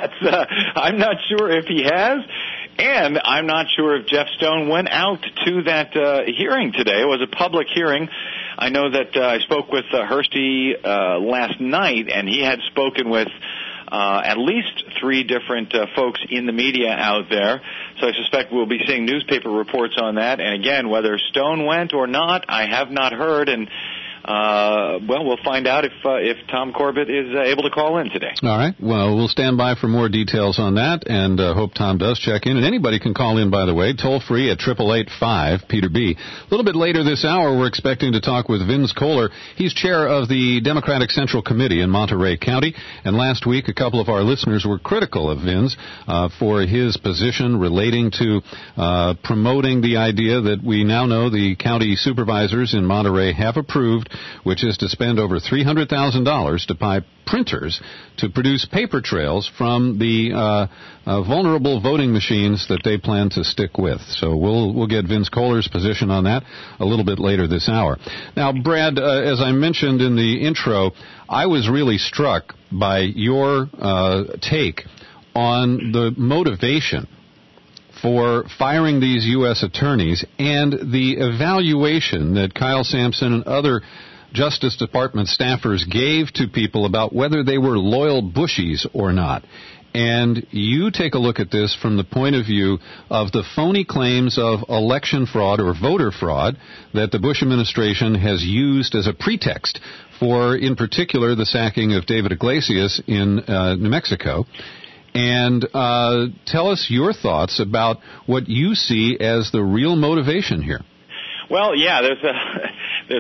I'm not sure if he has. And I'm not sure if Jeff Stone went out to that hearing today. It was a public hearing. I know that I spoke with Hursty last night, and he had spoken with at least 3 different folks in the media out there. So I suspect we'll be seeing newspaper reports on that. And again, whether Stone went or not, I have not heard. And we'll find out if Tom Corbett is able to call in today. All right. Well, we'll stand by for more details on that, and hope Tom does check in. And anybody can call in, by the way, toll free at 888-5-PETER-B. A little bit later this hour, we're expecting to talk with Vince Kohler. He's chair of the Democratic Central Committee in Monterey County. And last week, a couple of our listeners were critical of Vince for his position relating to promoting the idea that we now know the county supervisors in Monterey have approved, which is to spend over $300,000 to buy printers to produce paper trails from the vulnerable voting machines that they plan to stick with. So we'll get Vince Kohler's position on that a little bit later this hour. Now, Brad, as I mentioned in the intro, I was really struck by your take on the motivation for firing these U.S. attorneys and the evaluation that Kyle Sampson and other Justice Department staffers gave to people about whether they were loyal Bushies or not. And you take a look at this from the point of view of the phony claims of election fraud or voter fraud that the Bush administration has used as a pretext for, in particular, the sacking of David Iglesias in New Mexico. And tell us your thoughts about what you see as the real motivation here. Well, yeah, there's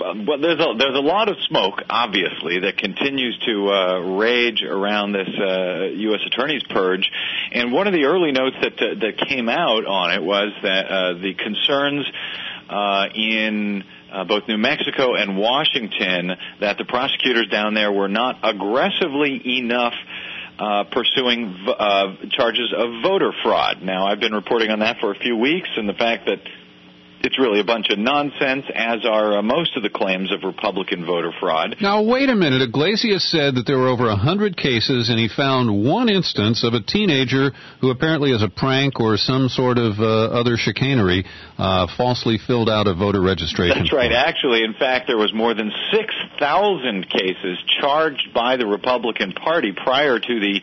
a lot of smoke, obviously, that continues to rage around this U.S. Attorney's purge. And one of the early notes that came out on it was that the concerns in both New Mexico and Washington that the prosecutors down there were not aggressively enough pursuing charges of voter fraud. Now, I've been reporting on that for a few weeks, and the fact that it's really a bunch of nonsense, as are most of the claims of Republican voter fraud. Now, wait a minute. Iglesias said that there were over 100 cases, and he found one instance of a teenager who apparently as a prank or some sort of other chicanery falsely filled out a voter registration That's right. Actually, in fact, there was more than 6,000 cases charged by the Republican Party prior to the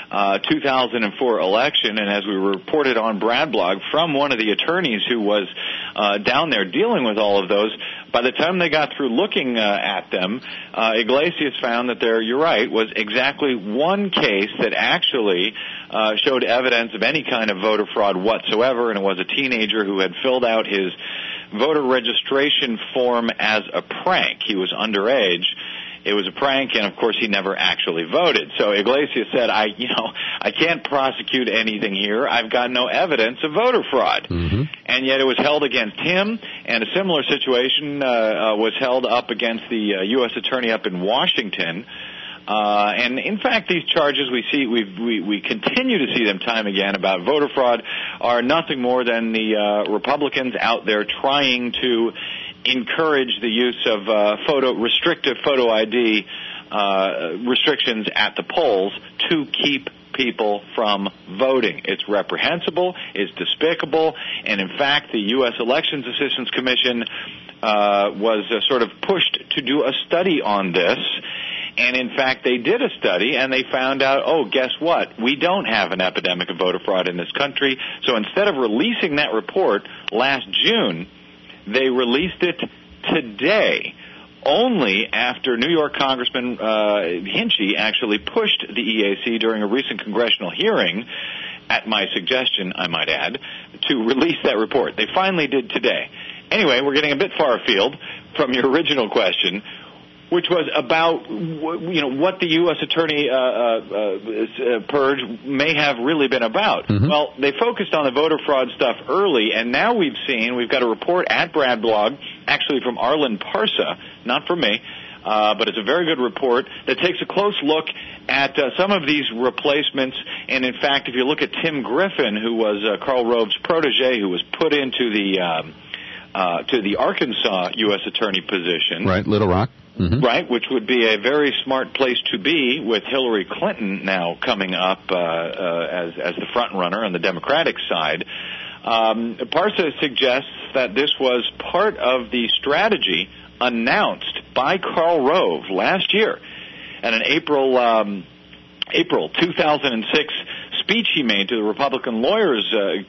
2004 election, and as we reported on Brad Blog from one of the attorneys who was down there dealing with all of those, by the time they got through looking at them, Iglesias found that there, you're right, was exactly one case that actually showed evidence of any kind of voter fraud whatsoever, and it was a teenager who had filled out his voter registration form as a prank. He was underage. It was a prank, and of course he never actually voted. So Iglesias said, I can't prosecute anything here. I've got no evidence of voter fraud. Mm-hmm. And yet it was held against him, and a similar situation was held up against the U.S. attorney up in Washington. And in fact, these charges we continue to see them time again about voter fraud are nothing more than the Republicans out there trying to encourage the use of restrictive photo ID restrictions at the polls to keep people from voting. It's reprehensible, it's despicable, and in fact, the U.S. Elections Assistance Commission was sort of pushed to do a study on this. And in fact, they did a study, and they found out, guess what? We don't have an epidemic of voter fraud in this country. So instead of releasing that report last June, they released it today, only after New York Congressman Hinchey actually pushed the EAC during a recent congressional hearing, at my suggestion, I might add, to release that report. They finally did today. Anyway, we're getting a bit far afield from your original question, which was about what the U.S. Attorney purge may have really been about. Mm-hmm. Well, they focused on the voter fraud stuff early, and now we've got a report at Brad Blog, actually from Arlen Parsa, not from me, but it's a very good report that takes a close look at some of these replacements. And in fact, if you look at Tim Griffin, who was Karl Rove's protege, who was put into the Arkansas U.S. Attorney position. Right, Little Rock. Mm-hmm. Right, which would be a very smart place to be with Hillary Clinton now coming up as the front runner on the Democratic side. Parsa suggests that this was part of the strategy announced by Karl Rove last year at an April April 2006 speech he made to the Republican Lawyers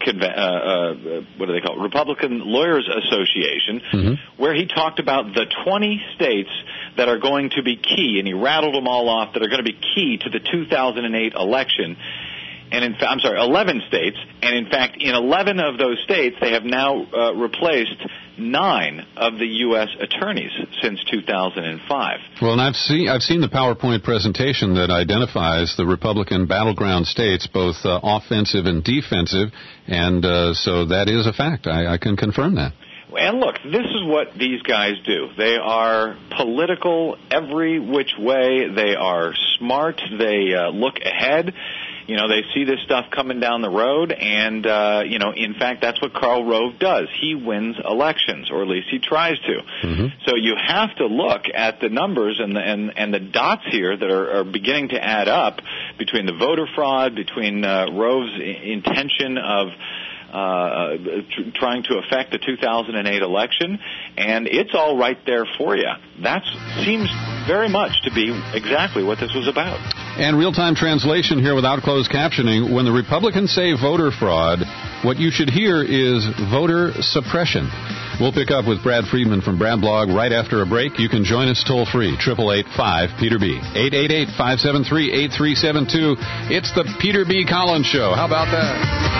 Republican Lawyers Association, where he talked about the 20 states that are going to be key, and he rattled them all off, that are going to be key to the 2008 election. And 11 states, and in fact, in 11 of those states, they have now replaced 9 of the U.S. attorneys since 2005. Well, and I've seen the PowerPoint presentation that identifies the Republican battleground states, both offensive and defensive, and so that is a fact. I can confirm that. And look, this is what these guys do. They are political every which way. They are smart. They look ahead. You know, they see this stuff coming down the road, and, in fact, that's what Karl Rove does. He wins elections, or at least he tries to. So you have to look at the numbers and the dots here that are beginning to add up between the voter fraud, between Rove's intention of trying to affect the 2008 election, and it's all right there for you. That seems very much to be exactly what this was about. And real-time translation here without closed captioning. When the Republicans say voter fraud, what you should hear is voter suppression. We'll pick up with Brad Friedman from Brad Blog right after a break. You can join us toll-free, 888-5-PETER-B, 888-573-8372. It's the Peter B. Collins Show. How about that?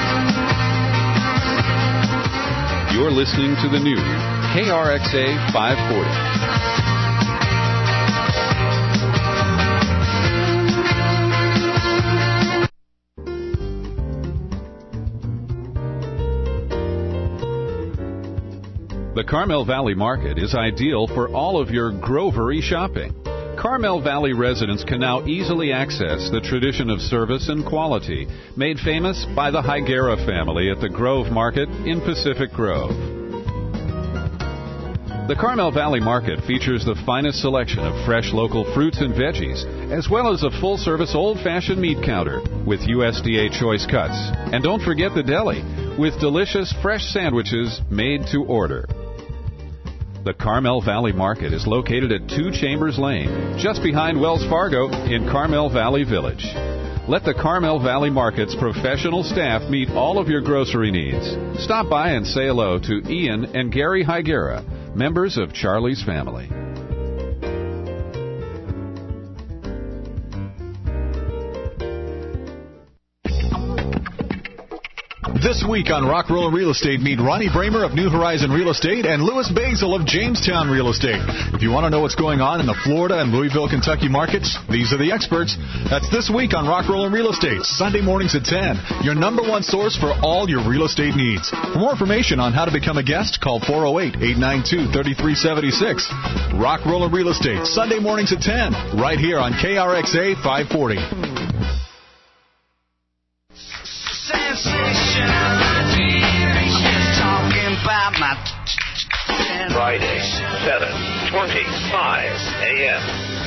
You're listening to the new KRXA 540. The Carmel Valley Market is ideal for all of your grovery shopping. Carmel Valley residents can now easily access the tradition of service and quality made famous by the Higuera family at the Grove Market in Pacific Grove. The Carmel Valley Market features the finest selection of fresh local fruits and veggies, as well as a full-service old-fashioned meat counter with USDA choice cuts. And don't forget the deli, with delicious fresh sandwiches made to order. The Carmel Valley Market is located at 2 Chambers Lane, just behind Wells Fargo in Carmel Valley Village. Let the Carmel Valley Market's professional staff meet all of your grocery needs. Stop by and say hello to Ian and Gary Higuera, members of Charlie's family. This week on Rock, Roll, and Real Estate, meet Ronnie Bramer of New Horizon Real Estate and Louis Basil of Jamestown Real Estate. If you want to know what's going on in the Florida and Louisville, Kentucky markets, these are the experts. That's this week on Rock, Roll, and Real Estate, Sunday mornings at 10. Your number one source for all your real estate needs. For more information on how to become a guest, call 408-892-3376. Rock, Roll, and Real Estate, Sunday mornings at 10, right here on KRXA 540. Friday, 7:25 a.m.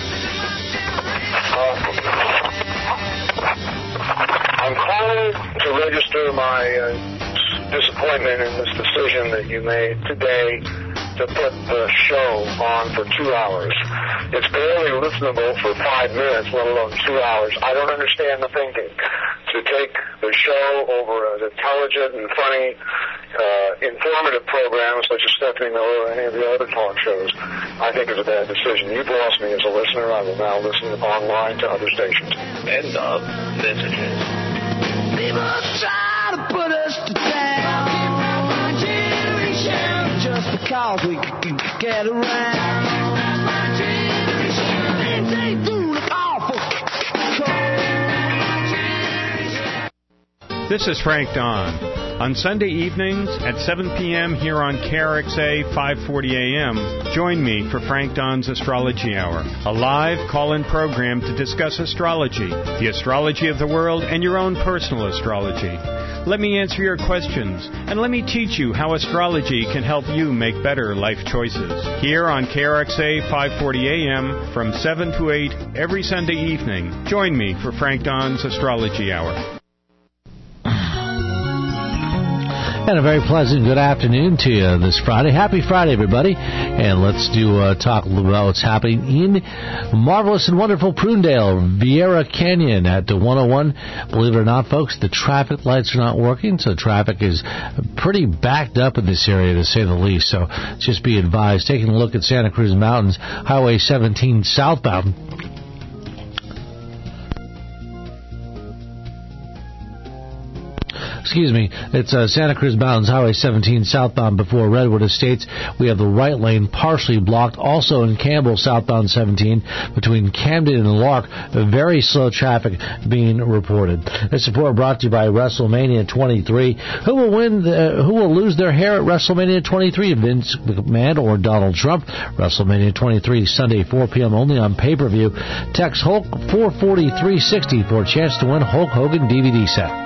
I'm calling to register my disappointment in this decision that you made today to put the show on for 2 hours. It's barely listenable for 5 minutes, let alone 2 hours. I don't understand the thinking. To take the show over an intelligent and funny, informative program such as Stephanie Miller or any of the other talk shows, I think is a bad decision. You've lost me as a listener. I will now listen online to other stations. End of messages. People try to put us to down. My generation, just because we can get around. My generation, they do look awful cold. This is Frank Don. On Sunday evenings at 7 p.m. here on KRXA 540 AM, join me for Frank Don's Astrology Hour, a live call-in program to discuss astrology, the astrology of the world, and your own personal astrology. Let me answer your questions, and let me teach you how astrology can help you make better life choices. Here on KRXA 540 AM from 7 to 8 every Sunday evening, join me for Frank Don's Astrology Hour. And a very pleasant good afternoon to you this Friday. Happy Friday, everybody. And let's talk a little about what's happening in marvelous and wonderful Prunedale, Vieira Canyon at 101. Believe it or not, folks, the traffic lights are not working, so traffic is pretty backed up in this area, to say the least. So just be advised. Taking a look at Santa Cruz Mountains, Highway 17 southbound. It's Santa Cruz Mountains, Highway 17 southbound before Redwood Estates. We have the right lane partially blocked. Also in Campbell, southbound 17 between Camden and Lark, very slow traffic being reported. This report brought to you by WrestleMania 23. Who will lose their hair at WrestleMania 23? Vince McMahon or Donald Trump? WrestleMania 23 Sunday 4 p.m. only on pay-per-view. Text Hulk 44360 for a chance to win Hulk Hogan DVD set.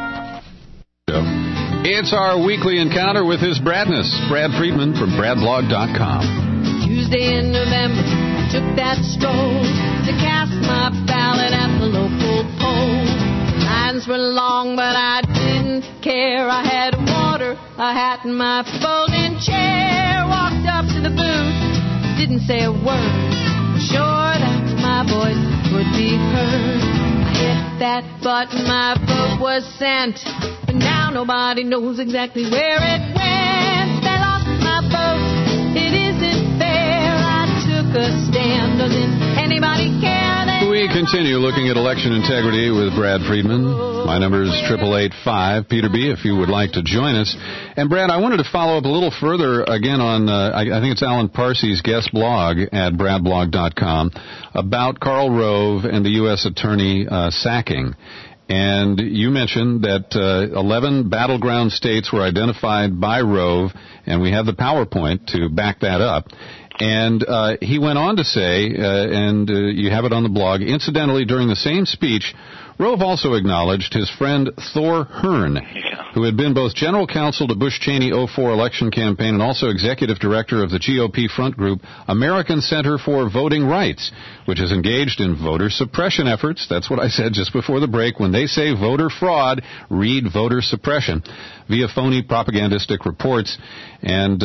It's our weekly encounter with His Bradness, Brad Friedman from BradBlog.com. Tuesday in November, I took that stroll to cast my ballot at the local poll. The lines were long, but I didn't care. I had water, a hat, and my folding chair. Walked up to the booth, didn't say a word. Sure that my voice would be heard. I hit that button, my vote was sent. But now nobody knows exactly where it went. They lost my vote. It isn't fair. I took a stand. Doesn't anybody care? We continue looking at election integrity with Brad Friedman. My number is 888-5 Peter B. if you would like to join us. And Brad, I wanted to follow up a little further again on I think it's Alan Parsee's guest blog at BradBlog.com about Karl Rove and the U.S. Attorney sacking. And you mentioned that 11 battleground states were identified by Rove, and we have the PowerPoint to back that up. And he went on to say, and you have it on the blog, incidentally, during the same speech, Rove also acknowledged his friend Thor Hearn, who had been both general counsel to Bush Cheney 04 election campaign and also executive director of the GOP front group American Center for Voting Rights, which is engaged in voter suppression efforts. That's what I said just before the break. When they say voter fraud, read voter suppression via phony propagandistic reports. And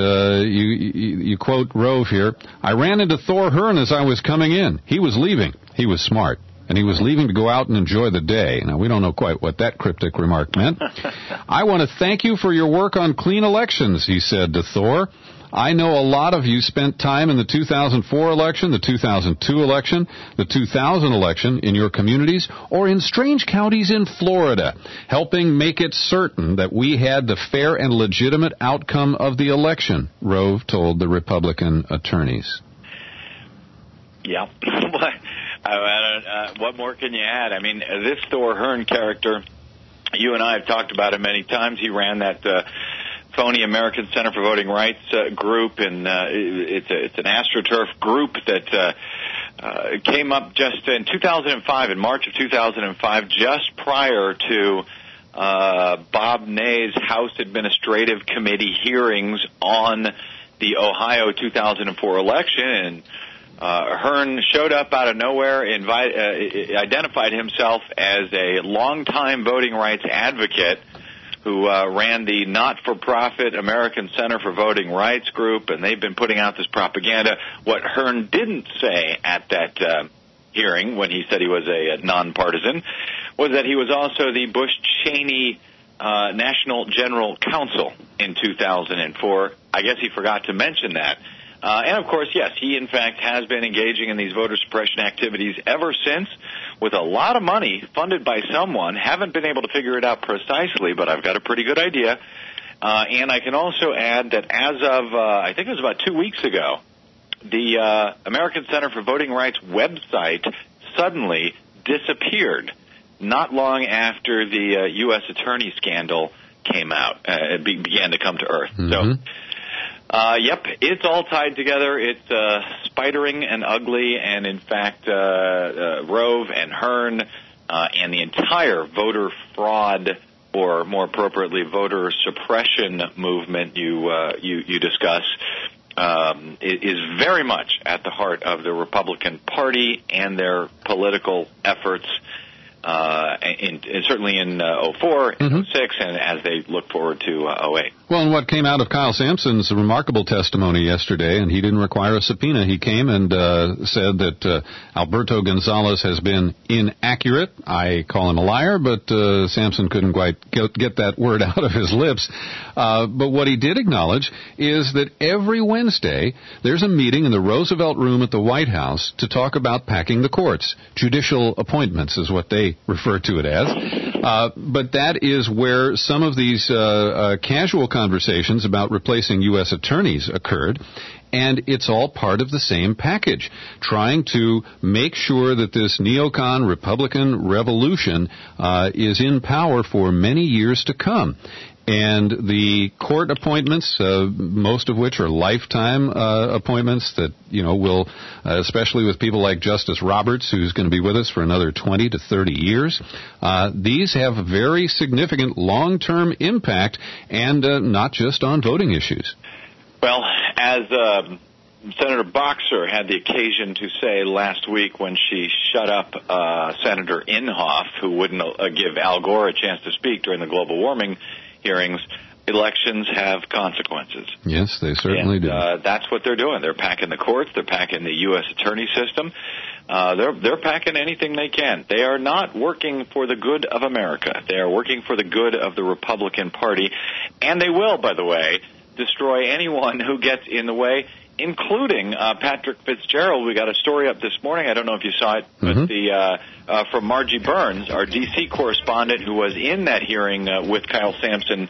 you quote Rove here, I ran into Thor Hearn as I was coming in. He was leaving. He was smart. And he was leaving to go out and enjoy the day. Now, we don't know quite what that cryptic remark meant. I want to thank you for your work on clean elections, he said to Thor. I know a lot of you spent time in the 2004 election, the 2002 election, the 2000 election in your communities or in strange counties in Florida, helping make it certain that we had the fair and legitimate outcome of the election, Rove told the Republican attorneys. Yeah. What more can you add? I mean, this Thor Hearn character, you and I have talked about him many times. He ran that phony American Center for Voting Rights group, and it's an AstroTurf group that came up just in 2005, in March of 2005, just prior to Bob Ney's House Administrative Committee hearings on the Ohio 2004 election, and Hearn showed up out of nowhere, identified himself as a longtime voting rights advocate who ran the not-for-profit American Center for Voting Rights group, and they've been putting out this propaganda. What Hearn didn't say at that hearing, when he said he was a nonpartisan, was that he was also the Bush-Cheney National General Counsel in 2004. I guess he forgot to mention that. And, of course, yes, he, in fact, has been engaging in these voter suppression activities ever since with a lot of money funded by someone. Haven't been able to figure it out precisely, but I've got a pretty good idea. And I can also add that as of, I think it was about 2 weeks ago, the American Center for Voting Rights website suddenly disappeared not long after the U.S. Attorney scandal came out, began to come to earth. Mm-hmm. So, yep, it's all tied together. It's spidering and ugly, and in fact, Rove and Hearn and the entire voter fraud, or more appropriately, voter suppression movement you discuss, is very much at the heart of the Republican Party and their political efforts. certainly in 04 and 06, and as they look forward to 08. Well, and what came out of Kyle Sampson's remarkable testimony yesterday, and he didn't require a subpoena. He came and said that Alberto Gonzalez has been inaccurate. I call him a liar, but Sampson couldn't quite get that word out of his lips. But what he did acknowledge is that every Wednesday there's a meeting in the Roosevelt Room at the White House to talk about packing the courts. Judicial appointments is what they refer to it as. But that is where some of these casual conversations about replacing U.S. attorneys occurred. And it's all part of the same package, trying to make sure that this neocon Republican revolution is in power for many years to come. And the court appointments, most of which are lifetime appointments that, will, especially with people like Justice Roberts, who's going to be with us for another 20 to 30 years, these have very significant long-term impact and not just on voting issues. Well, as Senator Boxer had the occasion to say last week when she shut up Senator Inhofe, who wouldn't give Al Gore a chance to speak during the global warming hearings, elections have consequences. Yes, they certainly do. That's what they're doing. They're packing the courts. They're packing the U.S. attorney system. They're packing anything they can. They are not working for the good of America. They are working for the good of the Republican Party. And they will, by the way, destroy anyone who gets in the way, including Patrick Fitzgerald. We got a story up this morning. I don't know if you saw it, but from Margie Burns, our D.C. correspondent, who was in that hearing with Kyle Sampson.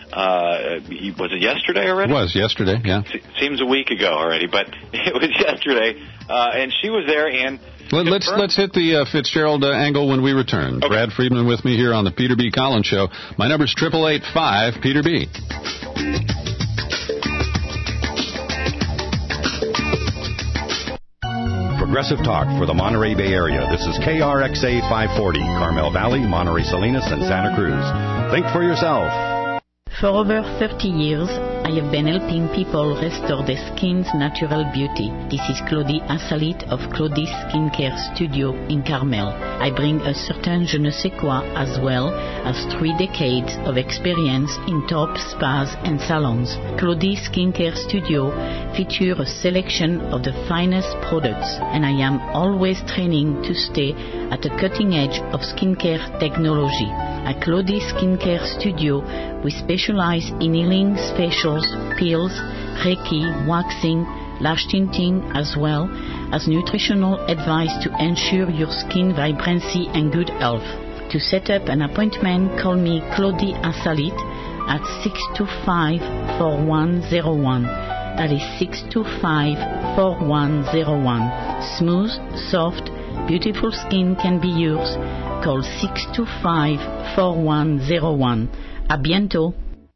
Was it yesterday already? It was yesterday, yeah. Seems a week ago already, but it was yesterday, and she was there. And let's hit the Fitzgerald angle when we return. Okay. Brad Friedman with me here on the Peter B. Collins Show. My number's 888-5 Peter B. Progressive talk for the Monterey Bay Area. This is KRXA 540, Carmel Valley, Monterey Salinas, and Santa Cruz. Think for yourself. For over 30 years, I have been helping people restore their skin's natural beauty. This is Claudie Assalit of Claudie's Skincare Studio in Carmel. I bring a certain je ne sais quoi as well as 3 decades of experience in top spas and salons. Claudie's Skincare Studio features a selection of the finest products, and I am always training to stay at the cutting edge of skincare technology. At Claudie's Skincare Studio, we specialize in healings, facials, peels, Reiki, waxing, lash tinting, as well as nutritional advice to ensure your skin vibrancy and good health. To set up an appointment, call me Claudie Assalit at 625-4101. That is 625-4101. Smooth, soft, beautiful skin can be yours. Call 625-4101. A bientôt.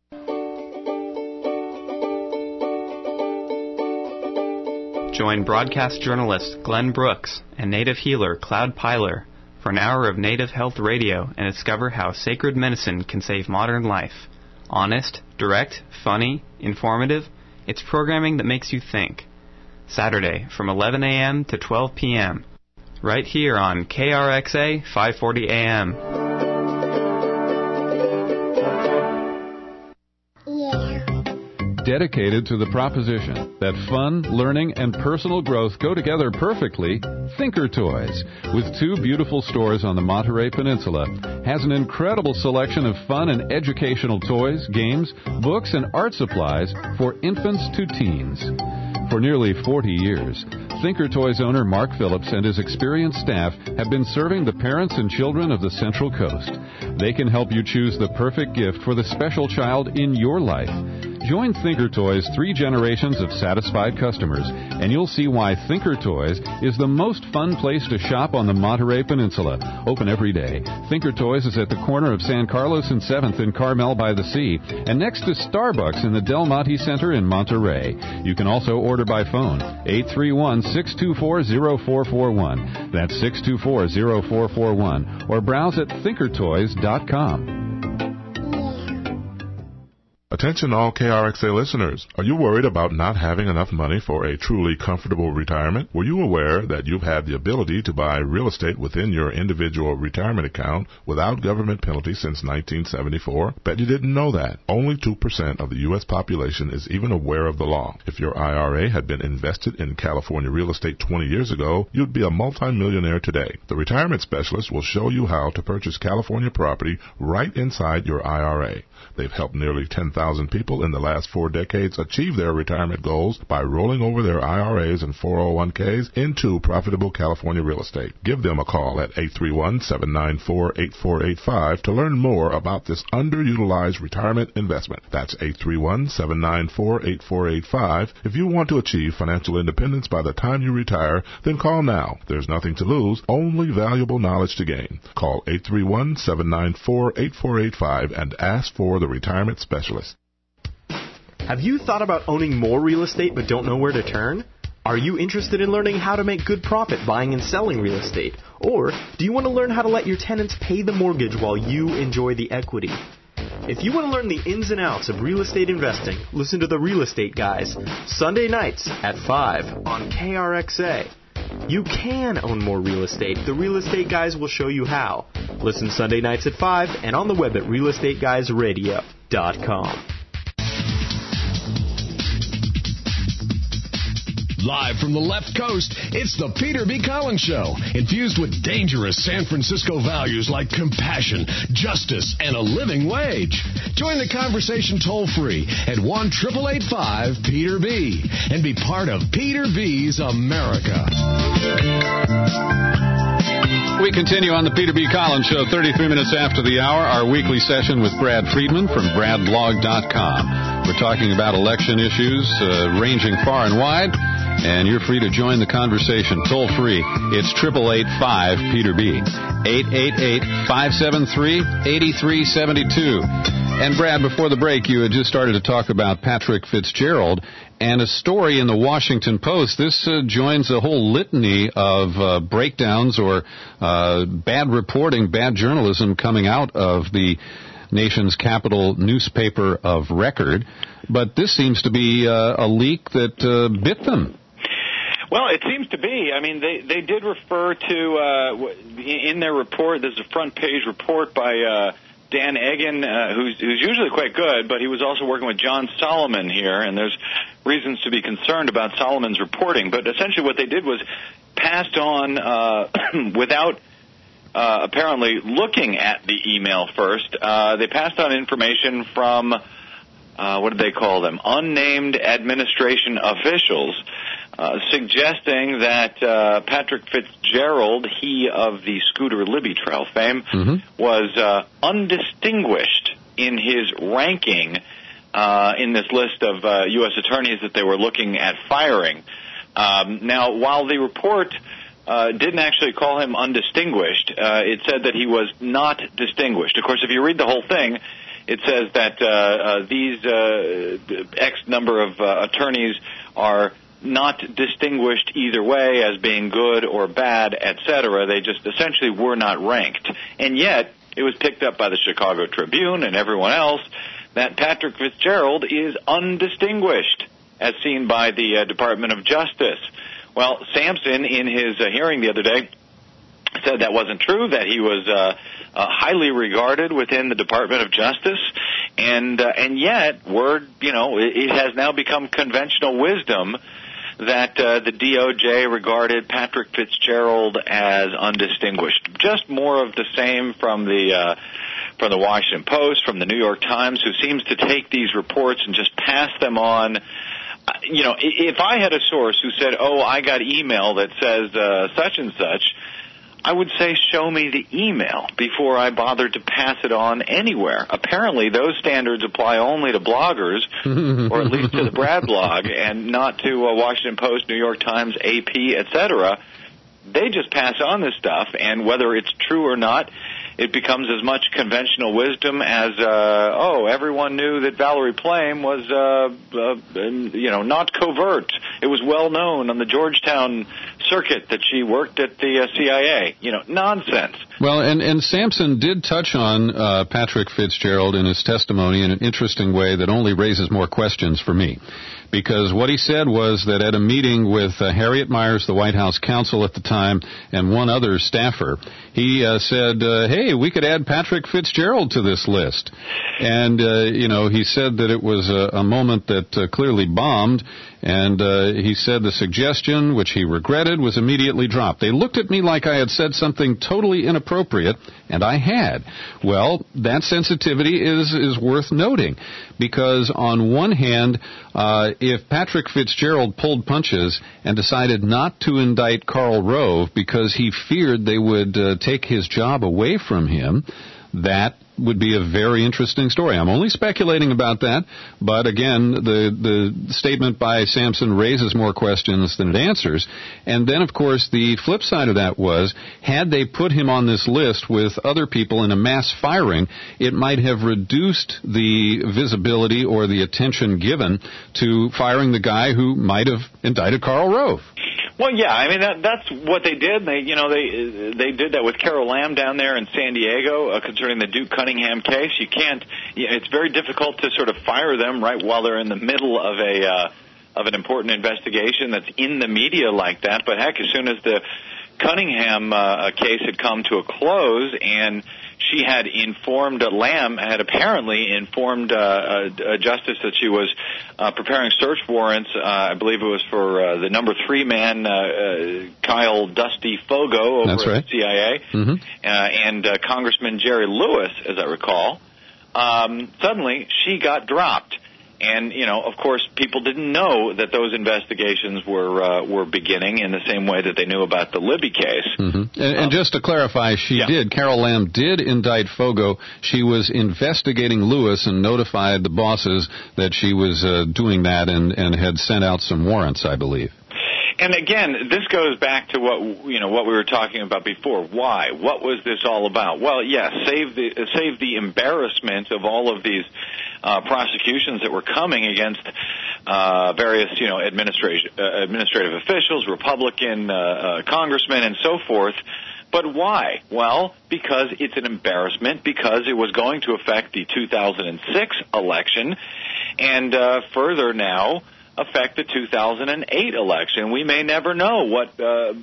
Join broadcast journalist Glenn Brooks and native healer Cloud Pyler for an hour of native health radio and discover how sacred medicine can save modern life. Honest, direct, funny, informative, it's programming that makes you think. Saturday from 11 a.m. to 12 p.m. right here on KRXA 540 AM. Dedicated to the proposition that fun, learning, and personal growth go together perfectly, Thinker Toys, with 2 beautiful stores on the Monterey Peninsula, has an incredible selection of fun and educational toys, games, books, and art supplies for infants to teens. For nearly 40 years, Thinker Toys owner Mark Phillips and his experienced staff have been serving the parents and children of the Central Coast. They can help you choose the perfect gift for the special child in your life. Join Thinker Toys' 3 generations of satisfied customers, and you'll see why Thinker Toys is the most fun place to shop on the Monterey Peninsula. Open every day. Thinker Toys is at the corner of San Carlos and 7th in Carmel by the Sea, and next to Starbucks in the Del Monte Center in Monterey. You can also order by phone, 831-624-0441. That's 624-0441. Or browse at thinkertoys.com. Attention all KRXA listeners. Are you worried about not having enough money for a truly comfortable retirement? Were you aware that you've had the ability to buy real estate within your individual retirement account without government penalty since 1974? Bet you didn't know that. Only 2% of the U.S. population is even aware of the law. If your IRA had been invested in California real estate 20 years ago, you'd be a multimillionaire today. The retirement specialist will show you how to purchase California property right inside your IRA. They've helped nearly 10,000 people in the last 4 decades achieve their retirement goals by rolling over their IRAs and 401ks into profitable California real estate. Give them a call at 831-794-8485 to learn more about this underutilized retirement investment. That's 831-794-8485. If you want to achieve financial independence by the time you retire, then call now. There's nothing to lose, only valuable knowledge to gain. Call 831-794-8485 and ask for the retirement specialist. Have you thought about owning more real estate but don't know where to turn? Are you interested in learning how to make good profit buying and selling real estate? Or do you want to learn how to let your tenants pay the mortgage while you enjoy the equity? If you want to learn the ins and outs of real estate investing, listen to the Real Estate Guys, Sunday nights at 5 on KRXA. You can own more real estate. The Real Estate Guys will show you how. Listen Sunday nights at 5 and on the web at realestateguysradio.com. Live from the left coast, it's the Peter B. Collins Show, infused with dangerous San Francisco values like compassion, justice, and a living wage. Join the conversation toll-free at 1-888-5-PETER-B and be part of Peter B.'s America. We continue on the Peter B. Collins Show, 33 minutes after the hour, our weekly session with Brad Friedman from BradBlog.com. We're talking about election issues ranging far and wide, and you're free to join the conversation toll-free. It's 888-5-PETER-B, 888-573-8372. And Brad, before the break, you had just started to talk about Patrick Fitzgerald and a story in the Washington Post. This joins a whole litany of breakdowns or bad reporting, bad journalism coming out of the nation's capital newspaper of record. But this seems to be a leak that bit them. Well, it seems to be. I mean, they did refer to, in their report, there's a front-page report by Dan Egan, who's usually quite good, but he was also working with John Solomon here, and there's reasons to be concerned about Solomon's reporting. But essentially what they did was passed on without apparently looking at the email first. They passed on information from, what did they call them, unnamed administration officials, suggesting that Patrick Fitzgerald, he of the Scooter Libby Trail fame, was undistinguished in his ranking in this list of U.S. attorneys that they were looking at firing. Now, while the report didn't actually call him undistinguished, it said that he was not distinguished. Of course, if you read the whole thing, it says that these X number of attorneys are not distinguished either way as being good or bad, etc. They just essentially were not ranked. And yet, it was picked up by the Chicago Tribune and everyone else that Patrick Fitzgerald is undistinguished, as seen by the Department of Justice. Well, Sampson, in his hearing the other day, said that wasn't true, that he was highly regarded within the Department of Justice, and yet, it has now become conventional wisdom that the DOJ regarded Patrick Fitzgerald as undistinguished. Just more of the same from the Washington Post, from the New York Times, who seems to take these reports and just pass them on. If I had a source who said, I got email that says such and such, I would say, show me the email before I bothered to pass it on anywhere. Apparently, those standards apply only to bloggers, or at least to the Brad blog, and not to Washington Post, New York Times, AP, etc. They just pass on this stuff, and whether it's true or not, it becomes as much conventional wisdom as, everyone knew that Valerie Plame was, not covert. It was well known on the Georgetown circuit that she worked at the CIA. Nonsense. Well, and Sampson did touch on Patrick Fitzgerald in his testimony in an interesting way that only raises more questions for me. Because what he said was that at a meeting with Harriet Miers, the White House counsel at the time, and one other staffer, he said, hey, we could add Patrick Fitzgerald to this list. And, he said that it was a moment that clearly bombed, and he said the suggestion, which he regretted, was immediately dropped. They looked at me like I had said something totally inappropriate, and I had. Well, that sensitivity is worth noting, because on one hand, if Patrick Fitzgerald pulled punches and decided not to indict Karl Rove because he feared they would take his job away from him, that would be a very interesting story. I'm only speculating about that, but again, the statement by Sampson raises more questions than it answers. And then, of course, the flip side of that was, had they put him on this list with other people in a mass firing, it might have reduced the visibility or the attention given to firing the guy who might have indicted Karl Rove. Well, yeah, I mean that's what they did. They did that with Carol Lam down there in San Diego concerning the Duke Cunningham case. You can't. It's very difficult to sort of fire them right while they're in the middle of an important investigation that's in the media like that. But heck, as soon as the Cunningham case had come to a close and she had informed Lamb, had apparently informed a justice that she was preparing search warrants. I believe it was for the number 3 man, Kyle Dusty Fogo over at the CIA, and Congressman Jerry Lewis, as I recall. Suddenly, she got dropped. And, of course, people didn't know that those investigations were beginning in the same way that they knew about the Libby case. And just to clarify, Carol Lam did indict Fogo. She was investigating Lewis and notified the bosses that she was doing that and had sent out some warrants, I believe. And again, this goes back to what we were talking about before. Why? What was this all about? Well, yes, save the embarrassment of all of these prosecutions that were coming against various, administrative officials, Republican congressmen, and so forth. But why? Well, because it's an embarrassment, because it was going to affect the 2006 election, and further now affect the 2008 election. We may never know what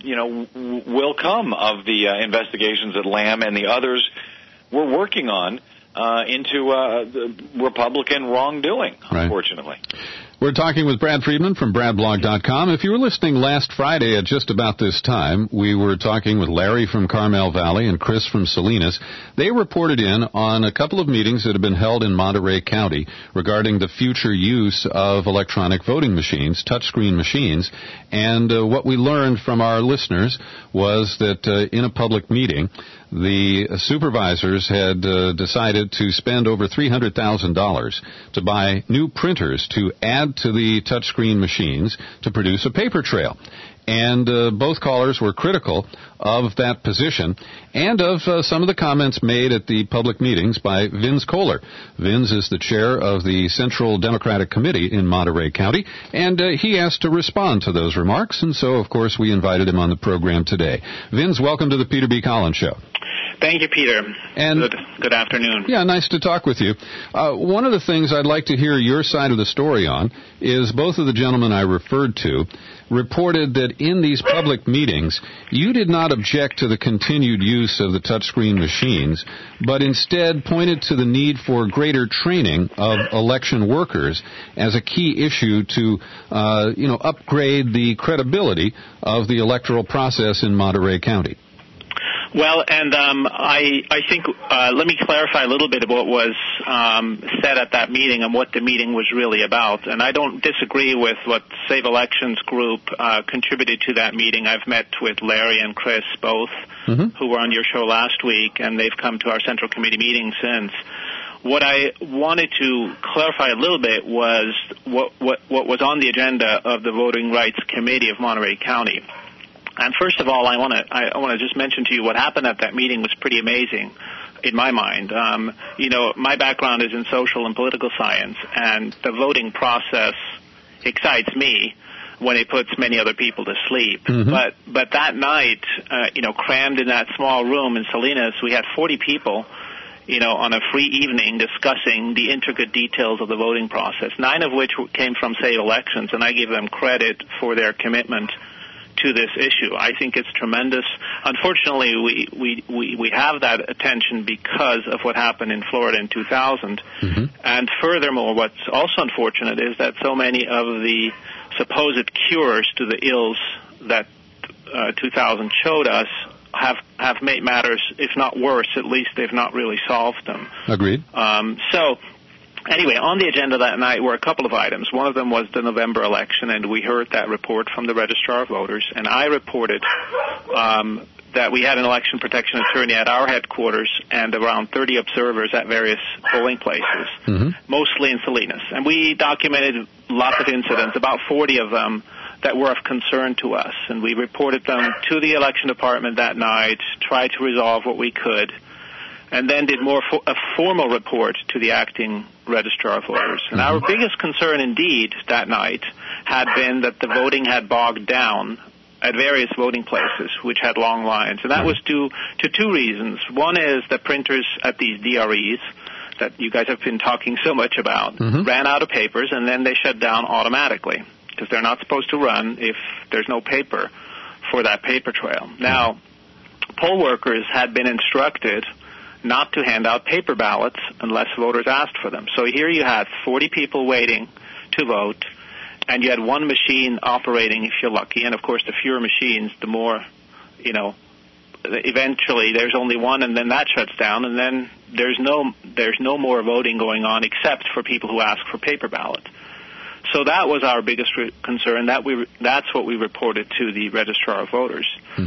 will come of the investigations that Lamb and the others were working on into the Republican wrongdoing, unfortunately. We're talking with Brad Friedman from BradBlog.com. If you were listening last Friday at just about this time, we were talking with Larry from Carmel Valley and Chris from Salinas. They reported in on a couple of meetings that have been held in Monterey County regarding the future use of electronic voting machines, touchscreen machines. And what we learned from our listeners was that in a public meeting, the supervisors had decided to spend over $300,000 to buy new printers to add to the touchscreen machines to produce a paper trail. And both callers were critical of that position and of some of the comments made at the public meetings by Vince Kohler. Vince is the chair of the Central Democratic Committee in Monterey County, and he asked to respond to those remarks, and so, of course, we invited him on the program today. Vince, welcome to the Peter B. Collins Show. Thank you, Peter. And good afternoon. Yeah, nice to talk with you. One of the things I'd like to hear your side of the story on is both of the gentlemen I referred to reported that in these public meetings, you did not object to the continued use of the touchscreen machines, but instead pointed to the need for greater training of election workers as a key issue to, upgrade the credibility of the electoral process in Monterey County. Well, and I think let me clarify a little bit of what was said at that meeting and what the meeting was really about. And I don't disagree with what Save Elections Group contributed to that meeting. I've met with Larry and Chris both, who were on your show last week, and they've come to our Central Committee meeting since. What I wanted to clarify a little bit was what was on the agenda of the Voting Rights Committee of Monterey County. And first of all, I want to just mention to you what happened at that meeting was pretty amazing. in my mind. My background is in social and political science, and the voting process excites me when it puts many other people to sleep. But that night, crammed in that small room in Salinas, we had 40 people, on a free evening discussing the intricate details of the voting process, 9 of which came from Save Elections, and I give them credit for their commitment to this issue. I think it's tremendous. Unfortunately, we have that attention because of what happened in Florida in 2000. And furthermore, what's also unfortunate is that so many of the supposed cures to the ills that 2000 showed us have made matters, if not worse, at least they've not really solved them. Agreed. Anyway, on the agenda that night were a couple of items. One of them was the November election, and we heard that report from the Registrar of Voters, and I reported that we had an election protection attorney at our headquarters and around 30 observers at various polling places, mostly in Salinas. And we documented lots of incidents, about 40 of them, that were of concern to us. And we reported them to the election department that night, tried to resolve what we could, and then did a formal report to the acting Registrar of Voters. And our biggest concern indeed that night had been that the voting had bogged down at various voting places, which had long lines. And that was due to 2 reasons. One is the printers at these DREs that you guys have been talking so much about ran out of papers, and then they shut down automatically because they're not supposed to run if there's no paper for that paper trail. Now, poll workers had been instructed not to hand out paper ballots unless voters asked for them. So here you had 40 people waiting to vote, and you had one machine operating if you're lucky. And, of course, the fewer machines, the more, eventually there's only one, and then that shuts down, and then there's no more voting going on except for people who ask for paper ballots. So that was our biggest concern. That's what we reported to the Registrar of Voters.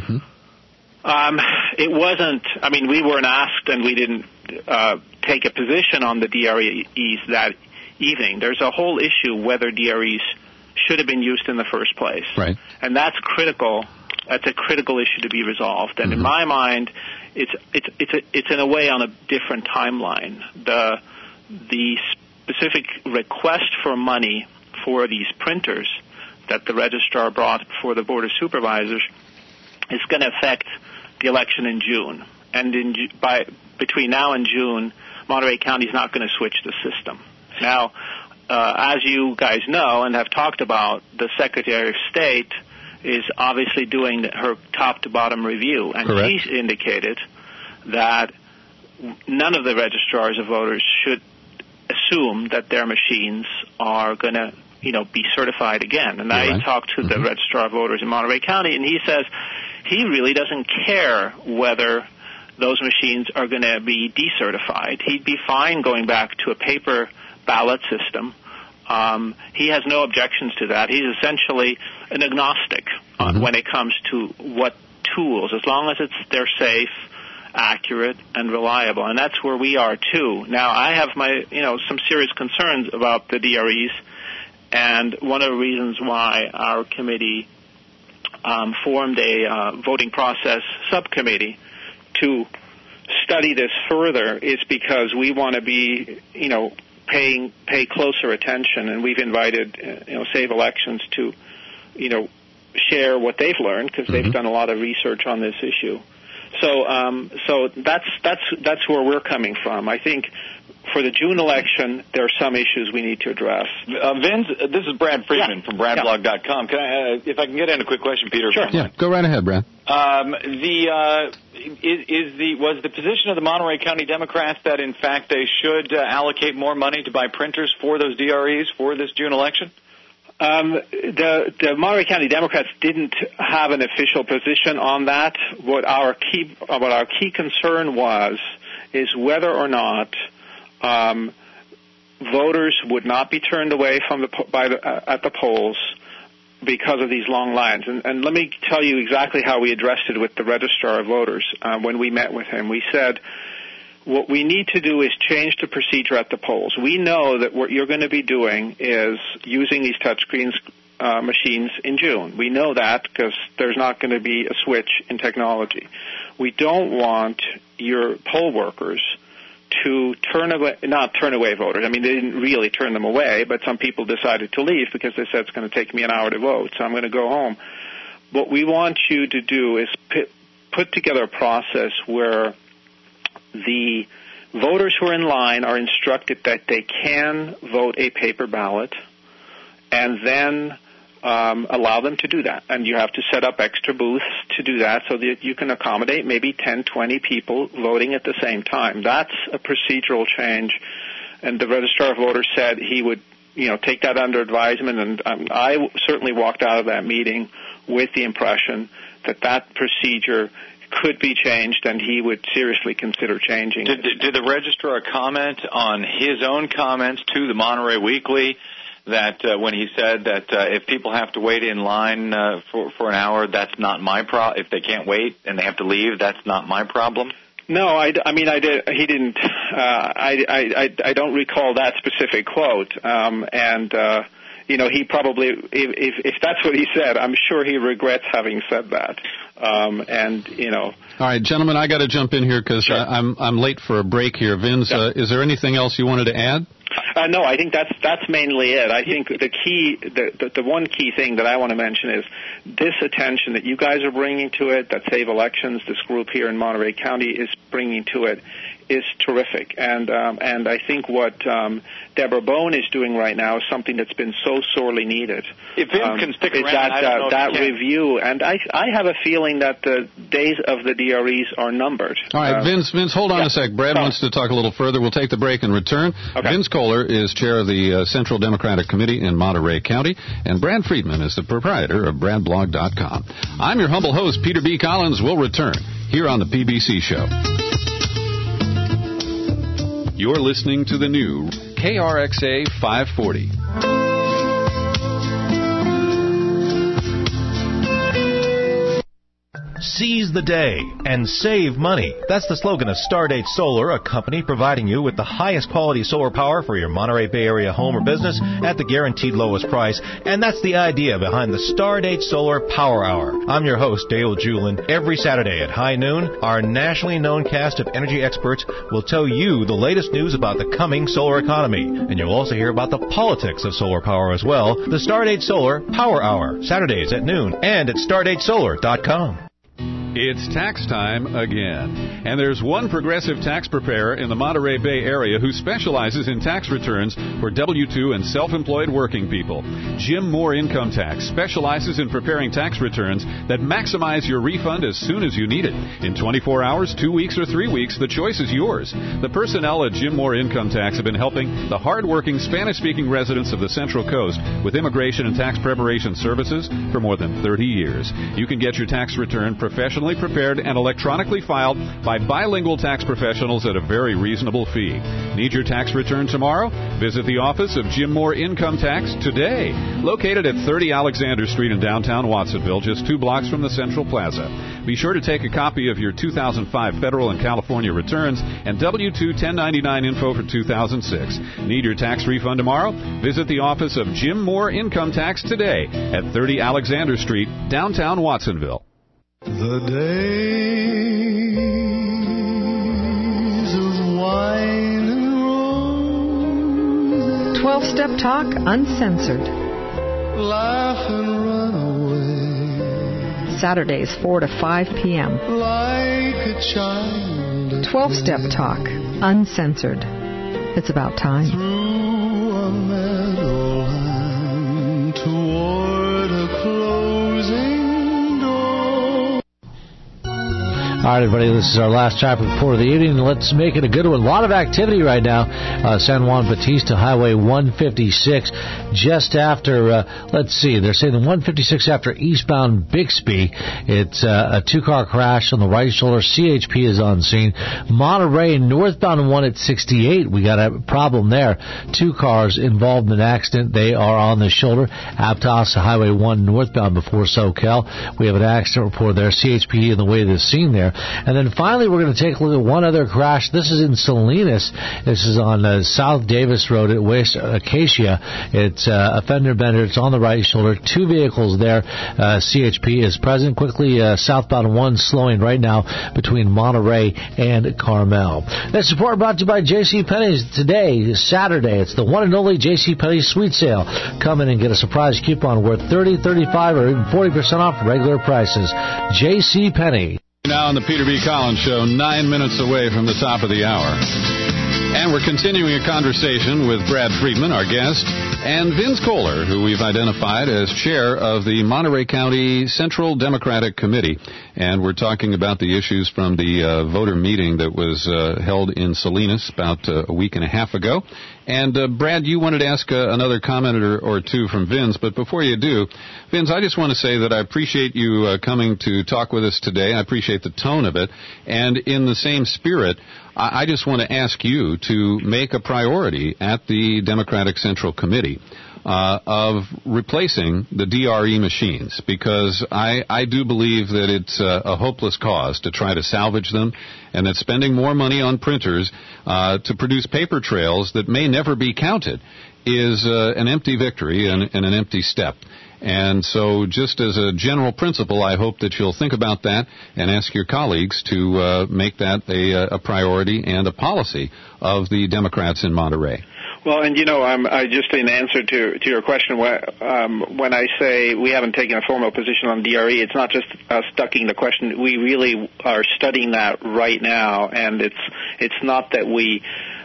It wasn't, we weren't asked, and we didn't take a position on the DREs that evening. There's a whole issue whether DREs should have been used in the first place. Right. And that's critical. That's a critical issue to be resolved. And in my mind, it's in a way on a different timeline. The specific request for money for these printers that the registrar brought before the Board of Supervisors is going to affect the election in June. And between now and June, Monterey County is not going to switch the system. Now, as you guys know and have talked about, the Secretary of State is obviously doing her top-to-bottom review. And she's indicated that none of the registrars of voters should assume that their machines are going to be certified again. And I talked to the Registrar of Voters in Monterey County, and he says he really doesn't care whether those machines are going to be decertified. He'd be fine going back to a paper ballot system. He has no objections to that. He's essentially an agnostic when it comes to what tools, as long as they're safe, accurate, and reliable. And that's where we are, too. Now, I have some serious concerns about the DREs, and one of the reasons why our committee formed a voting process subcommittee to study this further is because we want to be, pay closer attention, and we've invited, Save Elections to, share what they've learned because they've done a lot of research on this issue. So that's where we're coming from. I think for the June election, there are some issues we need to address. Vince, this is Brad Friedman from BradBlog.com. If I can get in a quick question, Peter? Sure. Yeah, go right ahead, Brad. Was the position of the Monterey County Democrats that, in fact, they should allocate more money to buy printers for those DREs for this June election? The Monterey County Democrats didn't have an official position on that. What our key concern was is whether or not voters would not be turned away from at the polls because of these long lines. And let me tell you exactly how we addressed it with the Registrar of Voters when we met with him. We said, what we need to do is change the procedure at the polls. We know that what you're going to be doing is using these touchscreen machines in June. We know that because there's not going to be a switch in technology. We don't want your poll workers to not turn away voters. I mean, they didn't really turn them away, but some people decided to leave because they said it's going to take me an hour to vote, so I'm going to go home. What we want you to do is put together a process where the voters who are in line are instructed that they can vote a paper ballot, and then allow them to do that. And you have to set up extra booths to do that so that you can accommodate maybe 10, 20 people voting at the same time. That's a procedural change. And the Registrar of Voters said he would, take that under advisement. And I certainly walked out of that meeting with the impression that that procedure could be changed, and he would seriously consider changing it. Did the Registrar comment on his own comments to the Monterey Weekly that when he said that if people have to wait in line for an hour, that's not my problem? If they can't wait and they have to leave, that's not my problem? No, I did. He didn't. I don't recall that specific quote. He probably, if that's what he said, I'm sure he regrets having said that. All right, gentlemen, I got to jump in here because sure. I'm late for a break here. Vince, is there anything else you wanted to add? No, I think that's mainly it. I think the one key thing that I want to mention is this attention that you guys are bringing to it, that Save Elections, this group here in Monterey County, is bringing to it, is terrific. And I think what Deborah Bone is doing right now is something that's been so sorely needed. If Vince can stick around, that review. And I have a feeling that the days of the DREs are numbered. All right, Vince, hold on a sec. Brad wants to talk a little further. We'll take the break and return. Okay. Vince Kohler is chair of the Central Democratic Committee in Monterey County, and Brad Friedman is the proprietor of BradBlog.com. I'm your humble host, Peter B. Collins. We'll return here on the PBC Show. You're listening to the new KRXA 540. Seize the day and save money. That's the slogan of Stardate Solar, a company providing you with the highest quality solar power for your Monterey Bay Area home or business at the guaranteed lowest price. And that's the idea behind the Stardate Solar Power Hour. I'm your host, Dale Julin. Every Saturday at high noon, our nationally known cast of energy experts will tell you the latest news about the coming solar economy. And you'll also hear about the politics of solar power as well. The Stardate Solar Power Hour, Saturdays at noon and at StardateSolar.com. It's tax time again. And there's one progressive tax preparer in the Monterey Bay area who specializes in tax returns for W-2 and self-employed working people. Jim Moore Income Tax specializes in preparing tax returns that maximize your refund as soon as you need it. In 24 hours, 2 weeks, or 3 weeks, the choice is yours. The personnel at Jim Moore Income Tax have been helping the hard-working Spanish-speaking residents of the Central Coast with immigration and tax preparation services for more than 30 years. You can get your tax return professionally prepared and electronically filed by bilingual tax professionals at a very reasonable fee. Need your tax return tomorrow? Visit the office of Jim Moore Income Tax today. Located at 30 Alexander Street in downtown Watsonville, just 2 blocks from the Central Plaza. Be sure to take a copy of your 2005 federal and California returns and W-2 1099 info for 2006. Need your tax refund tomorrow? Visit the office of Jim Moore Income Tax today at 30 Alexander Street, downtown Watsonville. The days of wine and roses. 12-Step Talk Uncensored. Laugh and run away. Saturdays 4 to 5 p.m. Like a child. 12-Step Talk Uncensored. It's about time. Through a meadowland toward a closing. All right, everybody, this is our last traffic report of the evening. Let's make it a good one. A lot of activity right now. San Juan Bautista Highway 156, just after, let's see, they're saying the 156 after eastbound Bixby. It's a 2-car crash on the right shoulder. CHP is on scene. Monterey, northbound 1 at 68. We got a problem there. 2 cars involved in an accident. They are on the shoulder. Aptos Highway 1 northbound before Soquel. We have an accident report there. CHP in the way to the scene there. And then finally, we're going to take a look at one other crash. This is in Salinas. This is on South Davis Road at West Acacia. It's a fender bender. It's on the right shoulder. 2 vehicles there. CHP is present. Quickly, southbound 1 slowing right now between Monterey and Carmel. This report brought to you by JCPenney's today, Saturday. It's the one and only JCPenney Sweet Sale. Come in and get a surprise coupon worth $30, $35, or even 40% off regular prices. JCPenney. Now on the Peter B. Collins Show, 9 minutes away from the top of the hour. And we're continuing a conversation with Brad Friedman, our guest, and Vince Kohler, who we've identified as chair of the Monterey County Central Democratic Committee. And we're talking about the issues from the voter meeting that was held in Salinas about a week and a half ago. And, Brad, you wanted to ask another comment or two from Vince, but before you do, Vince, I just want to say that I appreciate you coming to talk with us today. I appreciate the tone of it. And in the same spirit, I just want to ask you to make a priority at the Democratic Central Committee of replacing the DRE machines, because I do believe that it's a hopeless cause to try to salvage them, and that spending more money on printers to produce paper trails that may never be counted is an empty victory and an empty step. And so just as a general principle, I hope that you'll think about that and ask your colleagues to make that a priority and a policy of the Democrats in Monterey. Well, and I just in answer to your question, when I say we haven't taken a formal position on DRE, it's not just us ducking the question. We really are studying that right now, and it's not that we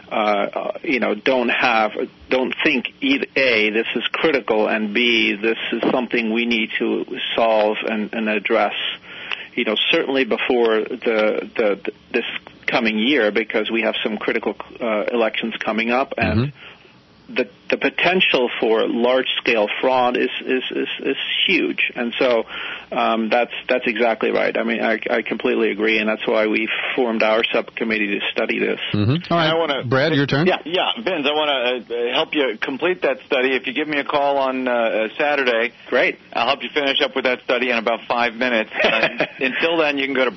don't think either A, this is critical, and B, this is something we need to solve and address, certainly before this coming year, because we have some critical elections coming up, and the potential for large-scale fraud is huge, and so that's exactly right. I mean, I completely agree, and that's why we formed our subcommittee to study this. All right, Brad, your turn. Yeah, Vince, I want to help you complete that study. If you give me a call on Saturday, great. I'll help you finish up with that study in about 5 minutes. Until then, you can go to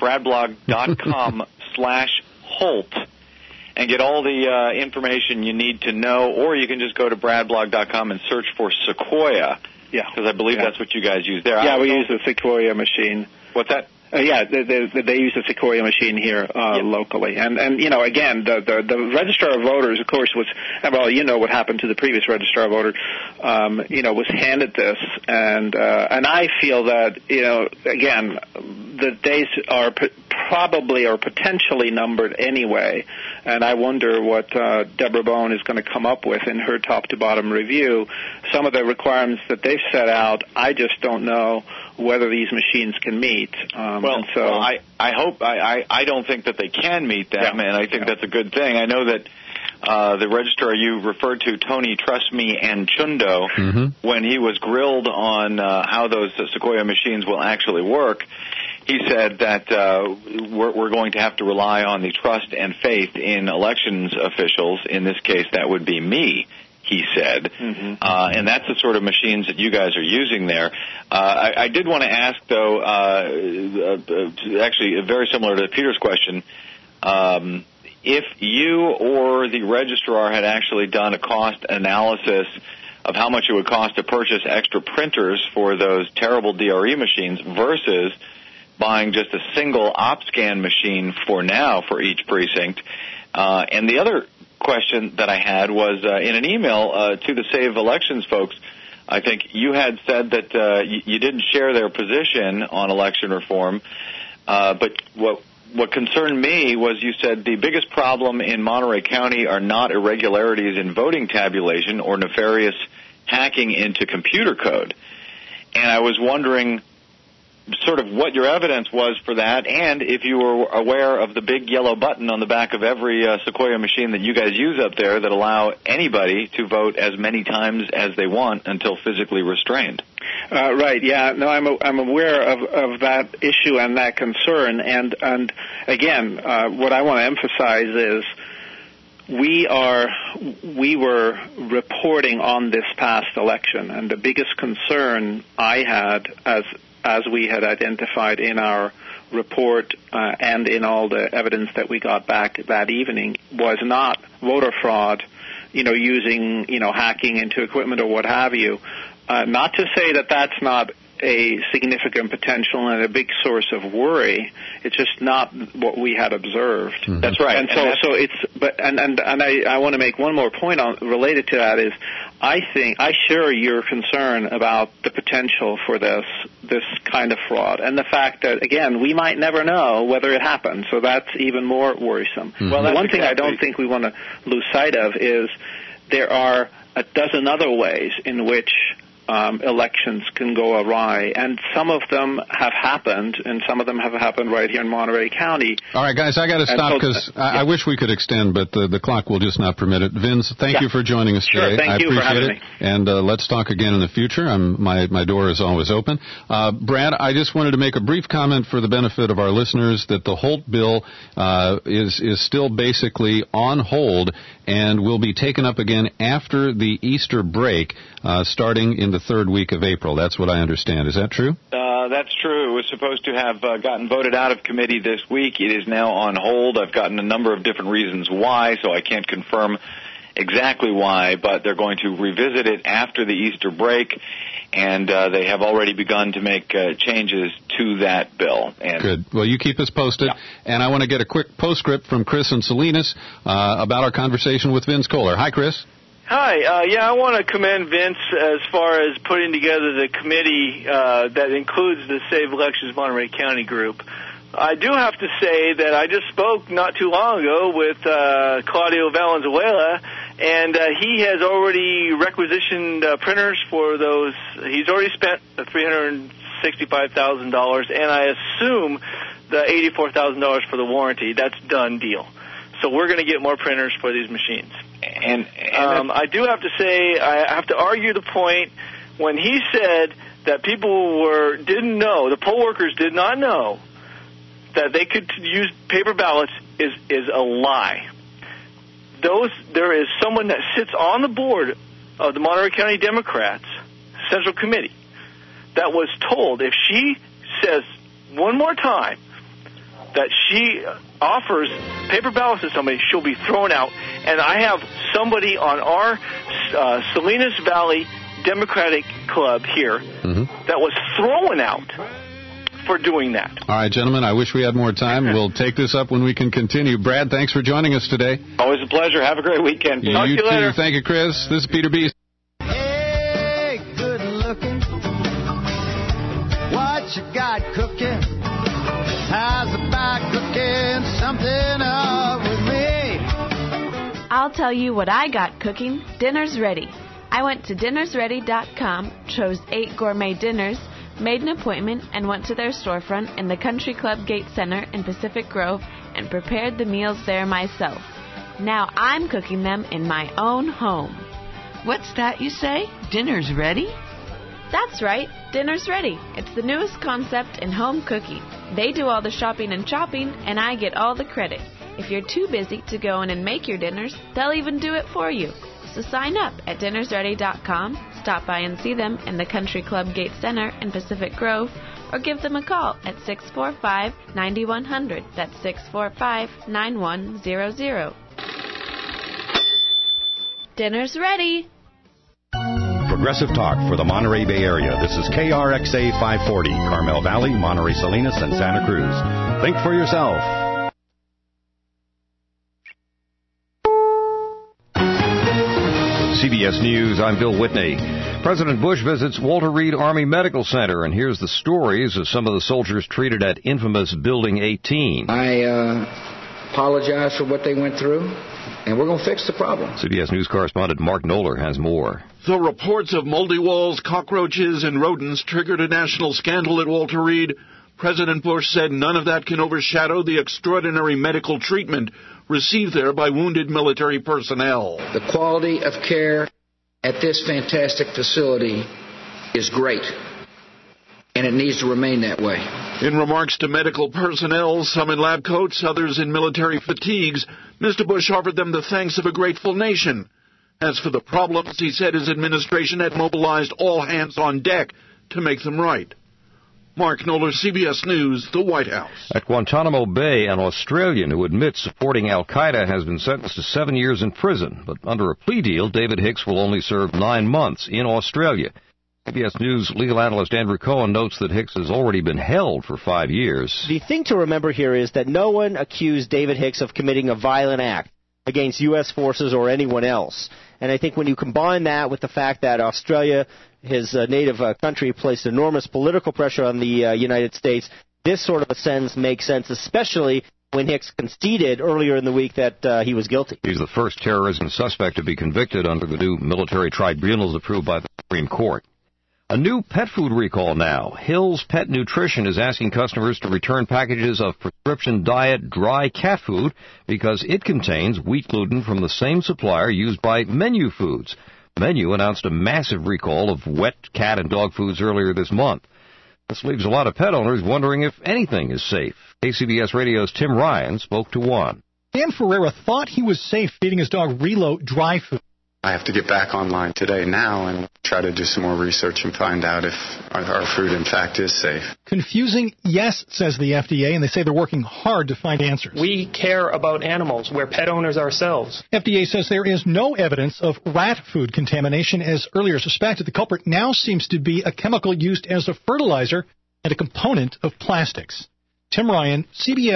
bradblog.com/Holt. And get all the information you need to know, or you can just go to bradblog.com and search for Sequoia. Yeah. Because I believe that's what you guys use there. Yeah, we use the Sequoia machine. What's that? They use the Sequoia machine here locally. And again, the Registrar of Voters, of course, was what happened to the previous Registrar of Voters, was handed this. And I feel that, again, the days are probably or potentially numbered anyway. And I wonder what Deborah Bone is going to come up with in her top-to-bottom review. Some of the requirements that they've set out, I just don't know whether these machines can meet. I hope I don't think that they can meet them, and I think that's a good thing. I know that the registrar you referred to, Tony Trust Me and Chundo, when he was grilled on how those Sequoia machines will actually work, he said that we're going to have to rely on the trust and faith in elections officials. In this case, that would be me, he said. And that's the sort of machines that you guys are using there. I did want to ask, though, actually very similar to Peter's question, if you or the registrar had actually done a cost analysis of how much it would cost to purchase extra printers for those terrible DRE machines versus buying just a single OpScan machine for now for each precinct. And the other question that I had was in an email to the Save Elections folks, I think you had said that you didn't share their position on election reform, but what concerned me was you said the biggest problem in Monterey County are not irregularities in voting tabulation or nefarious hacking into computer code. And I was wondering sort of what your evidence was for that, and if you were aware of the big yellow button on the back of every Sequoia machine that you guys use up there that allow anybody to vote as many times as they want until physically restrained. Right. Yeah. No, I'm aware of that issue and that concern. And again, what I want to emphasize is we were reporting on this past election, and the biggest concern I had as as we had identified in our report and in all the evidence that we got back that evening, was not voter fraud, using, hacking into equipment or what have you. Not to say that that's not a significant potential and a big source of worry. It's just not what we had observed. Mm-hmm. That's right. And so it's, but I want to make one more point related to that is, I share your concern about the potential for this kind of fraud, and the fact that, again, we might never know whether it happens. So that's even more worrisome. Mm-hmm. Well, one thing I don't think we want to lose sight of is there are a dozen other ways in which elections can go awry, and some of them have happened, and some of them have happened right here in Monterey County. All right, guys, I got to stop because I wish we could extend, but the clock will just not permit it. Vince, thank you for joining us today. Thank you for having me. And let's talk again in the future. My door is always open. Brad, I just wanted to make a brief comment for the benefit of our listeners that the Holt bill is still basically on hold and will be taken up again after the Easter break, starting in the third week of April. That's what I understand. Is that true? That's true. It was supposed to have gotten voted out of committee this week. It is now on hold. I've gotten a number of different reasons why, so I can't confirm exactly why, but they're going to revisit it after the Easter break, and they have already begun to make changes to that bill. And good. Well, you keep us posted, and I want to get a quick postscript from Chris and Salinas about our conversation with Vince Kohler. Hi, Chris. Hi. I want to commend Vince as far as putting together the committee that includes the Save Elections Monterey County group. I do have to say that I just spoke not too long ago with Claudio Valenzuela, and he has already requisitioned printers for those. He's already spent $365,000, and I assume the $84,000 for the warranty. That's done deal. So we're going to get more printers for these machines. And I do have to say, I have to argue the point when he said that people didn't know, the poll workers did not know that they could use paper ballots is a lie. There is someone that sits on the board of the Monterey County Democrats Central Committee that was told if she says one more time that she offers paper ballots to somebody, she'll be thrown out. And I have somebody on our Salinas Valley Democratic Club here that was thrown out for doing that. All right, gentlemen, I wish we had more time. We'll take this up when we can continue. Brad, thanks for joining us today. Always a pleasure. Have a great weekend. Talk to you later. Too. Thank you, Chris. This is Peter B. Hey, good looking. What you got cooking? How's about cooking something up with me? I'll tell you what I got cooking. Dinner's ready. I went to dinnersready.com, chose 8 gourmet dinners, made an appointment, and went to their storefront in the Country Club Gate Center in Pacific Grove and prepared the meals there myself. Now I'm cooking them in my own home. What's that you say? Dinner's ready? That's right. Dinner's ready. It's the newest concept in home cooking. They do all the shopping and chopping, and I get all the credit. If you're too busy to go in and make your dinners, they'll even do it for you. So sign up at dinnersready.com, stop by and see them in the Country Club Gate Center in Pacific Grove, or give them a call at 645-9100. That's 645-9100. Dinner's ready. Progressive Talk for the Monterey Bay Area. This is KRXA 540, Carmel Valley, Monterey Salinas, and Santa Cruz. Think for yourself. CBS News, I'm Bill Whitney. President Bush visits Walter Reed Army Medical Center, and here's the stories of some of the soldiers treated at infamous Building 18. I apologize for what they went through, and we're going to fix the problem. CBS News correspondent Mark Knoller has more. The reports of moldy walls, cockroaches, and rodents triggered a national scandal at Walter Reed. President Bush said none of that can overshadow the extraordinary medical treatment received there by wounded military personnel. The quality of care at this fantastic facility is great, and it needs to remain that way. In remarks to medical personnel, some in lab coats, others in military fatigues, Mr. Bush offered them the thanks of a grateful nation. As for the problems, he said his administration had mobilized all hands on deck to make them right. Mark Knoller, CBS News, the White House. At Guantanamo Bay, an Australian who admits supporting al-Qaeda has been sentenced to 7 years in prison. But under a plea deal, David Hicks will only serve 9 months in Australia. CBS News legal analyst Andrew Cohen notes that Hicks has already been held for 5 years. The thing to remember here is that no one accused David Hicks of committing a violent act against U.S. forces or anyone else. And I think when you combine that with the fact that Australia, his native country, placed enormous political pressure on the United States, this sort of a sentence makes sense, especially when Hicks conceded earlier in the week that he was guilty. He's the first terrorism suspect to be convicted under the new military tribunals approved by the Supreme Court. A new pet food recall now. Hill's Pet Nutrition is asking customers to return packages of Prescription Diet dry cat food because it contains wheat gluten from the same supplier used by Menu Foods. Menu announced a massive recall of wet cat and dog foods earlier this month. This leaves a lot of pet owners wondering if anything is safe. KCBS Radio's Tim Ryan spoke to one. Dan Ferreira thought he was safe feeding his dog Relo dry food. I have to get back online today now and try to do some more research and find out if our food, in fact, is safe. Confusing? Yes, says the FDA, and they say they're working hard to find answers. We care about animals. We're pet owners ourselves. FDA says there is no evidence of rat food contamination as earlier suspected. The culprit now seems to be a chemical used as a fertilizer and a component of plastics. Tim Ryan, CBS.